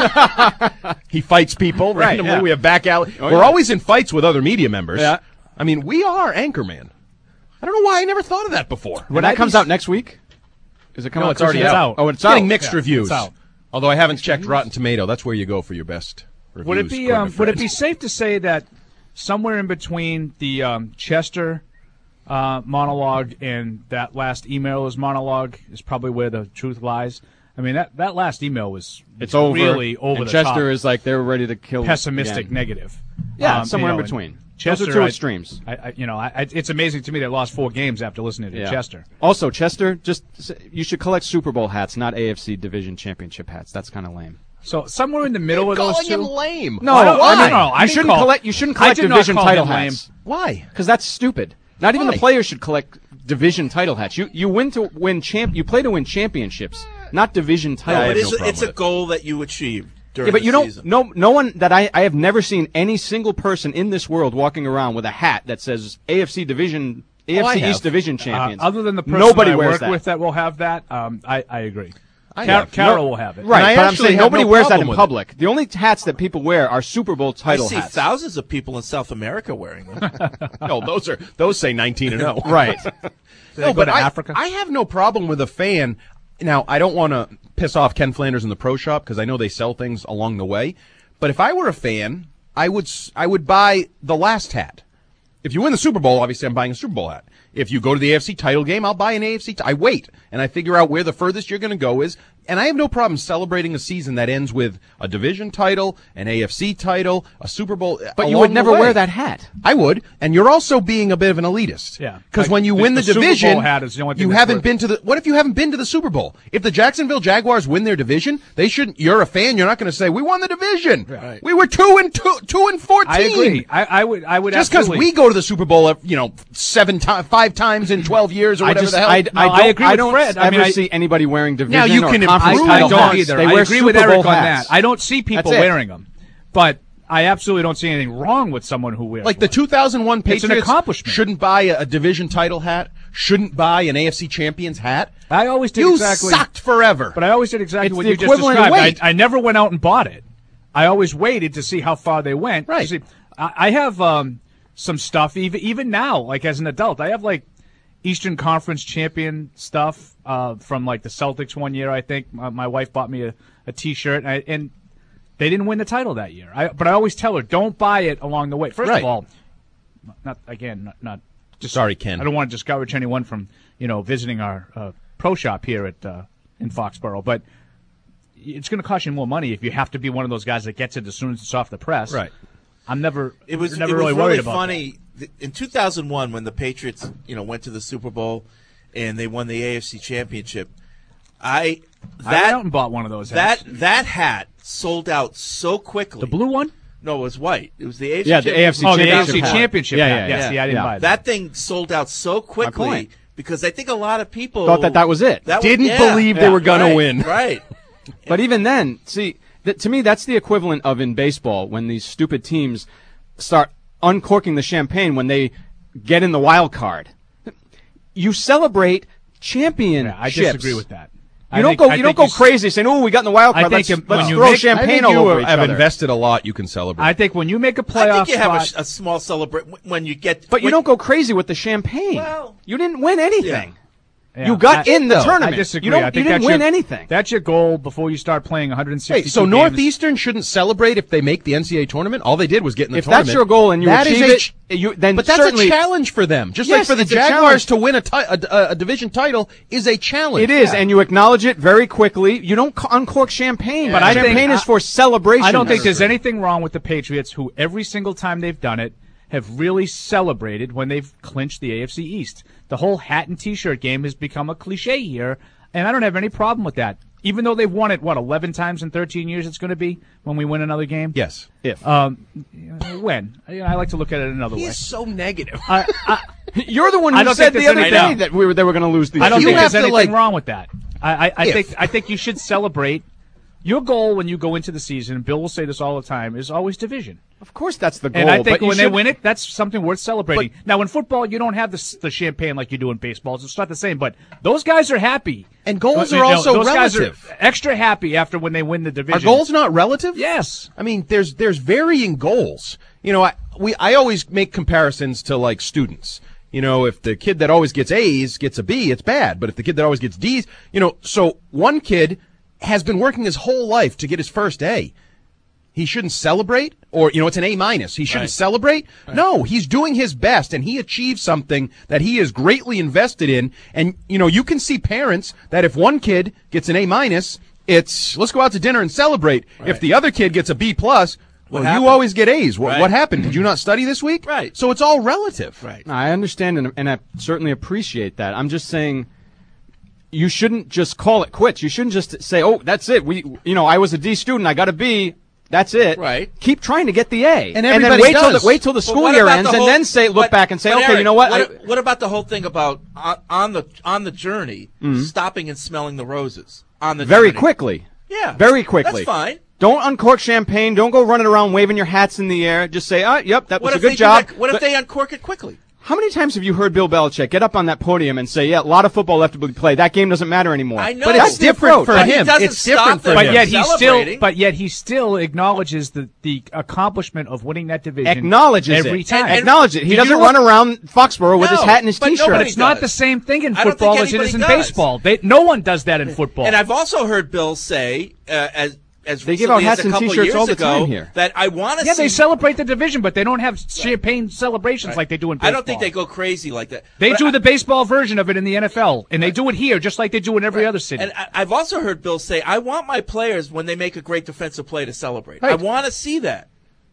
He fights people randomly. Yeah. We have back alley. We're always in fights with other media members. Yeah. I mean, we are Anchorman. I don't know why I never thought of that before. When that comes out next week? Is it coming out? It's already out. Oh, it's getting mixed reviews. It's out. Although I haven't checked Rotten Tomato. That's where you go for your best reviews. Would it be safe to say that somewhere in between the Chester monologue and that last emailer's monologue is probably where the truth lies? I mean, that last email was really over the top. Chester is like they're ready to kill. Pessimistic, again. negative. Yeah, somewhere in between. Chester, those are two extremes. It's amazing to me they lost 4 games after listening to Chester. Also, Chester, you should collect Super Bowl hats, not AFC Division Championship hats. That's kind of lame. So somewhere in the middle of those two. Calling him lame. No, you shouldn't collect division title hats. Why? Because that's stupid. Not even the players should collect division title hats. You play to win championships, not division title hats. It's a goal that you achieve. Yeah, but you don't. No one that I have never seen any single person in this world walking around with a hat that says AFC East Division champions. Other than the person nobody I wears work that. with that will have that. I agree. Carol will have it. Right, but I'm saying nobody wears that in public. The only hats that people wear are Super Bowl title hats. I see thousands of people in South America wearing them. No, those say 19-0. Right. No, but Africa. I have no problem with a fan. Now, I don't want to piss off Ken Flanders in the pro shop because I know they sell things along the way. But if I were a fan, I would buy the last hat. If you win the Super Bowl, obviously I'm buying a Super Bowl hat. If you go to the AFC title game, I'll buy an AFC. I wait, and I figure out where the furthest you're going to go is. And I have no problem celebrating a season that ends with a division title, an AFC title, a Super Bowl. But you would never wear that hat. I would, and you're also being a bit of an elitist. Yeah, because when you win the division, Super Bowl hat is the only thing you haven't been to the. What if you haven't been to the Super Bowl? If the Jacksonville Jaguars win their division, they shouldn't. You're a fan. You're not going to say we won the division. Right. We were 2-14. I agree. I would just because we go to the Super Bowl, 5 times in 12 years or whatever the hell. I agree with Fred. I never see anybody wearing division. Now you can improve. I don't either. They I wear agree Super with Eric Bowl on hats. that. I don't see people wearing them, but I absolutely don't see anything wrong with someone who wears. Like the 2001 Patriots it's an accomplishment. Shouldn't buy a division title hat. Shouldn't buy an AFC Champions hat. I always did you exactly. sucked forever. But I always did exactly It's what the you just equivalent of described. weight. I never went out and bought it. I always waited to see how far they went. Right. See, I have some stuff even now, like as an adult. I have like Eastern Conference champion stuff from like the Celtics one year. I think my wife bought me a T-shirt, and they didn't win the title that year. But I always tell her, don't buy it along the way. First of all, not just. Sorry, Ken. I don't want to discourage anyone from visiting our pro shop here in Foxborough, but it's going to cost you more money if you have to be one of those guys that gets it as soon as it's off the press. Right. I'm never. It was really worried about funny in 2001 when the Patriots went to the Super Bowl and they won the AFC Championship. I went out and bought one of those hats. That hat sold out so quickly. The blue one? No, it was white. It was the AFC. Yeah, the AFC Championship. the AFC Championship. Yeah. Yes, I didn't buy that thing sold out so quickly because I think a lot of people thought that was it. Didn't believe they were going to win. Right. But even then, see, to me, that's the equivalent of in baseball when these stupid teams start uncorking the champagne when they get in the wild card. You celebrate championships. I disagree with that. You don't go crazy saying, "Oh, we got in the wild card. Let's throw champagne all over each other." I've invested a lot. You can celebrate. I think when you make a playoff, I think you have a small celebration when you get. But you don't go crazy with the champagne. Well, you didn't win anything. Yeah, you got in the tournament. I disagree. You didn't win anything. That's your goal before you start playing 162 Wait, so games. Northeastern shouldn't celebrate if they make the NCAA tournament? All they did was get in the tournament. If that's your goal and you achieve it, then but that's certainly, a challenge for them. Just like for the Jaguars to win a division title is a challenge. It is, and you acknowledge it very quickly. You don't uncork champagne. But champagne is for celebration. I don't think there's anything wrong with the Patriots, who every single time they've done it have really celebrated when they've clinched the AFC East. The whole hat and T-shirt game has become a cliche here, and I don't have any problem with that. Even though they've won it, 11 times in 13 years it's going to be when we win another game? Yes. If. When? I like to look at it another way. He's so negative. You're the one who said the other day that they were going to lose these. I don't think there's anything wrong with that. I think you should celebrate. Your goal when you go into the season, and Bill will say this all the time, is always division. Of course that's the goal. And I think when they win it, that's something worth celebrating. Now, in football, you don't have the champagne like you do in baseball. It's not the same. But those guys are happy. And goals are also those relative. Guys are extra happy after when they win the division. Are goals not relative? Yes. I mean, there's varying goals. You know, I always make comparisons to, like, students. You know, if the kid that always gets A's gets a B, it's bad. But if the kid that always gets D's, so one kid has been working his whole life to get his first A. He shouldn't celebrate, or, it's an A-. He shouldn't celebrate. Right. No, he's doing his best, and he achieved something that he is greatly invested in. And, you can see parents that if one kid gets an A-, it's, let's go out to dinner and celebrate. Right. If the other kid gets a B+, you always get A's. What happened? Did you not study this week? Right. So it's all relative. Right. I understand, and I certainly appreciate that. I'm just saying, you shouldn't just call it quits. You shouldn't just say, "Oh, that's it. I was a D student. I got a B. That's it." Right. Keep trying to get the A, and then wait till the school year ends, and then look back and say, "Okay, Eric, you know what?" What about the whole thing about on the journey, stopping and smelling the roses on the very journey? quickly? Yeah, very quickly. That's fine. Don't uncork champagne. Don't go running around waving your hats in the air. Just say, "Yep, that was a good job." What if they uncork it quickly? How many times have you heard Bill Belichick get up on that podium and say, "Yeah, a lot of football left to be played. That game doesn't matter anymore." I know, but it's different for him. It's different for him. But yet he still acknowledges the accomplishment of winning that division. Acknowledges every it. time. Acknowledge it. He doesn't run around Foxborough with his hat and his T-shirt. But it's not the same thing in football as it is in baseball. No one does that in football. And I've also heard Bill say, as they give out hats and T-shirts all the time here. That I want to see. Yeah, they celebrate the division, but they don't have champagne celebrations like they do in baseball. I don't think they go crazy like that. They do the baseball version of it in the NFL, and they do it here just like they do in every other city. And I've also heard Bill say, I want my players, when they make a great defensive play, to celebrate. Right. I want to see that.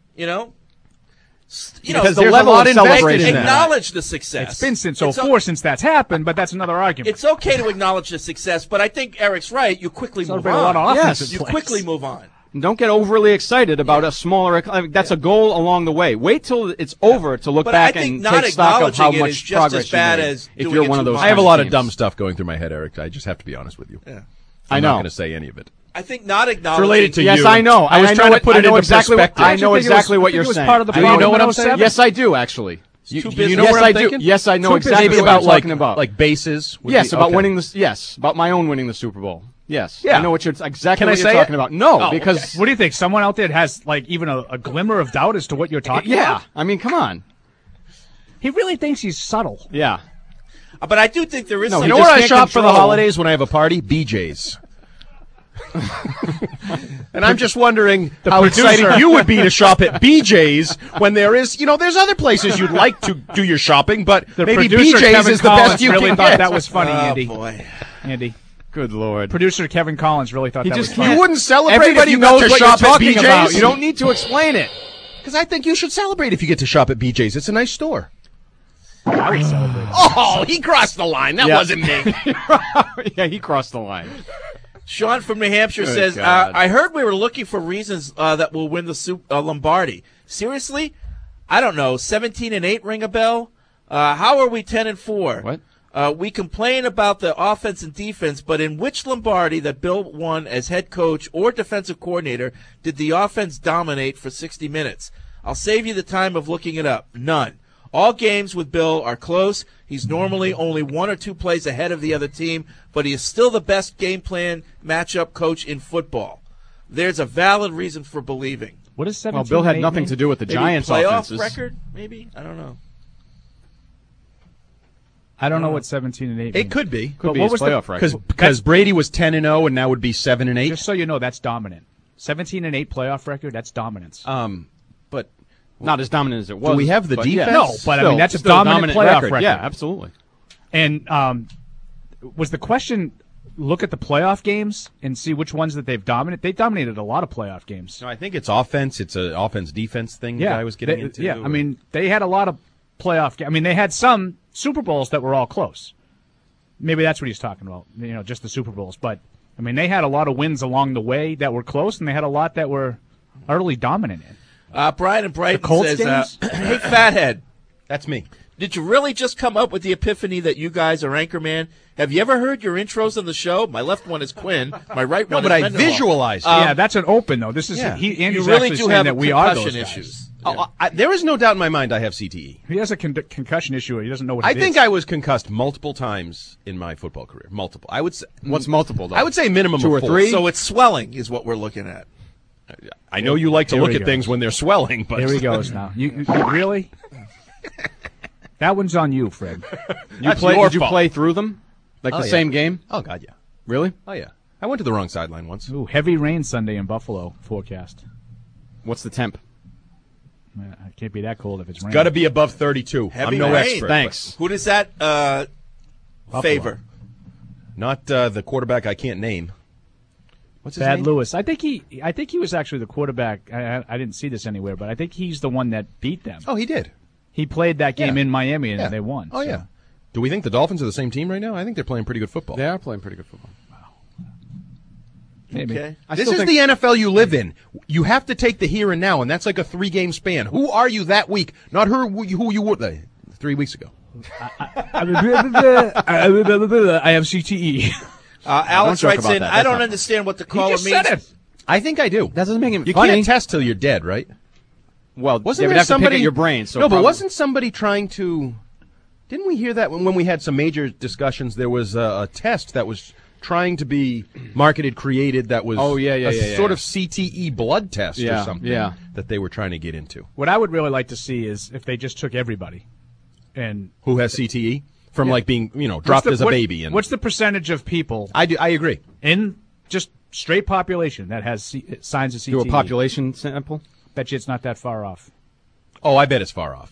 Because the level of celebration. Acknowledge the success. It's been since 2004 since that's happened, but that's another argument. It's okay to acknowledge the success, but I think Eric's right. You quickly move on. A lot of offensive you plays. quickly move on. Don't get overly excited about a smaller. That's a goal along the way. Wait till it's over to look back and take stock of how much progress you made. If you're one of those, I have a lot of dumb stuff going through my head, Eric. I just have to be honest with you. Yeah. I'm not going to say any of it. I think not acknowledging. It's related to yes, you. I know. I was trying to put it into perspective. I know exactly what you're saying. Do you know what I'm saying? Yes, I do actually. You know what I'm thinking? Yes, I know exactly maybe what you're talking about. Like bases. Yes, about winning the. Yes, about my own winning the Super Bowl. Yes, yeah. I know what you're talking about. No, because what do you think? Someone out there has even a glimmer of doubt as to what you're talking about? Yeah, I mean, come on. He really thinks he's subtle. Yeah, but I do think there is. You know where I shop for the holidays when I have a party? BJ's. And I'm just wondering how excited you would be to shop at BJ's when there's other places you'd like to do your shopping, but maybe BJ's is the best you really can thought get. That was funny, Andy. Boy. Andy. Good Lord. Producer Kevin Collins really thought that was funny. You wouldn't celebrate Everybody if you knows got to what shop you're at talking BJ's. about. You don't need to explain it. Because I think you should celebrate if you get to shop at BJ's. It's a nice store. I would celebrate. Oh, he crossed the line. That wasn't me. Yeah, he crossed the line. Sean from New Hampshire says, I heard we were looking for reasons that will win the Lombardi. Seriously? I don't know. 17-8 ring a bell? How are we 10-4? What? We complain about the offense and defense, but in which Lombardi that Bill won as head coach or defensive coordinator did the offense dominate for 60 minutes? I'll save you the time of looking it up. None. All games with Bill are close. He's normally only 1 or 2 plays ahead of the other team, but he is still the best game plan matchup coach in football. There's a valid reason for believing. What is 17? Well, Bill had nothing to do with the Giants' playoff offenses. record, maybe? I don't know. I don't know what 17-8 means. It could be. Could be his playoff record. Because Brady was 10-0 and now would be 7-8. Just so you know, that's dominant. 17-8 playoff record, that's dominance. But not as dominant as it was. Do we have the defense? Yeah, no, but I mean that's a dominant playoff record. Yeah, absolutely. And was the question, look at the playoff games and see which ones that they've dominated? They dominated a lot of playoff games. No, I think it's offense. It's an offense-defense thing that I was getting into. Yeah, I mean, they had a lot of playoff games. I mean, they had some Super Bowls that were all close. Maybe that's what he's talking about, just the Super Bowls. But, I mean, they had a lot of wins along the way that were close, and they had a lot that were utterly dominant in. Brian and Brighton says, hey, Fathead. That's me. Did you really just come up with the epiphany that you guys are Anchorman? Have you ever heard your intros on the show? My left one is Quinn. My right one is I Mendenhall. visualized it. Yeah, that's an open, though. This is Andy's you really actually do saying have that we are those concussion guys. issues. There is no doubt in my mind I have CTE. He has a concussion issue. He doesn't know what I it is. think I was concussed multiple times in my football career. Multiple. I would say, What's multiple, though? I would say minimum 2 or of 4. 3. So it's swelling is what we're looking at. I know you like to Here look he at things goes. when they're swelling, but Here he goes now. You really? That one's on you, Fred. Did you play through them? Like the yeah. same game? Oh, God, yeah. Really? Oh, yeah. I went to the wrong sideline once. Ooh, heavy rain Sunday in Buffalo forecast. What's the temp? It can't be that cold if it's raining. Got to be above 32. Heavy I'm no rain. expert. Thanks. Who does that favor? Not the quarterback I can't name. What's his Thad name? Lewis. I think he was actually the quarterback. I didn't see this anywhere, but I think he's the one that beat them. Oh, he did. He played that game Yeah. in Miami and Yeah. they won. Oh, so. yeah. Do we think the Dolphins are the same team right now? I think they're playing pretty good football. They are playing pretty good football. Maybe. Okay. This is the NFL you live in. You have to take the here and now, and that's like a 3-game span. Who are you that week? Not who you were 3 weeks ago. I have CTE. Alex joke writes about in, that. I That's don't not- understand what the caller just means. said it. I think I do. That doesn't make it You funny. can't test till you're dead, right? Well, Wasn't they would there have somebody to pick at your brain. So no, but probably- wasn't somebody trying to? Didn't we hear that when we had some major discussions? There was a test that was trying to be marketed, created. That was a sort of CTE blood test or something. Yeah. That they were trying to get into. What I would really like to see is if they just took everybody and Who has CTE from like being dropped as a baby? And what's the percentage of people I agree. in just straight population that has signs of CTE? Do a population sample? Bet you it's not that far off. Oh, I bet it's far off.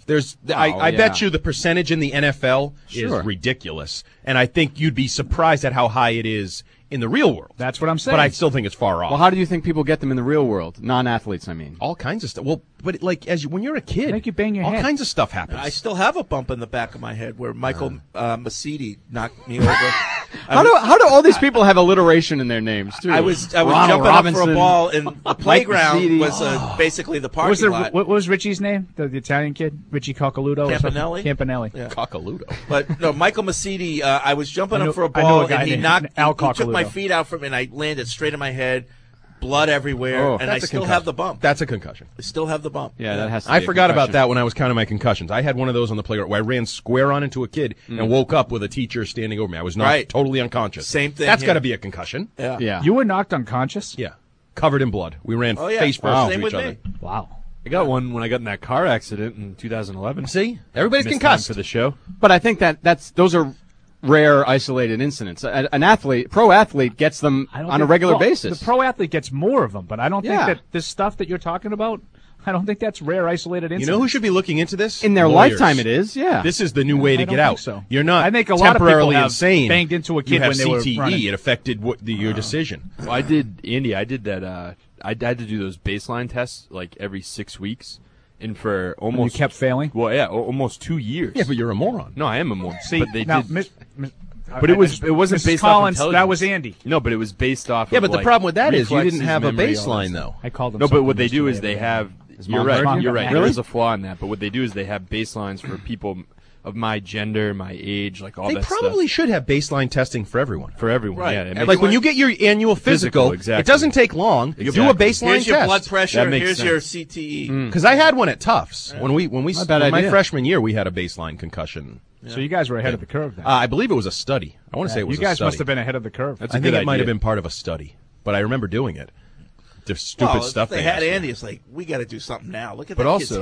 I bet yeah. you the percentage in the NFL Sure. is ridiculous, and I think you'd be surprised at how high it is in the real world. That's what I'm saying. But I still think it's far off. Well, how do you think people get them in the real world? Non-athletes, I mean. All kinds of stuff. Well, but like when you're a kid, Make you bang your all head. kinds of stuff happens. I still have a bump in the back of my head where Michael Masidi knocked me over. How do all these people have alliteration in their names too? I was Ronald jumping Robinson, up for a ball, and the playground Masidi. was basically the What was, parking lot. what was Richie's name? The Italian kid? Richie Coccoluto? or something? Campanelli? Campanelli. Yeah. Cockaludo. But no, Michael Masidi, I was jumping I know- up for a I know ball, a guy and he named knocked. Al He took my Coccoluto. feet out from, and I landed straight in my head, blood everywhere, Oh, and I that's a still concussion. have the bump. That's a concussion. I still have the bump. Yeah, that has to be I a forgot about concussion. that when I was counting my concussions. I had one of those on the playground where I ran square on into a kid and woke up with a teacher standing over me. I was not Right. totally unconscious. Same thing That's here. got to be a concussion. Yeah. Yeah. You were knocked unconscious? Yeah. Covered in blood. We ran Oh, yeah. face first Wow. to Same each with other. me. Wow. I got one when I got in that car accident in 2011. See? Everybody's Missed concussed. time for the show. But I think those are rare, isolated incidents. An athlete, pro athlete, gets them I don't on a think- regular well, basis. The pro athlete gets more of them, but I don't Yeah. think that this stuff that you're talking about, I don't think that's rare, isolated You incidents. know who should be looking into this? In their Lawyers. lifetime, it is. Yeah. This is the new way I to don't get out. think so. You're not I think a lot of people temporarily have insane. banged into a kid you have when they were CTE. running. It affected your decision. Well, I did that. I had to do those baseline tests like every 6 weeks, and for almost you kept failing? Well, yeah, almost 2 years. Yeah, but you're a moron. No, I am a moron. See, but they now, did. But it wasn't Mrs. based Collins, off intelligence. that was Andy. No, but it was based off. Yeah, of, but the like, problem with that is you didn't reflexes, have a memory, all that baseline, stuff. though. I called them No, but what something they do is yesterday. they have. His You're mom right. heard You're me? right. Really? There's a flaw in that. But what they do is they have baselines for people of my gender, my age, like all They that stuff. probably should have baseline testing for everyone. For everyone, Right. yeah. It makes Like when you get your annual physical, exactly. it doesn't take long. You do a Exactly. baseline Here's your test. blood pressure. That makes Here's sense. your CTE. Because I had one at Tufts when we Not a bad my idea. freshman year we had a baseline concussion. So you guys were ahead of the curve then. I believe it was a study. I want to say it was you guys a study. must have been ahead of the curve. That's a I think good it might have idea. been part of a study, but I remember doing it. The stupid Well, stuff if they had asked me. Andy, it's like, we got to do something now. Look at But that also, kid's head.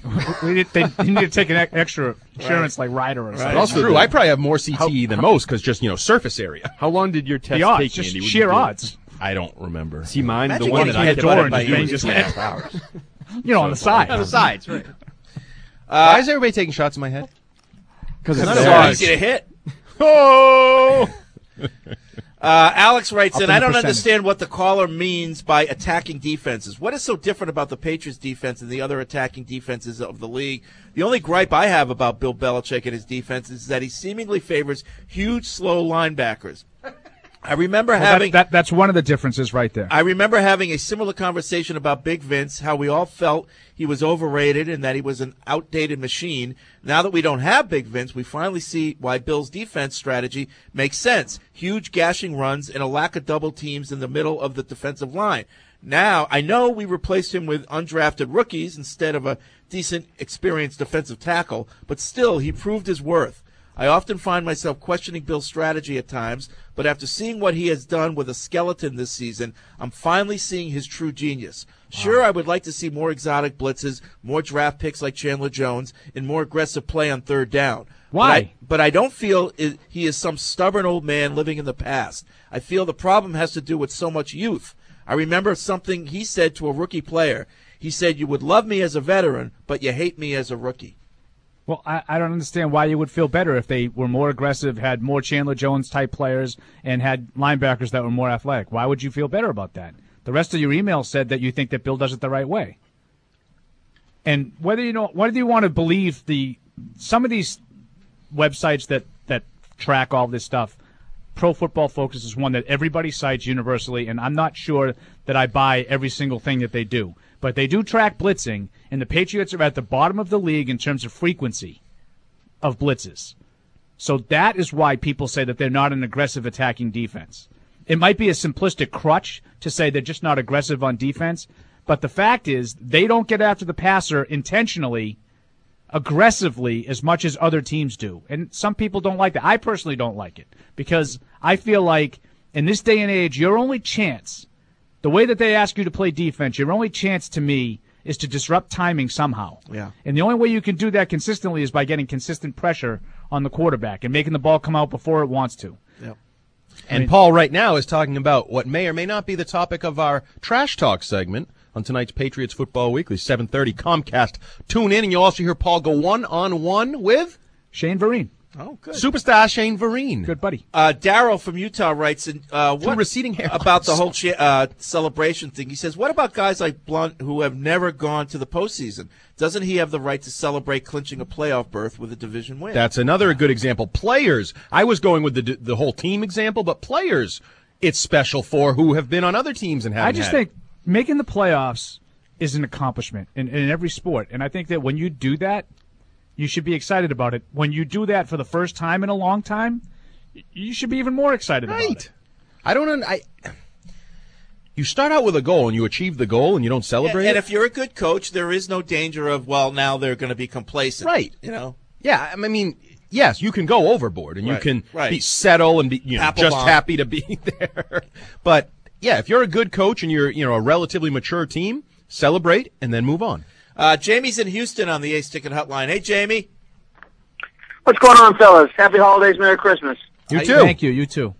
They need to take an extra insurance like Ryder or something. That's true. I probably have more CTE than most because just, surface area. How long did your test the odds, take, just Andy? sheer odds. I don't remember. See mine? Imagine the one that I door and by you just is 2.5 hours. On the side. On the sides, right. Why is everybody taking shots in my head? Because It's it's so large. easy to hit. Oh! Alex writes Up in, in I the don't percentage. understand what the caller means by attacking defenses. What is so different about the Patriots defense and the other attacking defenses of the league? The only gripe I have about Bill Belichick and his defense is that he seemingly favors huge, slow linebackers. I remember having that's one of the differences right there. I remember having a similar conversation about Big Vince, how we all felt he was overrated and that he was an outdated machine. Now that we don't have Big Vince, we finally see why Bill's defense strategy makes sense. Huge gashing runs and a lack of double teams in the middle of the defensive line. Now, I know we replaced him with undrafted rookies instead of a decent, experienced defensive tackle, but still, he proved his worth. I often find myself questioning Bill's strategy at times, but after seeing what he has done with a skeleton this season, I'm finally seeing his true genius. Sure, I would like to see more exotic blitzes, more draft picks like Chandler Jones, and more aggressive play on third down. Why? But I don't feel he is some stubborn old man living in the past. I feel the problem has to do with so much youth. I remember something he said to a rookie player. He said, "You would love me as a veteran, but you hate me as a rookie." Well, I don't understand why you would feel better if they were more aggressive, had more Chandler Jones-type players, and had linebackers that were more athletic. Why would you feel better about that? The rest of your email said that you think that Bill does it the right way. And whether you want to believe some of these websites that track all this stuff, Pro Football Focus is one that everybody cites universally, and I'm not sure that I buy every single thing that they do. But they do track blitzing, and the Patriots are at the bottom of the league in terms of frequency of blitzes. So that is why people say that they're not an aggressive attacking defense. It might be a simplistic crutch to say they're just not aggressive on defense, but the fact is they don't get after the passer intentionally, aggressively, as much as other teams do. And some people don't like that. I personally don't like it because I feel like in this day and age, your only chance, the way that they ask you to play defense, your only chance to me is to disrupt timing somehow. Yeah. And the only way you can do that consistently is by getting consistent pressure on the quarterback and making the ball come out before it wants to. Yep. And Paul right now is talking about what may or may not be the topic of our Trash Talk segment on tonight's Patriots Football Weekly, 7:30 Comcast. Tune in, and you'll also hear Paul go one-on-one with Shane Vereen. Oh, good. Superstar Shane Vereen. Good buddy. Daryl from Utah writes, what receding hairlines. about the whole celebration thing? He says, what about guys like Blunt who have never gone to the postseason? Doesn't he have the right to celebrate clinching a playoff berth with a division win? That's another good example. Players, I was going with the whole team example, but players it's special for who have been on other teams and haven't I just had it. think making the playoffs is an accomplishment in every sport. And I think that when you do that, you should be excited about it. When you do that for the first time in a long time, you should be even more excited about it. You start out with a goal and you achieve the goal and you don't celebrate and it. if you're a good coach, there is no danger of, well, now they're going to be complacent. Right. You know? Yeah, I mean, yes, you can go overboard and you can be settle and be just happy to be there. But yeah, if you're a good coach and you're a relatively mature team, celebrate and then move on. Jamie's in Houston on the Ace Ticket Hotline. Hey, Jamie. What's going on, fellas? Happy holidays, Merry Christmas. You too. Thank you. You too.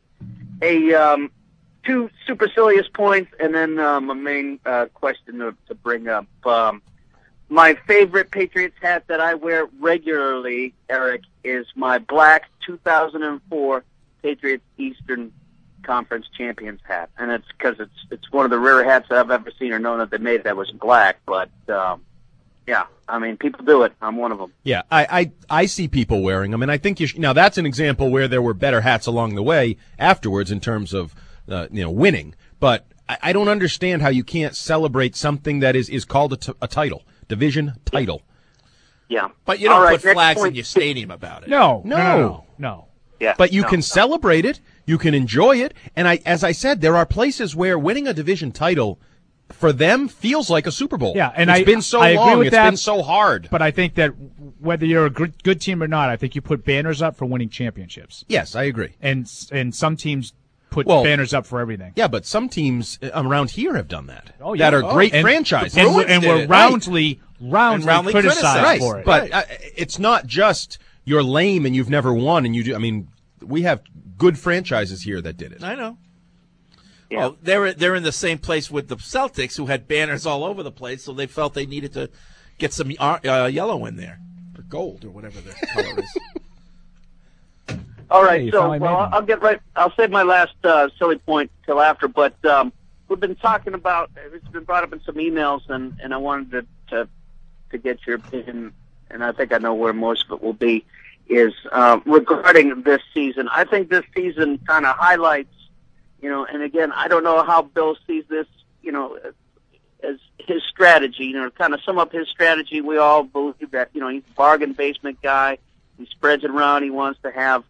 Two supercilious points and then a main question to bring up. My favorite Patriots hat that I wear regularly, Eric, is my black 2004 Patriots Eastern Conference Champions hat, and it's because it's one of the rare hats that I've ever seen or known that they made that was black. But yeah, I mean, people do it. I'm one of them. Yeah, I see people wearing them, and I think now that's an example where there were better hats along the way afterwards in terms of winning. But I don't understand how you can't celebrate something that is called a title, division title. Yeah, but you don't put flags in your stadium about it. No. Yeah, but you can celebrate it. You can enjoy it. And as I said, there are places where winning a division title for them feels like a Super Bowl. Yeah, and it's been so I long. agree with it's that, been so hard. But I think that whether you're a good team or not, I think you put banners up for winning championships. Yes, I agree. And some teams put banners up for everything. Yeah, but some teams around here have done that. Oh, yeah. That are great franchises. And we're roundly roundly criticized for it. But it's not just you're lame and you've never won, and you do. I mean, we have good franchises here that did it. I know. Yeah. Well, they're in the same place with the Celtics, who had banners all over the place, so they felt they needed to get some yellow in there, or gold, or whatever the color is. All right, I'll get right. I'll save my last silly point till after. But we've been talking about. It's been brought up in some emails, and I wanted to get your opinion. And I think I know where most of it will be. Is regarding this season. I think this season kind of highlights. And again, I don't know how Bill sees this, as his strategy. To kind of sum up his strategy, we all believe that, he's a bargain basement guy. He spreads it around. He wants to have,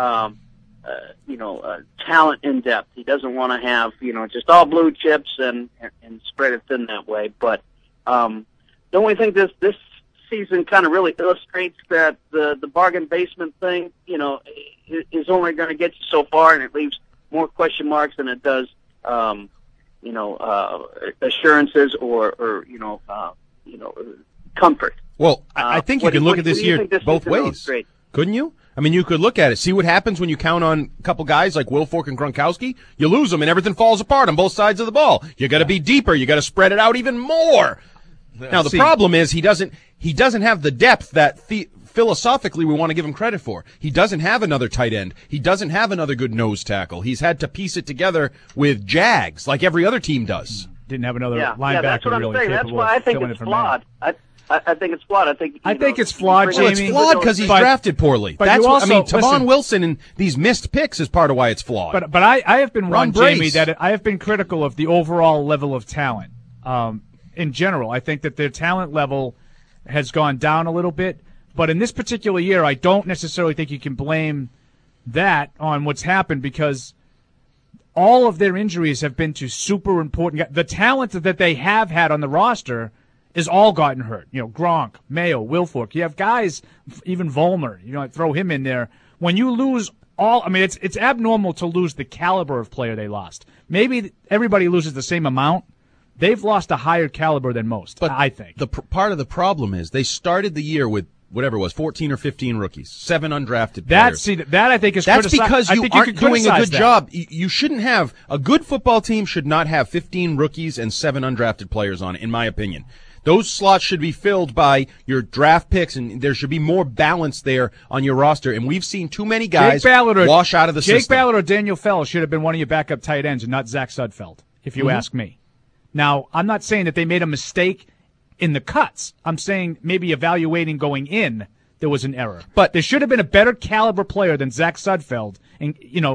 talent in depth. He doesn't want to have, just all blue chips and spread it thin that way. But don't we think this season kind of really illustrates that the bargain basement thing, is only going to get you so far, and it leaves more question marks than it does, assurances or comfort. Well, I think you can look at this year both ways, couldn't you? I mean, you could look at it. See what happens when you count on a couple guys like Wilfork and Gronkowski? You lose them, and everything falls apart on both sides of the ball. You got to be deeper. You got to spread it out even more. Now, the problem is he doesn't have the depth that philosophically we want to give him credit for. He doesn't have another tight end. He doesn't have another good nose tackle. He's had to piece it together with Jags like every other team does. Didn't have another linebacker. Yeah, that's what I'm saying. That's why I think it's flawed. I think it's flawed. I think it's flawed, Jamie. It's flawed because he's drafted poorly. That's what, Tavon Wilson and these missed picks is part of why it's flawed. But I have been wrong, Jamie, that I have been critical of the overall level of talent. In general, I think that their talent level has gone down a little bit. But in this particular year, I don't necessarily think you can blame that on what's happened because all of their injuries have been to super important guys. The talent that they have had on the roster is all gotten hurt. Gronk, Mayo, Wilfork. You have guys, even Vollmer, throw him in there. When you lose it's abnormal to lose the caliber of player they lost. Maybe everybody loses the same amount. They've lost a higher caliber than most, but I think. Part of the problem is they started the year with whatever it was, 14 or 15 rookies, 7 undrafted players. That I think is That's because you aren't doing a good job. You shouldn't have – a good football team should not have 15 rookies and 7 undrafted players on it, in my opinion. Those slots should be filled by your draft picks, and there should be more balance there on your roster. And we've seen too many guys wash out of the system. Jake Ballard or Daniel Fells should have been one of your backup tight ends and not Zach Sudfeld, if you ask me. Now, I'm not saying that they made a mistake in the cuts. I'm saying maybe evaluating going in, there was an error. But there should have been a better caliber player than Zach Sudfeld, and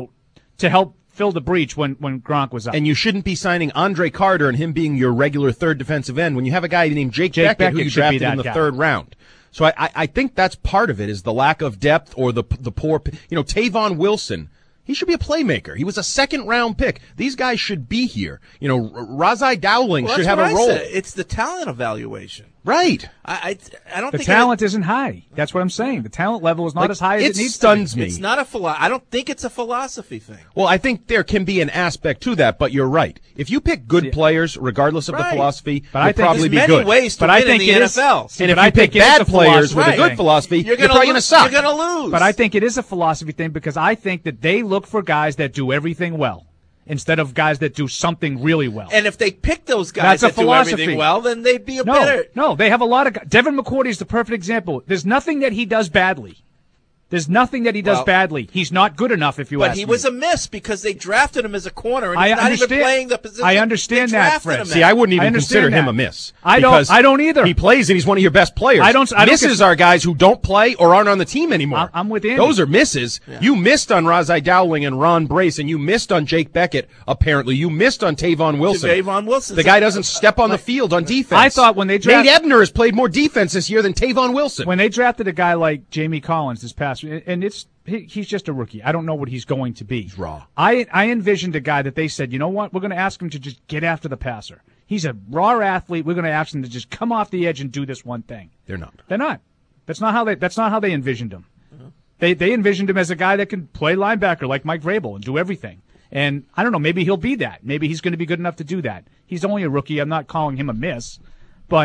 to help fill the breach when Gronk was out. And you shouldn't be signing Andre Carter and him being your regular third defensive end when you have a guy named Jake Beckett who you drafted in the third round. So I think that's part of it is the lack of depth or the poor. Tavon Wilson. He should be a playmaker. He was a second-round pick. These guys should be here. Razai Dowling should have a role. It's the talent evaluation. Right. I don't think the talent isn't high. That's what I'm saying. The talent level is not as high as it needs stuns to be. me. It's not I don't think it's a philosophy thing. Well, I think there can be an aspect to that, but you're right. If you pick good players, regardless of the philosophy, you'll probably be good. There's many ways to win in the NFL. And if you pick bad players with a good philosophy, you're probably going to suck. You're going to lose. But I think it is a philosophy thing because I think that they look for guys that do everything well instead of guys that do something really well. And if they pick those guys that do everything well, then they'd be better. No, they have a lot of guys. Devin McCourty is the perfect example. There's nothing that he does badly. There's nothing that he does badly. He's not good enough, if you ask me. But he was a miss because they drafted him as a corner, and he's not even playing the position. I understand that, Fred. See, I wouldn't even consider him a miss. I don't either. He plays, and he's one of your best players. Misses are guys who don't play or aren't on the team anymore. I'm with Andy. Those are misses. Yeah. You missed on Razai Dowling and Ron Brace, and you missed on Jake Beckett, apparently. You missed on Tavon Wilson. The guy doesn't step on the field on defense. I thought when they drafted... Nate Ebner has played more defense this year than Tavon Wilson. When they drafted a guy like Jamie Collins this past... and he's just a rookie. I don't know what he's going to be. He's raw. I envisioned a guy that they said, you know what, we're going to ask him to just get after the passer. He's a raw athlete. We're going to ask him to just come off the edge and do this one thing. They're not. That's not how they envisioned him. They envisioned him as a guy that can play linebacker like Mike Vrabel and do everything. And I don't know, maybe he'll be that. Maybe he's going to be good enough to do that. He's only a rookie. I'm not calling him a miss. But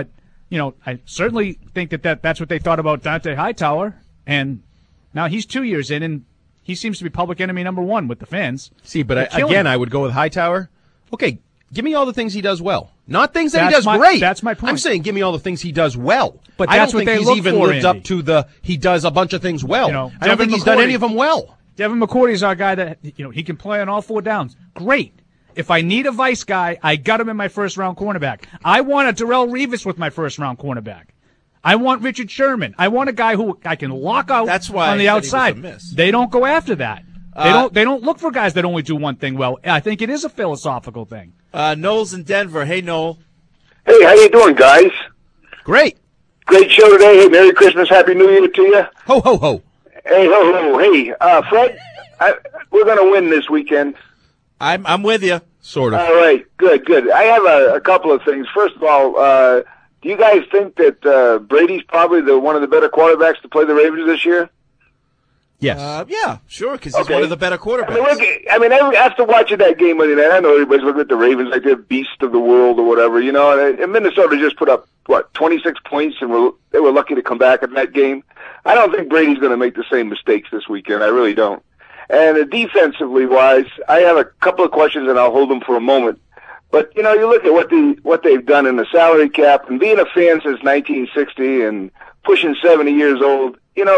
I certainly think that's what they thought about Dante Hightower, and now he's 2 years in, and he seems to be public enemy number one with the fans. See, but again, I would go with Hightower. Okay, give me all the things he does well. Not things that he does great. That's my point. I'm saying give me all the things he does well. But I that's don't what think they he's look even for, lived up Andy. to he does a bunch of things well. I don't think he's McCourty, done any of them well. Devin McCourty is our guy that, he can play on all four downs. Great. If I need a vice guy, I got him in my first-round cornerback. I want a Darrelle Revis with my first-round cornerback. I want Richard Sherman. I want a guy who I can lock out on the outside. They don't go after that. They don't look for guys that only do one thing well. I think it is a philosophical thing. Noel's in Denver. Hey, Noel. Hey, how you doing, guys? Great. Great show today. Hey, Merry Christmas, Happy New Year to you. Ho, ho, ho. Hey, ho, ho. Hey, Fred, we're going to win this weekend. I'm with you. Sort of. All right, good. I have a couple of things. First of all, do you guys think that Brady's probably one of the better quarterbacks to play the Ravens this year? Yes. Yeah, sure, because he's one of the better quarterbacks. After watching that game Monday night, I know everybody's looking at the Ravens like they're beast of the world or whatever, and Minnesota just put up, 26 points, and they were lucky to come back in that game. I don't think Brady's going to make the same mistakes this weekend. I really don't. And defensively wise, I have a couple of questions, and I'll hold them for a moment. But, you look at what they've done in the salary cap, and being a fan since 1960 and pushing 70 years old,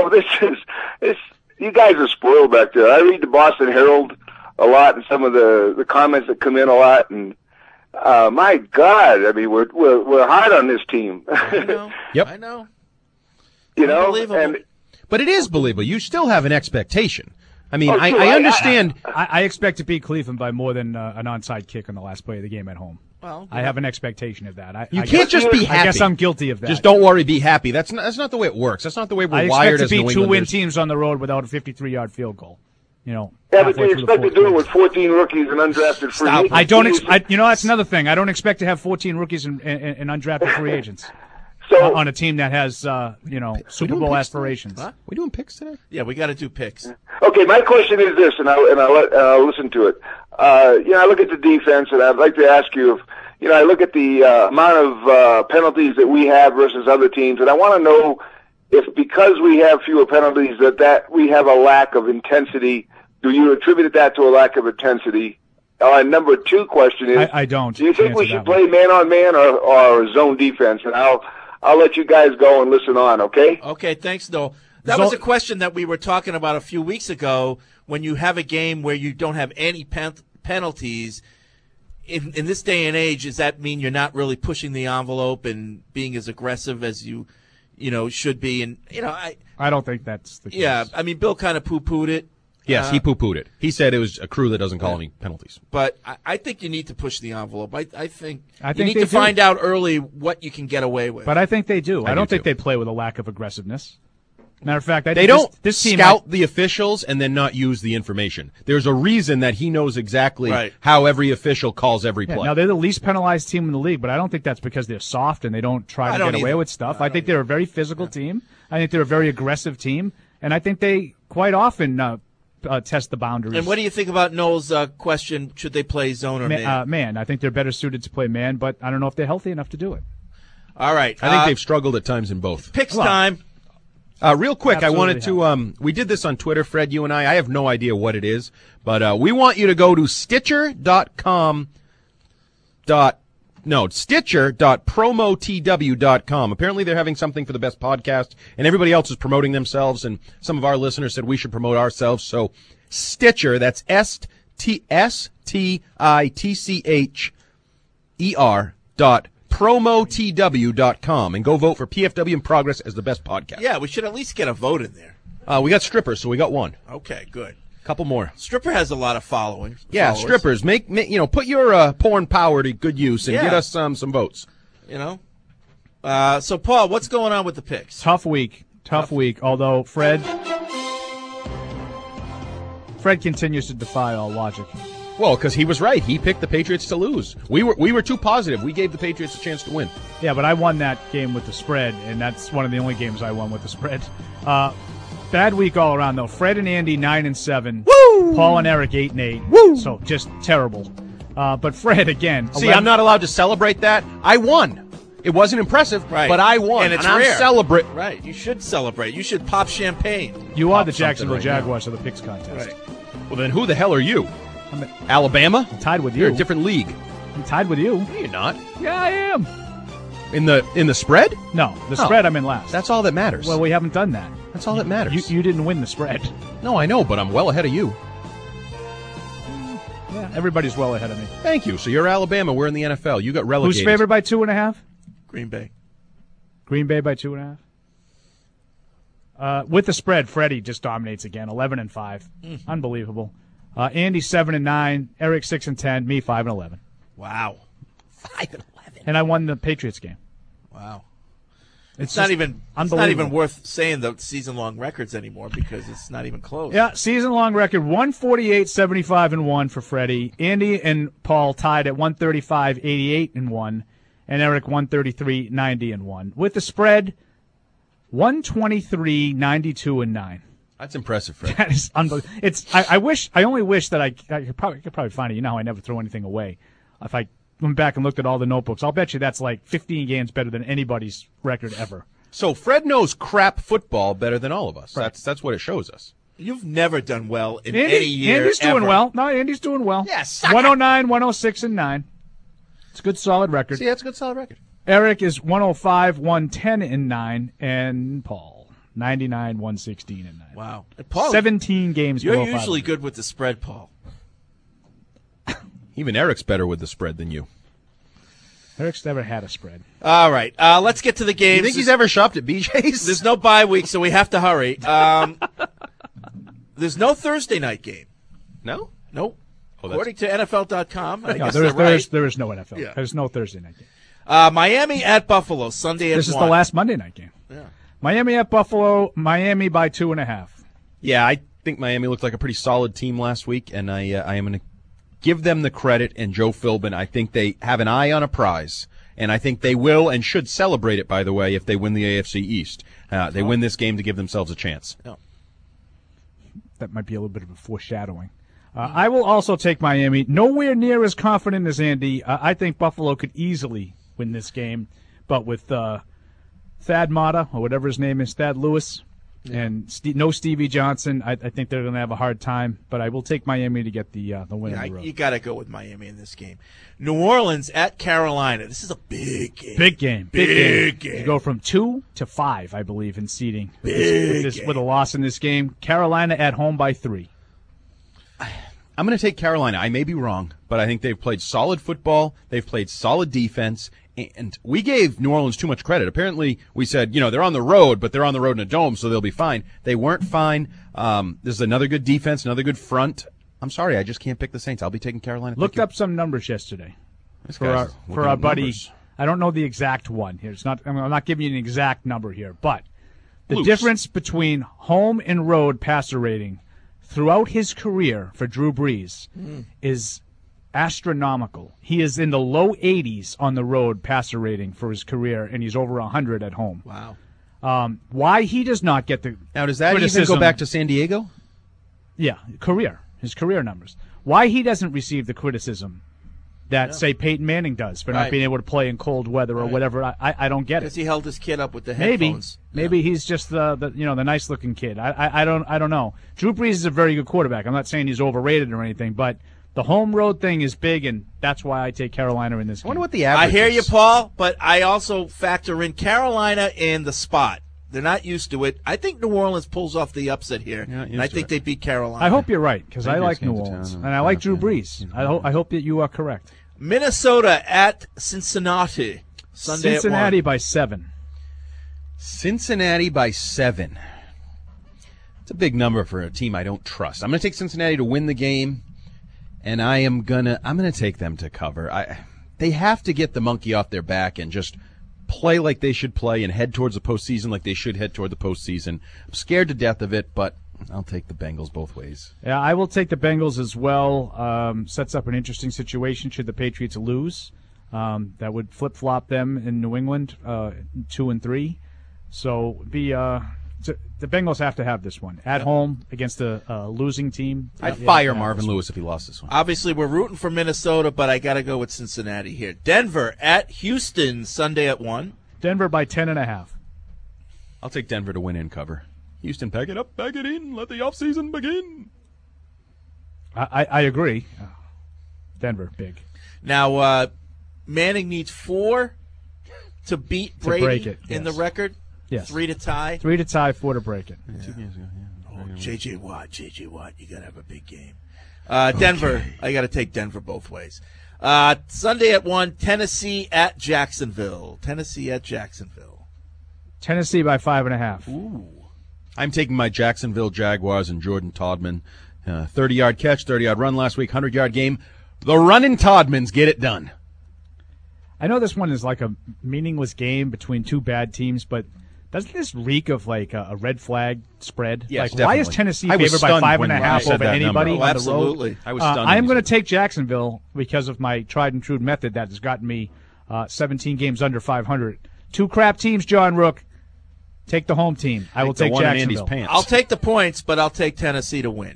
you guys are spoiled back there. I read the Boston Herald a lot and some of the comments that come in a lot, and my God, I mean, we're hard on this team. I know. Yep. I know. But it is believable. You still have an expectation. I mean, Oh, I sure. understand. I expect to beat Cleveland by more than an onside kick on the last play of the game at home. Well, I have an expectation of that. You can't just be happy. I guess I'm guilty of that. Just don't worry, be happy. That's not the way it works. That's not the way we're wired as New I expect to beat Englanders. 2-win teams on the road without a 53-yard field goal. Yeah, but you expect to do it with 14 rookies and undrafted free agents. I don't. That's another thing. I don't expect to have 14 rookies and undrafted free agents. On a team that has, Super Bowl aspirations. Huh? We doing picks today? Yeah, we got to do picks. Okay, my question is this, and I'll listen to it. I look at the defense, and I'd like to ask you if, I look at the amount of penalties that we have versus other teams, and I want to know if because we have fewer penalties that we have a lack of intensity. Do you attribute that to a lack of intensity? Number two question is, I don't. Do you think we should play man-on-man or zone defense? And I'll let you guys go and listen on, okay? Okay, thanks, Noel. That was a question that we were talking about a few weeks ago. When you have a game where you don't have any penalties, in this day and age, does that mean you're not really pushing the envelope and being as aggressive as you should be? And I don't think that's the case. Yeah, I mean, Bill kind of poo-pooed it. Yes, he poo-pooed it. He said it was a crew that doesn't call any penalties. But I think you need to push the envelope. I think you need they to do. find out early what you can get away with. But I think they do. I don't think too. they play with a lack of aggressiveness. Matter of fact, They don't this team scout the officials and then not use the information. There's a reason that he knows exactly how every official calls every play. Now, they're the least penalized team in the league, but I don't think that's because they're soft and they don't try to get away with stuff. I think they're a very physical team. I think they're a very aggressive team. And I think they quite often test the boundaries. And what do you think about Noel's question, should they play zone or man? Man, I think they're better suited to play man, but I don't know if they're healthy enough to do it. All right. I think they've struggled at times in both. Picks time. Real quick, Absolutely I wanted to, we did this on Twitter, Fred, you and I have no idea what it is, but we want you to go to Stitcher.promotw.com. Apparently they're having something for the best podcast, and everybody else is promoting themselves, and some of our listeners said we should promote ourselves, so Stitcher, that's STITCHER.promotw.com, and go vote for PFW in Progress as the best podcast. Yeah, we should at least get a vote in there. We got strippers, so we got one. Okay, good. Couple more. Stripper has a lot of following. Yeah, followers. strippers. Make put your porn power to good use and Yeah. get us some votes. So, Paul, what's going on with the picks? Tough week. Although Fred continues to defy all logic. Well, because he was right. He picked the Patriots to lose. We were too positive. We gave the Patriots a chance to win. Yeah, but I won that game with the spread, and that's one of the only games I won with the spread. Bad week all around, though. Fred and Andy 9-7. Woo! Paul and Eric 8-8. Woo! So just terrible. But Fred again. See, I'm not allowed to celebrate that. I won. It wasn't impressive, right. but I won, and it's I'm rare. celebrating. Right, you should celebrate. You should pop champagne. You are the Pop Jacksonville something right Jaguars of the picks contest. Right. Well, then who the hell are you? I'm Alabama? tied with you. You're a different league. I'm tied with you. No, you're not. Yeah, I am. In the spread? No, the spread I'm in last. That's all that matters. Well, we haven't done that. That's all that matters. You didn't win the spread. No, I know, but I'm well ahead of you. Yeah, everybody's well ahead of me. Thank you. So you're Alabama. We're in the NFL. You got relegated. Who's favored by 2.5? Green Bay. Green Bay by 2.5. With the spread, Freddie just dominates again. 11-5, unbelievable. Andy 7-9, Eric 6-10, me 5-11. Wow, 5-11. And I won the Patriots game. Wow. It's not even unbelievable. worth saying the season-long records anymore because it's not even close. Yeah, season-long record 148-75-1 for Freddie. Andy and Paul tied at 135-88-1, and Eric 133-90-1. With the spread, 123-92-9. That's impressive, Fred. That is unbelievable. I only wish that I could probably find it. You know how I never throw anything away. If I went back and looked at all the notebooks, I'll bet you that's like 15 games better than anybody's record ever. So Fred knows crap football better than all of us. Right. That's what it shows us. You've never done well in any year. Andy's doing ever. well. No, Andy's doing well. Yes. 109, 106, and 9. It's a good solid record. See, that's a good solid record. Eric is 105, 110, and 9, and Paul 99, 116, and 9. Wow. And Paul, 17 games. You're below usually 500. good with the spread, Paul. Even Eric's better with the spread than you. Eric's never had a spread. All right, let's get to the games. You think he's ever shopped at BJ's? There's no bye week, so we have to hurry. There's no Thursday night game. No? Nope. Oh, According to NFL.com, I No, guess there they're is no NFL. Yeah. There's no Thursday night game. Miami at Buffalo, Sunday at 1. This is the last Monday night game. Yeah. Miami at Buffalo, Miami by 2.5. Yeah, I think Miami looked like a pretty solid team last week, and I am going to give them the credit. And Joe Philbin, I think they have an eye on a prize, and I think they will and should celebrate it, by the way, if they win the AFC East. They win this game to give themselves a chance. No. That might be a little bit of a foreshadowing. I will also take Miami. Nowhere near as confident as Andy. I think Buffalo could easily win this game, but with Thad Matta, or whatever his name is, Thad Lewis, and no Stevie Johnson, I think they're going to have a hard time, but I will take Miami to get the win on the road. You got to go with Miami in this game. New Orleans at Carolina. This is a big game. Big game. Big game. You go from 2 to 5, I believe, in seeding. Big with a loss in this game. Carolina at home by 3. I'm going to take Carolina. I may be wrong, but I think they've played solid football. They've played solid defense, and we gave New Orleans too much credit. Apparently, we said, they're on the road, but they're on the road in a dome, so they'll be fine. They weren't fine. There's another good defense, another good front. I'm sorry, I just can't pick the Saints. I'll be taking Carolina. Looked up some numbers yesterday for our buddy. Numbers. I don't know the exact one here. I'm not giving you an exact number here, but the Loose. difference between home and road passer rating throughout his career for Drew Brees is astronomical. He is in the low 80s on the road passer rating for his career, and he's over 100 at home. Wow. Why he does not get the Now, does that even criticism, go back to San Diego? Yeah, his career numbers. Why he doesn't receive the criticism that, say, Peyton Manning does for not being able to play in cold weather or whatever, I don't get it. Because he held his kid up with the headphones. Maybe he's just the nice looking kid. I don't know. Drew Brees is a very good quarterback. I'm not saying he's overrated or anything, but the home road thing is big, and that's why I take Carolina in this game. I wonder what the average I hear is. you, Paul, but I also factor in Carolina in the spot. They're not used to it. I think New Orleans pulls off the upset here, and I think they beat Carolina. I hope you're right, because I like New came to Orleans, town and I like Drew Brees. I hope that you are correct. Minnesota at Cincinnati. Sunday Cincinnati at 1. by 7. Cincinnati by 7. It's a big number for a team I don't trust. I'm going to take Cincinnati to win the game, and I'm gonna take them to cover. They have to get the monkey off their back and just play like they should play and head towards the postseason like they should head toward the postseason. I'm scared to death of it, but I'll take the Bengals both ways. Yeah, I will take the Bengals as well. Sets up an interesting situation should the Patriots lose. That would flip-flop them in New England, 2 and 3. So be the Bengals have to have this one at home against a losing team. I'd fire Marvin Lewis if he lost this one. Obviously, we're rooting for Minnesota, but I got to go with Cincinnati here. Denver at Houston Sunday at 1. Denver by 10.5. I'll take Denver to win and cover. Houston, pack it up, pack it in, let the offseason begin. I agree. Denver, big. Now, Manning needs 4 to beat Brady to break it, in the record. Yes. 3 to tie. 3 to tie, 4 to break it. Yeah. 2 years ago, yeah. Oh, J.J. Watt, you got to have a big game. Denver, okay. I got to take Denver both ways. Sunday at 1, Tennessee at Jacksonville. Tennessee by 5.5. Ooh. I'm taking my Jacksonville Jaguars and Jordan Todman. 30-yard catch, 30-yard run last week, 100-yard game. The running Todmans get it done. I know this one is like a meaningless game between two bad teams, but doesn't this reek of like a red flag spread? Yes, like, definitely. Why is Tennessee favored by 5.5 over anybody on the road? Absolutely. I was stunned. I am going to take Jacksonville because of my tried and true method that has gotten me 17 games under 500. 2 crap teams, John Rook. Take the home team. I will take Jacksonville. I'll take the points, but I'll take Tennessee to win.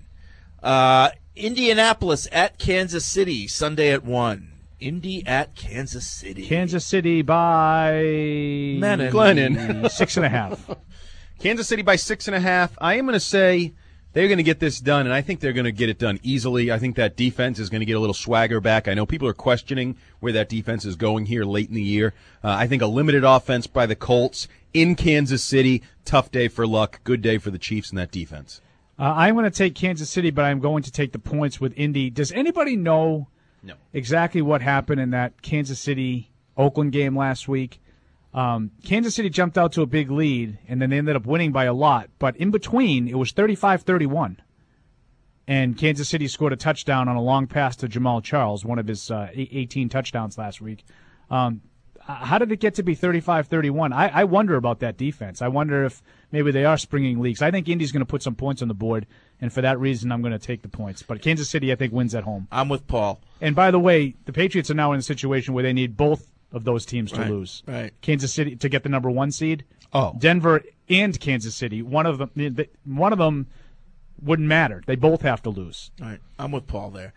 Indianapolis at Kansas City Sunday at 1. Indy at Kansas City. Kansas City by Glennon 6.5. Kansas City by 6.5. I am going to say they're going to get this done, and I think they're going to get it done easily. I think that defense is going to get a little swagger back. I know people are questioning where that defense is going here late in the year. I think a limited offense by the Colts in Kansas City. Tough day for Luck. Good day for the Chiefs and that defense. I'm going to take Kansas City, but I'm going to take the points with Indy. Does anybody know exactly what happened in that Kansas City-Oakland game last week? Kansas City jumped out to a big lead, and then they ended up winning by a lot. But in between, it was 35-31. And Kansas City scored a touchdown on a long pass to Jamal Charles, one of his 18 touchdowns last week. How did it get to be 35-31? I wonder about that defense. I wonder if maybe they are springing leaks. I think Indy's going to put some points on the board, and for that reason, I'm going to take the points. But Kansas City, I think, wins at home. I'm with Paul. And by the way, the Patriots are now in a situation where they need both of those teams to lose. Right. Kansas City to get the number 1 seed. Oh. Denver and Kansas City. One of them wouldn't matter. They both have to lose. All right. I'm with Paul there.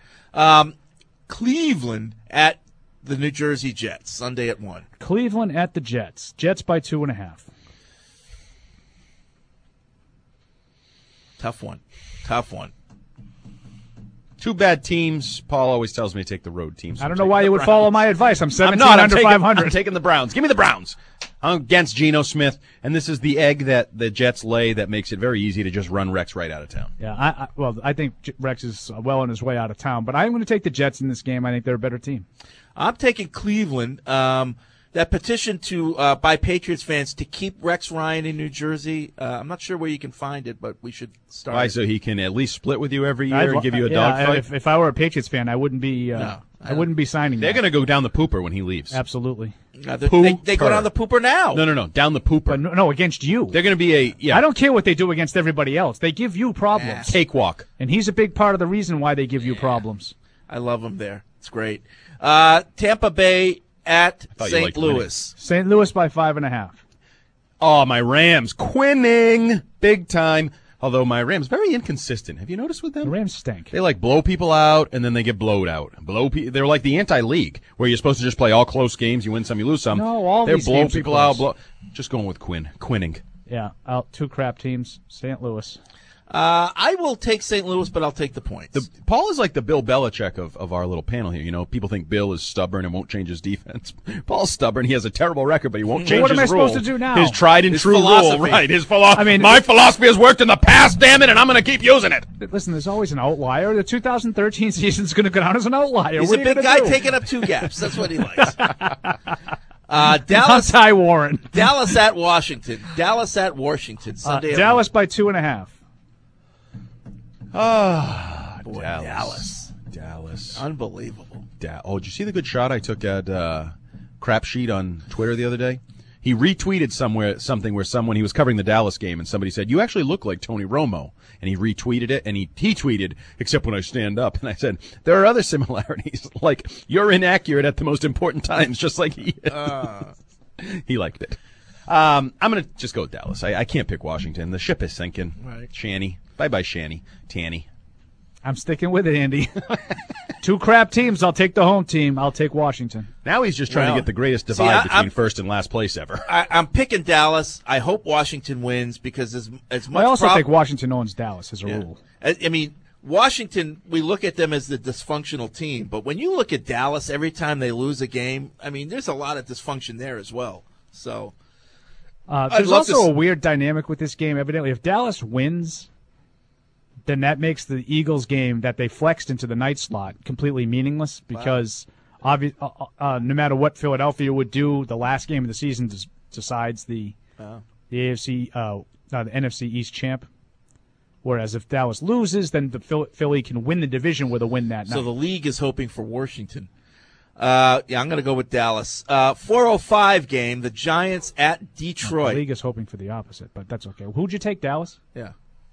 Cleveland at the New Jersey Jets, Sunday at 1. Cleveland at the Jets. Jets by 2.5. Tough one. 2 bad teams. Paul always tells me to take the road teams. I don't know why you would follow my advice. I'm 17 under 500. I'm taking the Browns. Give me the Browns. I'm against Geno Smith, and this is the egg that the Jets lay that makes it very easy to just run Rex right out of town. Yeah, I think Rex is well on his way out of town, but I'm going to take the Jets in this game. I think they're a better team. I'm taking Cleveland. That petition by Patriots fans to keep Rex Ryan in New Jersey, I'm not sure where you can find it, but we should start. Why, so he can at least split with you every year and give you a dogfight? If I were a Patriots fan, I wouldn't be. I wouldn't be signing. They're going to go down the pooper when he leaves. Absolutely. They go down the pooper now. No, down the pooper. But no, against you. They're going to be I don't care what they do against everybody else. They give you problems. Cakewalk. And he's a big part of the reason why they give you problems. I love him there. It's great. Tampa Bay at St. Louis. St. Louis by 5.5. Oh, my Rams. Quinning. Big time. Although my Rams, very inconsistent. Have you noticed with them? The Rams stink. They blow people out, and then they get blowed out. They're like the anti-league, where you're supposed to just play all close games. You win some, you lose some. No, they're these blow games people out. Just going with Quinning. Yeah, 2 crap teams. St. Louis. I will take St. Louis, but I'll take the points. Paul is like the Bill Belichick of our little panel here. You know, people think Bill is stubborn and won't change his defense. Paul's stubborn. He has a terrible record, but he won't change his rule. What am I supposed to do now? His tried and true philosophy. rule. Right, his philosophy. My philosophy has worked in the past, damn it, and I'm going to keep using it. Listen, there's always an outlier. The 2013 season is going to go down as an outlier. He's a big guy taking up 2 gaps. That's what he likes. Dallas. Ty Warren. Dallas at Washington. Sunday. Dallas by 2.5. Boy, Dallas. Unbelievable. Did you see the good shot I took at Crap Sheet on Twitter the other day? He retweeted something where he was covering the Dallas game, and somebody said, "You actually look like Tony Romo." And he retweeted it, and he tweeted, "Except when I stand up." And I said, "There are other similarities. Like, you're inaccurate at the most important times, just like he is." He liked it. I'm going to just go with Dallas. I can't pick Washington. The ship is sinking. Right. Shanny. Bye-bye, Shanny. Tanny. I'm sticking with it, Andy. 2 crap teams. I'll take the home team. I'll take Washington. Now he's just trying to get the greatest divide between first and last place ever. I'm picking Dallas. I hope Washington wins because as much. I also think Washington owns Dallas as a rule. I mean, Washington, we look at them as the dysfunctional team, but when you look at Dallas, every time they lose a game, I mean, there's a lot of dysfunction there as well. So there's also a weird dynamic with this game. Evidently, if Dallas wins, then that makes the Eagles game that they flexed into the night slot completely meaningless because no matter what Philadelphia would do, the last game of the season decides the AFC, the NFC East champ. Whereas if Dallas loses, then the Philly can win the division with a win that night. So the league is hoping for Washington. I'm going to go with Dallas. 4:05 game, the Giants at Detroit. The league is hoping for the opposite, but that's okay. Who'd you take, Dallas? Yeah.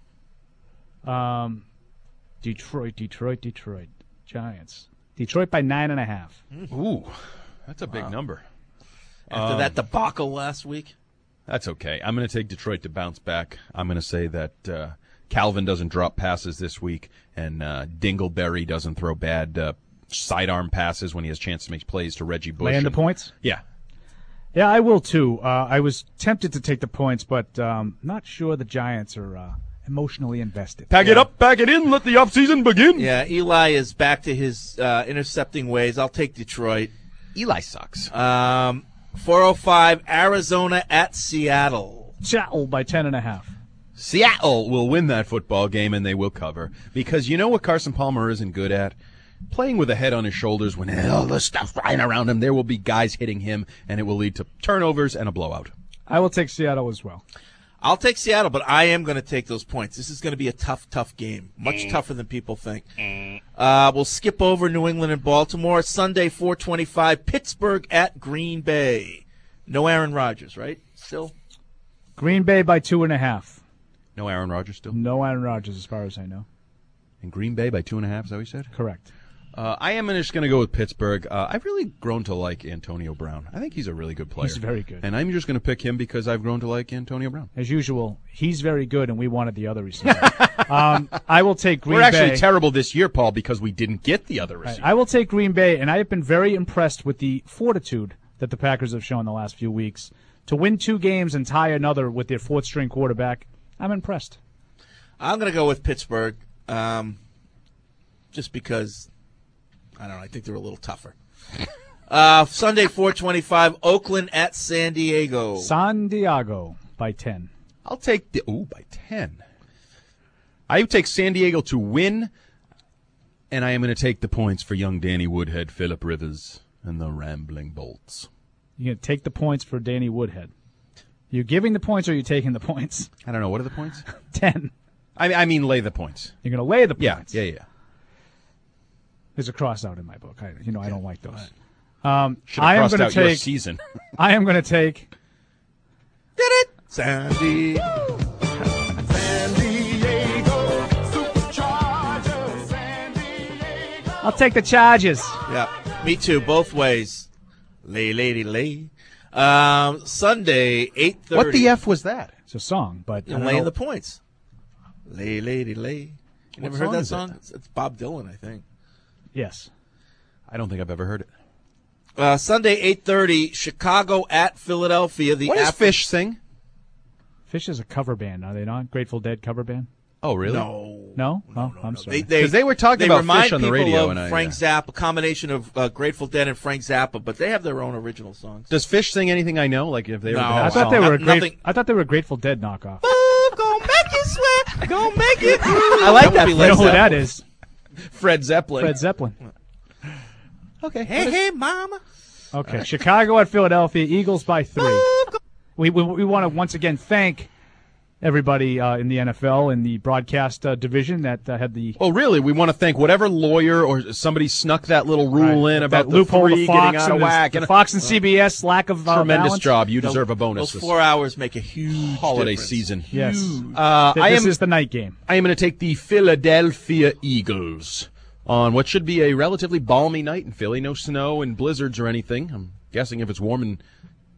Detroit. Giants. Detroit by 9.5. Ooh, that's a big number. After that debacle last week? That's okay. I'm going to take Detroit to bounce back. I'm going to say that Calvin doesn't drop passes this week, and Dingleberry doesn't throw bad sidearm passes when he has a chance to make plays to Reggie Bush. Laying the points? Yeah. Yeah, I will too. I was tempted to take the points, but not sure the Giants are emotionally invested. Pack it up, pack it in, let the offseason begin. Yeah, Eli is back to his intercepting ways. I'll take Detroit. Eli sucks. 4:05, Arizona at Seattle. Seattle by 10.5. Seattle will win that football game, and they will cover. Because you know what Carson Palmer isn't good at? Playing with a head on his shoulders when all the stuff flying around him. There will be guys hitting him, and it will lead to turnovers and a blowout. I will take Seattle as well. I'll take Seattle, but I am going to take those points. This is going to be a tough game. Much tougher than people think. We'll skip over New England and Baltimore. Sunday, 4:25, Pittsburgh at Green Bay. No Aaron Rodgers, right? Still? Green Bay by 2.5. No Aaron Rodgers still? No Aaron Rodgers as far as I know. And Green Bay by 2.5, is that what you said? Correct. I am just going to go with Pittsburgh. I've really grown to like Antonio Brown. I think he's a really good player. He's very good. And I'm just going to pick him because I've grown to like Antonio Brown. As usual, he's very good, and we wanted the other receiver. I will take Green Bay. We're actually terrible this year, Paul, because we didn't get the other receiver. I will take Green Bay, and I have been very impressed with the fortitude that the Packers have shown the last few weeks. To win 2 games and tie another with their 4th-string quarterback, I'm impressed. I'm going to go with Pittsburgh just because, I don't know, I think they're a little tougher. Sunday, 4:25, Oakland at San Diego. San Diego by 10. I'll take by 10. I would take San Diego to win, and I am going to take the points for young Danny Woodhead, Phillip Rivers, and the Rambling Bolts. You're going to take the points for Danny Woodhead. You're giving the points or you're taking the points? I don't know. What are the points? 10. I mean lay the points. You're going to lay the points? Yeah. There's a cross out in my book. I don't like those. Should have crossed out your season. I am going to take... Did it? San Diego. I'll take the Chargers. Yeah, me too. Both ways. Lay. Sunday, 8:30. What the F was that? It's a song, but laying the points. Lay. You never heard that song? It's Bob Dylan, I think. Yes. I don't think I've ever heard it. Sunday, 8:30, Chicago at Philadelphia. What does Fish sing? Fish is a cover band, are they not? Grateful Dead cover band? Oh, really? No? I'm sorry. Because they were talking about Fish on the radio. Of Frank Zappa, a combination of Grateful Dead and Frank Zappa, but they have their own original songs. Does Fish sing anything I know? Like if they were I thought they were a Grateful Dead knockoff. Gonna make it sweat. Gonna make it. I like that. You know who that is? Fred Zeppelin. Okay. Hey, mama. Okay, Chicago at Philadelphia, Eagles by 3. We want to once again thank everybody in the NFL in the broadcast division that had the... Oh, really? We want to thank whatever lawyer or somebody snuck that little rule in about the loophole three getting out of whack. The Fox and CBS lack of tremendous balance. job. You deserve a bonus. Those 4 hours make a huge holiday difference. season. Yes. This is the night game. I am going to take the Philadelphia Eagles on what should be a relatively balmy night in Philly. No snow and blizzards or anything. I'm guessing if it's warm in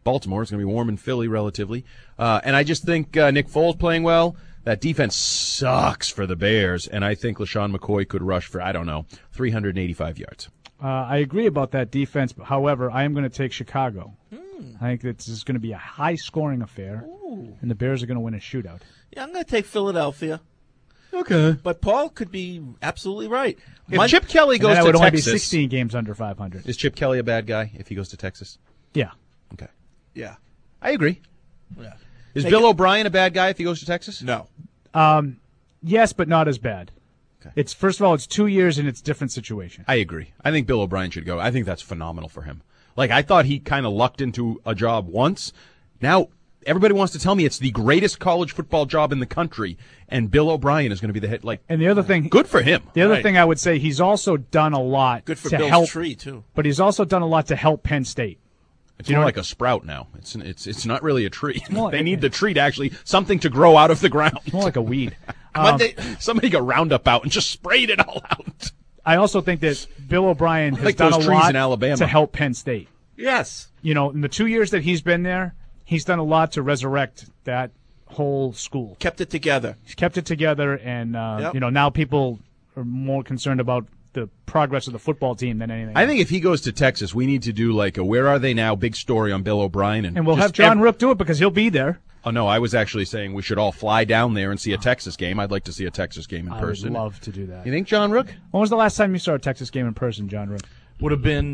Baltimore. It's going to be warm in Philly relatively. And I just think Nick Foles playing well. That defense sucks for the Bears, and I think LaShawn McCoy could rush for, 385 yards. I agree about that defense. However, I am going to take Chicago. I think this is going to be a high-scoring affair, and the Bears are going to win a shootout. Yeah, I'm going to take Philadelphia. Okay. But Paul could be absolutely right. If Chip Kelly goes to would only be Texas, 16 games under 500. Is Chip Kelly a bad guy if he goes to Texas? Yeah. Okay. Yeah. I agree. Yeah. Is Bill O'Brien a bad guy if he goes to Texas? No. Yes, but not as bad. Okay. It's first of all, it's 2 years and it's a different situation. I agree. I think Bill O'Brien should go. I think that's phenomenal for him. Like, I thought he kind of lucked into a job once. Now everybody wants to tell me it's the greatest college football job in the country, and Bill O'Brien is going to be the head. Like, and the other thing, good for him. The other thing I would say, he's also done a lot. Good for to Bill's help, tree too. But he's also done a lot to help Penn State. It's more like a sprout now. It's not really a tree. They need the tree to actually something to grow out of the ground. It's more like a weed. Somebody got Roundup out and just sprayed it all out. I also think that Bill O'Brien has like done those a trees lot in Alabama. to help Penn State. Yes. You know, in the 2 years that he's been there, he's done a lot to resurrect that whole school. Kept it together. He's kept it together, and now people are more concerned about the progress of the football team than anything. I think if he goes to Texas, we need to do like a "Where Are They Now" big story on Bill O'Brien, and we'll have John Rook do it because he'll be there. Oh no, I was actually saying we should all fly down there and see a Texas game. I'd like to see a Texas game in person. I would love to do that. You think John Rook? When was the last time you saw a Texas game in person, John Rook? Would have been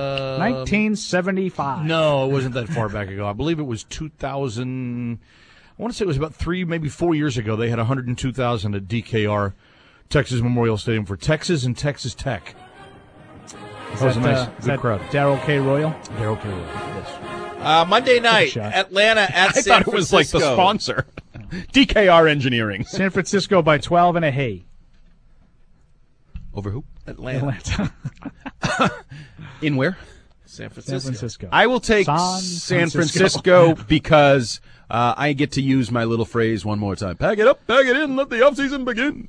1975. No, it wasn't that far back ago. I believe it was 2000. I want to say it was about 3, maybe 4 years ago. They had 102,000 at DKR, Texas Memorial Stadium for Texas and Texas Tech. That was a nice, good crowd. Darrell K. Royal? Darrell K. Royal, yes. Monday night, Atlanta at San Francisco. I thought it was like the sponsor. DKR Engineering. San Francisco by 12 and a hay. Over who? Atlanta. In where? San Francisco. I will take San Francisco because I get to use my little phrase one more time. Pack it up, pack it in, let the offseason begin.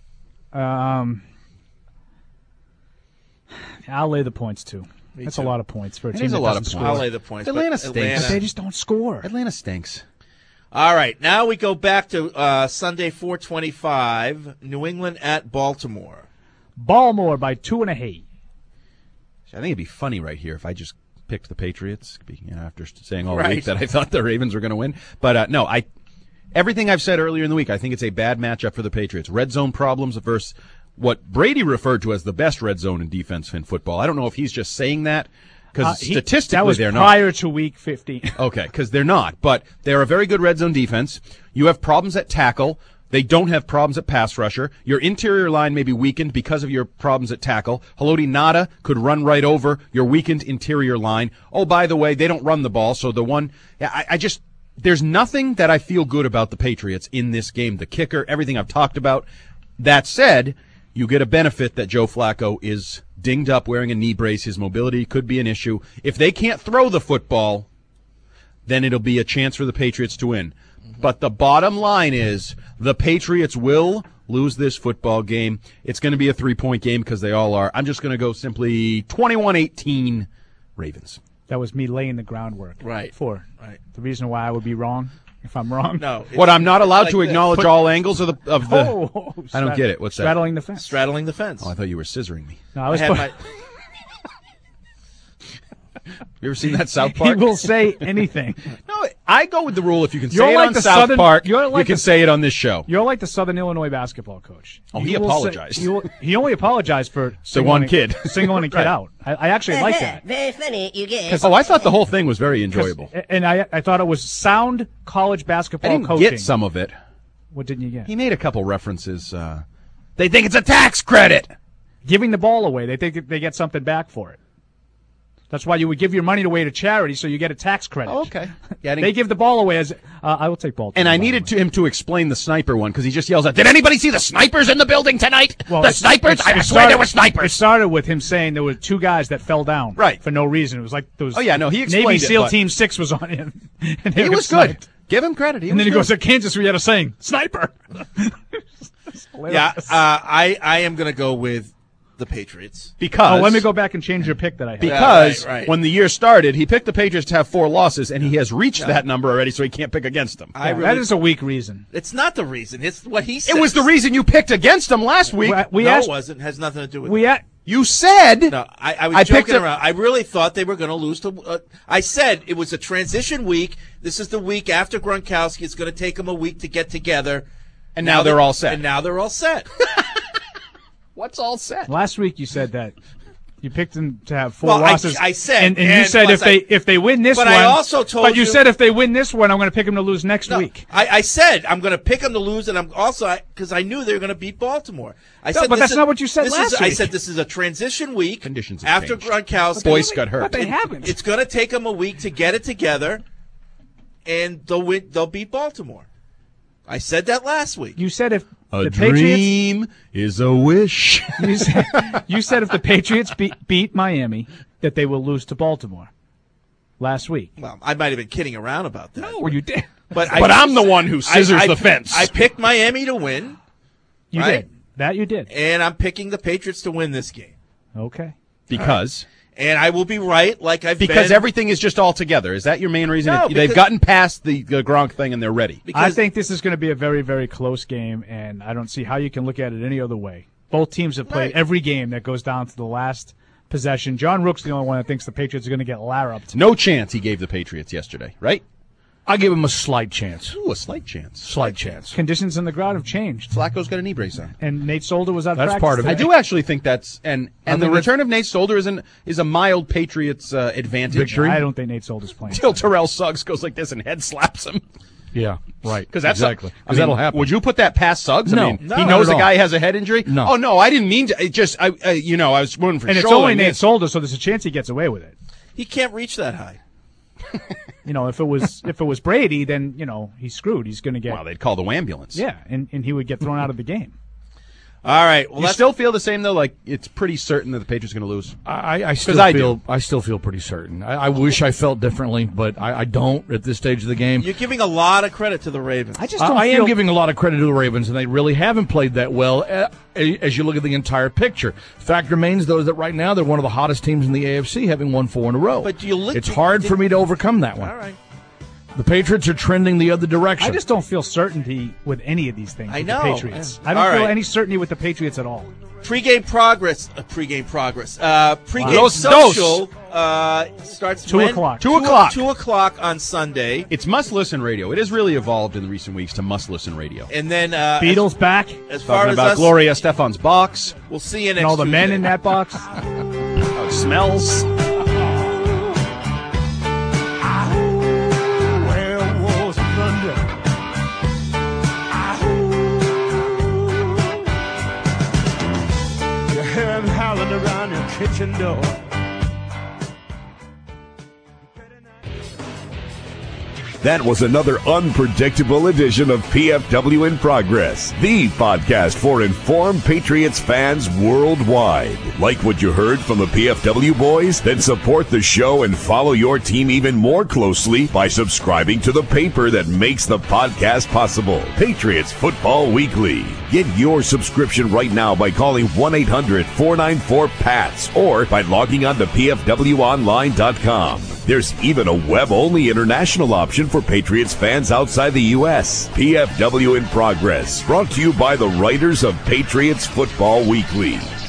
I'll lay the points, too. That's a lot of points for a team that doesn't score. I'll lay the points. Atlanta stinks. They just don't score. Atlanta stinks. All right, now we go back to Sunday 4:25, New England at Baltimore. Baltimore by 2 and a hay. I think it'd be funny right here if I just picked the Patriots, after saying all week that I thought the Ravens were going to win. But no, everything I've said earlier in the week, I think it's a bad matchup for the Patriots. Red zone problems versus what Brady referred to as the best red zone in defense in football. I don't know if he's just saying that because statistically they're not. That was prior to week 15. Okay, because they're not. But they're a very good red zone defense. You have problems at tackle. They don't have problems at pass rusher. Your interior line may be weakened because of your problems at tackle. Haloti Ngata could run right over your weakened interior line. Oh, by the way, they don't run the ball, so there's nothing that I feel good about the Patriots in this game. The kicker, everything I've talked about. That said, you get a benefit that Joe Flacco is dinged up wearing a knee brace. His mobility could be an issue. If they can't throw the football, then it'll be a chance for the Patriots to win. But the bottom line is the Patriots will lose this football game. It's going to be a 3-point game because they all are. I'm just going to go simply 21-18 Ravens. That was me laying the groundwork. Right. The reason why I would be wrong, if I'm wrong. No. I'm not allowed to acknowledge all angles of the. I don't get it. What's that? Straddling the fence. Straddling the fence. Oh, I thought you were scissoring me. No, I was. You ever seen that South Park? He will say anything. No, I go with the rule if you can say it on South Park, you can say it on this show. You're like the Southern Illinois basketball coach. Oh, he apologized. He only apologized for the one kid. Singling a kid out. I actually like that. Very funny, you get. I thought the whole thing was very enjoyable. And I thought it was sound college basketball coaching. I didn't get some of it. What didn't you get? He made a couple references. They think it's a tax credit. Giving the ball away. They think they get something back for it. That's why you would give your money away to charity, so you get a tax credit. Oh, okay. Yeah, they give the ball away as I will take Baltimore. And I needed him to explain the sniper one because he just yells out, "Did anybody see the snipers in the building tonight? The snipers! I swear there were snipers." It started with him saying there were 2 guys that fell down for no reason. It was like those. Oh yeah, no, he explained Navy it, SEAL Team 6 was on him. And he was good. Give him credit. And then he goes, "At Kansas, we had a saying, sniper." Yeah, I am going to go with the Patriots. Because let me go back and change your pick that I had. Because right. when the year started, he picked the Patriots to have 4 losses, and he has reached that number already, so he can't pick against them. That is a weak reason. It's not the reason. It's what he said. It was the reason you picked against them last week. No, it wasn't. It has nothing to do with it. You said. No, I was joking around. I really thought they were going to lose to. I said it was a transition week. This is the week after Gronkowski. It's going to take them a week to get together. And now they're all set. And now they're all set. What's all set? Last week you said that you picked them to have 4 losses. I said, and you said if they win this one. But I also told you. But you said if they win this one, I'm going to pick them to lose next week. I said I'm going to pick them to lose, and I'm also because I knew they were going to beat Baltimore. I said, but that's not what you said last week. I said this is a transition week. Conditions have after changed. Gronkowski. Boys got hurt. But they haven't. It's going to take them a week to get it together, and they'll beat Baltimore. I said that last week. You said if a the dream is a wish. You said if the Patriots beat Miami, that they will lose to Baltimore last week. Well, I might have been kidding around about that. No, you did. But I'm the one who scissors the fence. I picked Miami to win. You did. That you did. And I'm picking the Patriots to win this game. Okay. Because? And I will be right like I've been. Because everything is just all together. Is that your main reason? No, They've gotten past the Gronk thing and they're ready. I think this is going to be a very, very close game, and I don't see how you can look at it any other way. Both teams have played every game that goes down to the last possession. John Rook's the only one that thinks the Patriots are going to get larruped. No chance he gave the Patriots yesterday, right? I give him a slight chance. Ooh, a slight chance. Slight chance. Conditions in the ground have changed. Flacco's got a knee brace on. And Nate Solder was out That's practice part of it. I do actually think that's and the return of Nate Solder is a mild Patriots advantage. Victory. I don't think Nate Solder's playing. Till Terrell Suggs goes like this and head slaps him. Yeah, right. Because that's exactly. Because that'll happen. Would you put that past Suggs? No. I mean, No, he not knows at the all. guy has a head injury. No. Oh no, I didn't mean to. It just I was running for. And it's only Nate Solder, so there's a chance he gets away with it. He can't reach that high. If it was Brady, then he's screwed. He's going to get. Well, they'd call the ambulance. Yeah, and he would get thrown out of the game. All right. Well, you still feel the same though. Like it's pretty certain that the Patriots are going to lose. I still feel pretty certain. I wish I felt differently, but I don't at this stage of the game. You're giving a lot of credit to the Ravens. I am giving a lot of credit to the Ravens, and they really haven't played that well as you look at the entire picture. Fact remains, though, that right now they're one of the hottest teams in the AFC, having won 4 in a row. But it's hard for me to overcome that one. All right. The Patriots are trending the other direction. I just don't feel certainty with any of these things. I with know. The Patriots. Yeah. I don't All feel right. any certainty with the Patriots at all. Pregame progress. Pregame Wow. social starts 2 o'clock. 2 o'clock. 2 o'clock on Sunday. It's must-listen radio. It has really evolved in the recent weeks to must-listen radio. And then Beatles back. As far Talking as about us, Gloria Stefan's box. we'll see you next And all the men Tuesday. in that box. How it smells. Around your kitchen door. That was another unpredictable edition of PFW in Progress, the podcast for informed Patriots fans worldwide. Like what you heard from the PFW boys? Then support the show and follow your team even more closely by subscribing to the paper that makes the podcast possible, Patriots Football Weekly. Get your subscription right now by calling 1-800-494-PATS or by logging on to pfwonline.com. There's even a web-only international option for Patriots fans outside the U.S. PFW in Progress, brought to you by the writers of Patriots Football Weekly.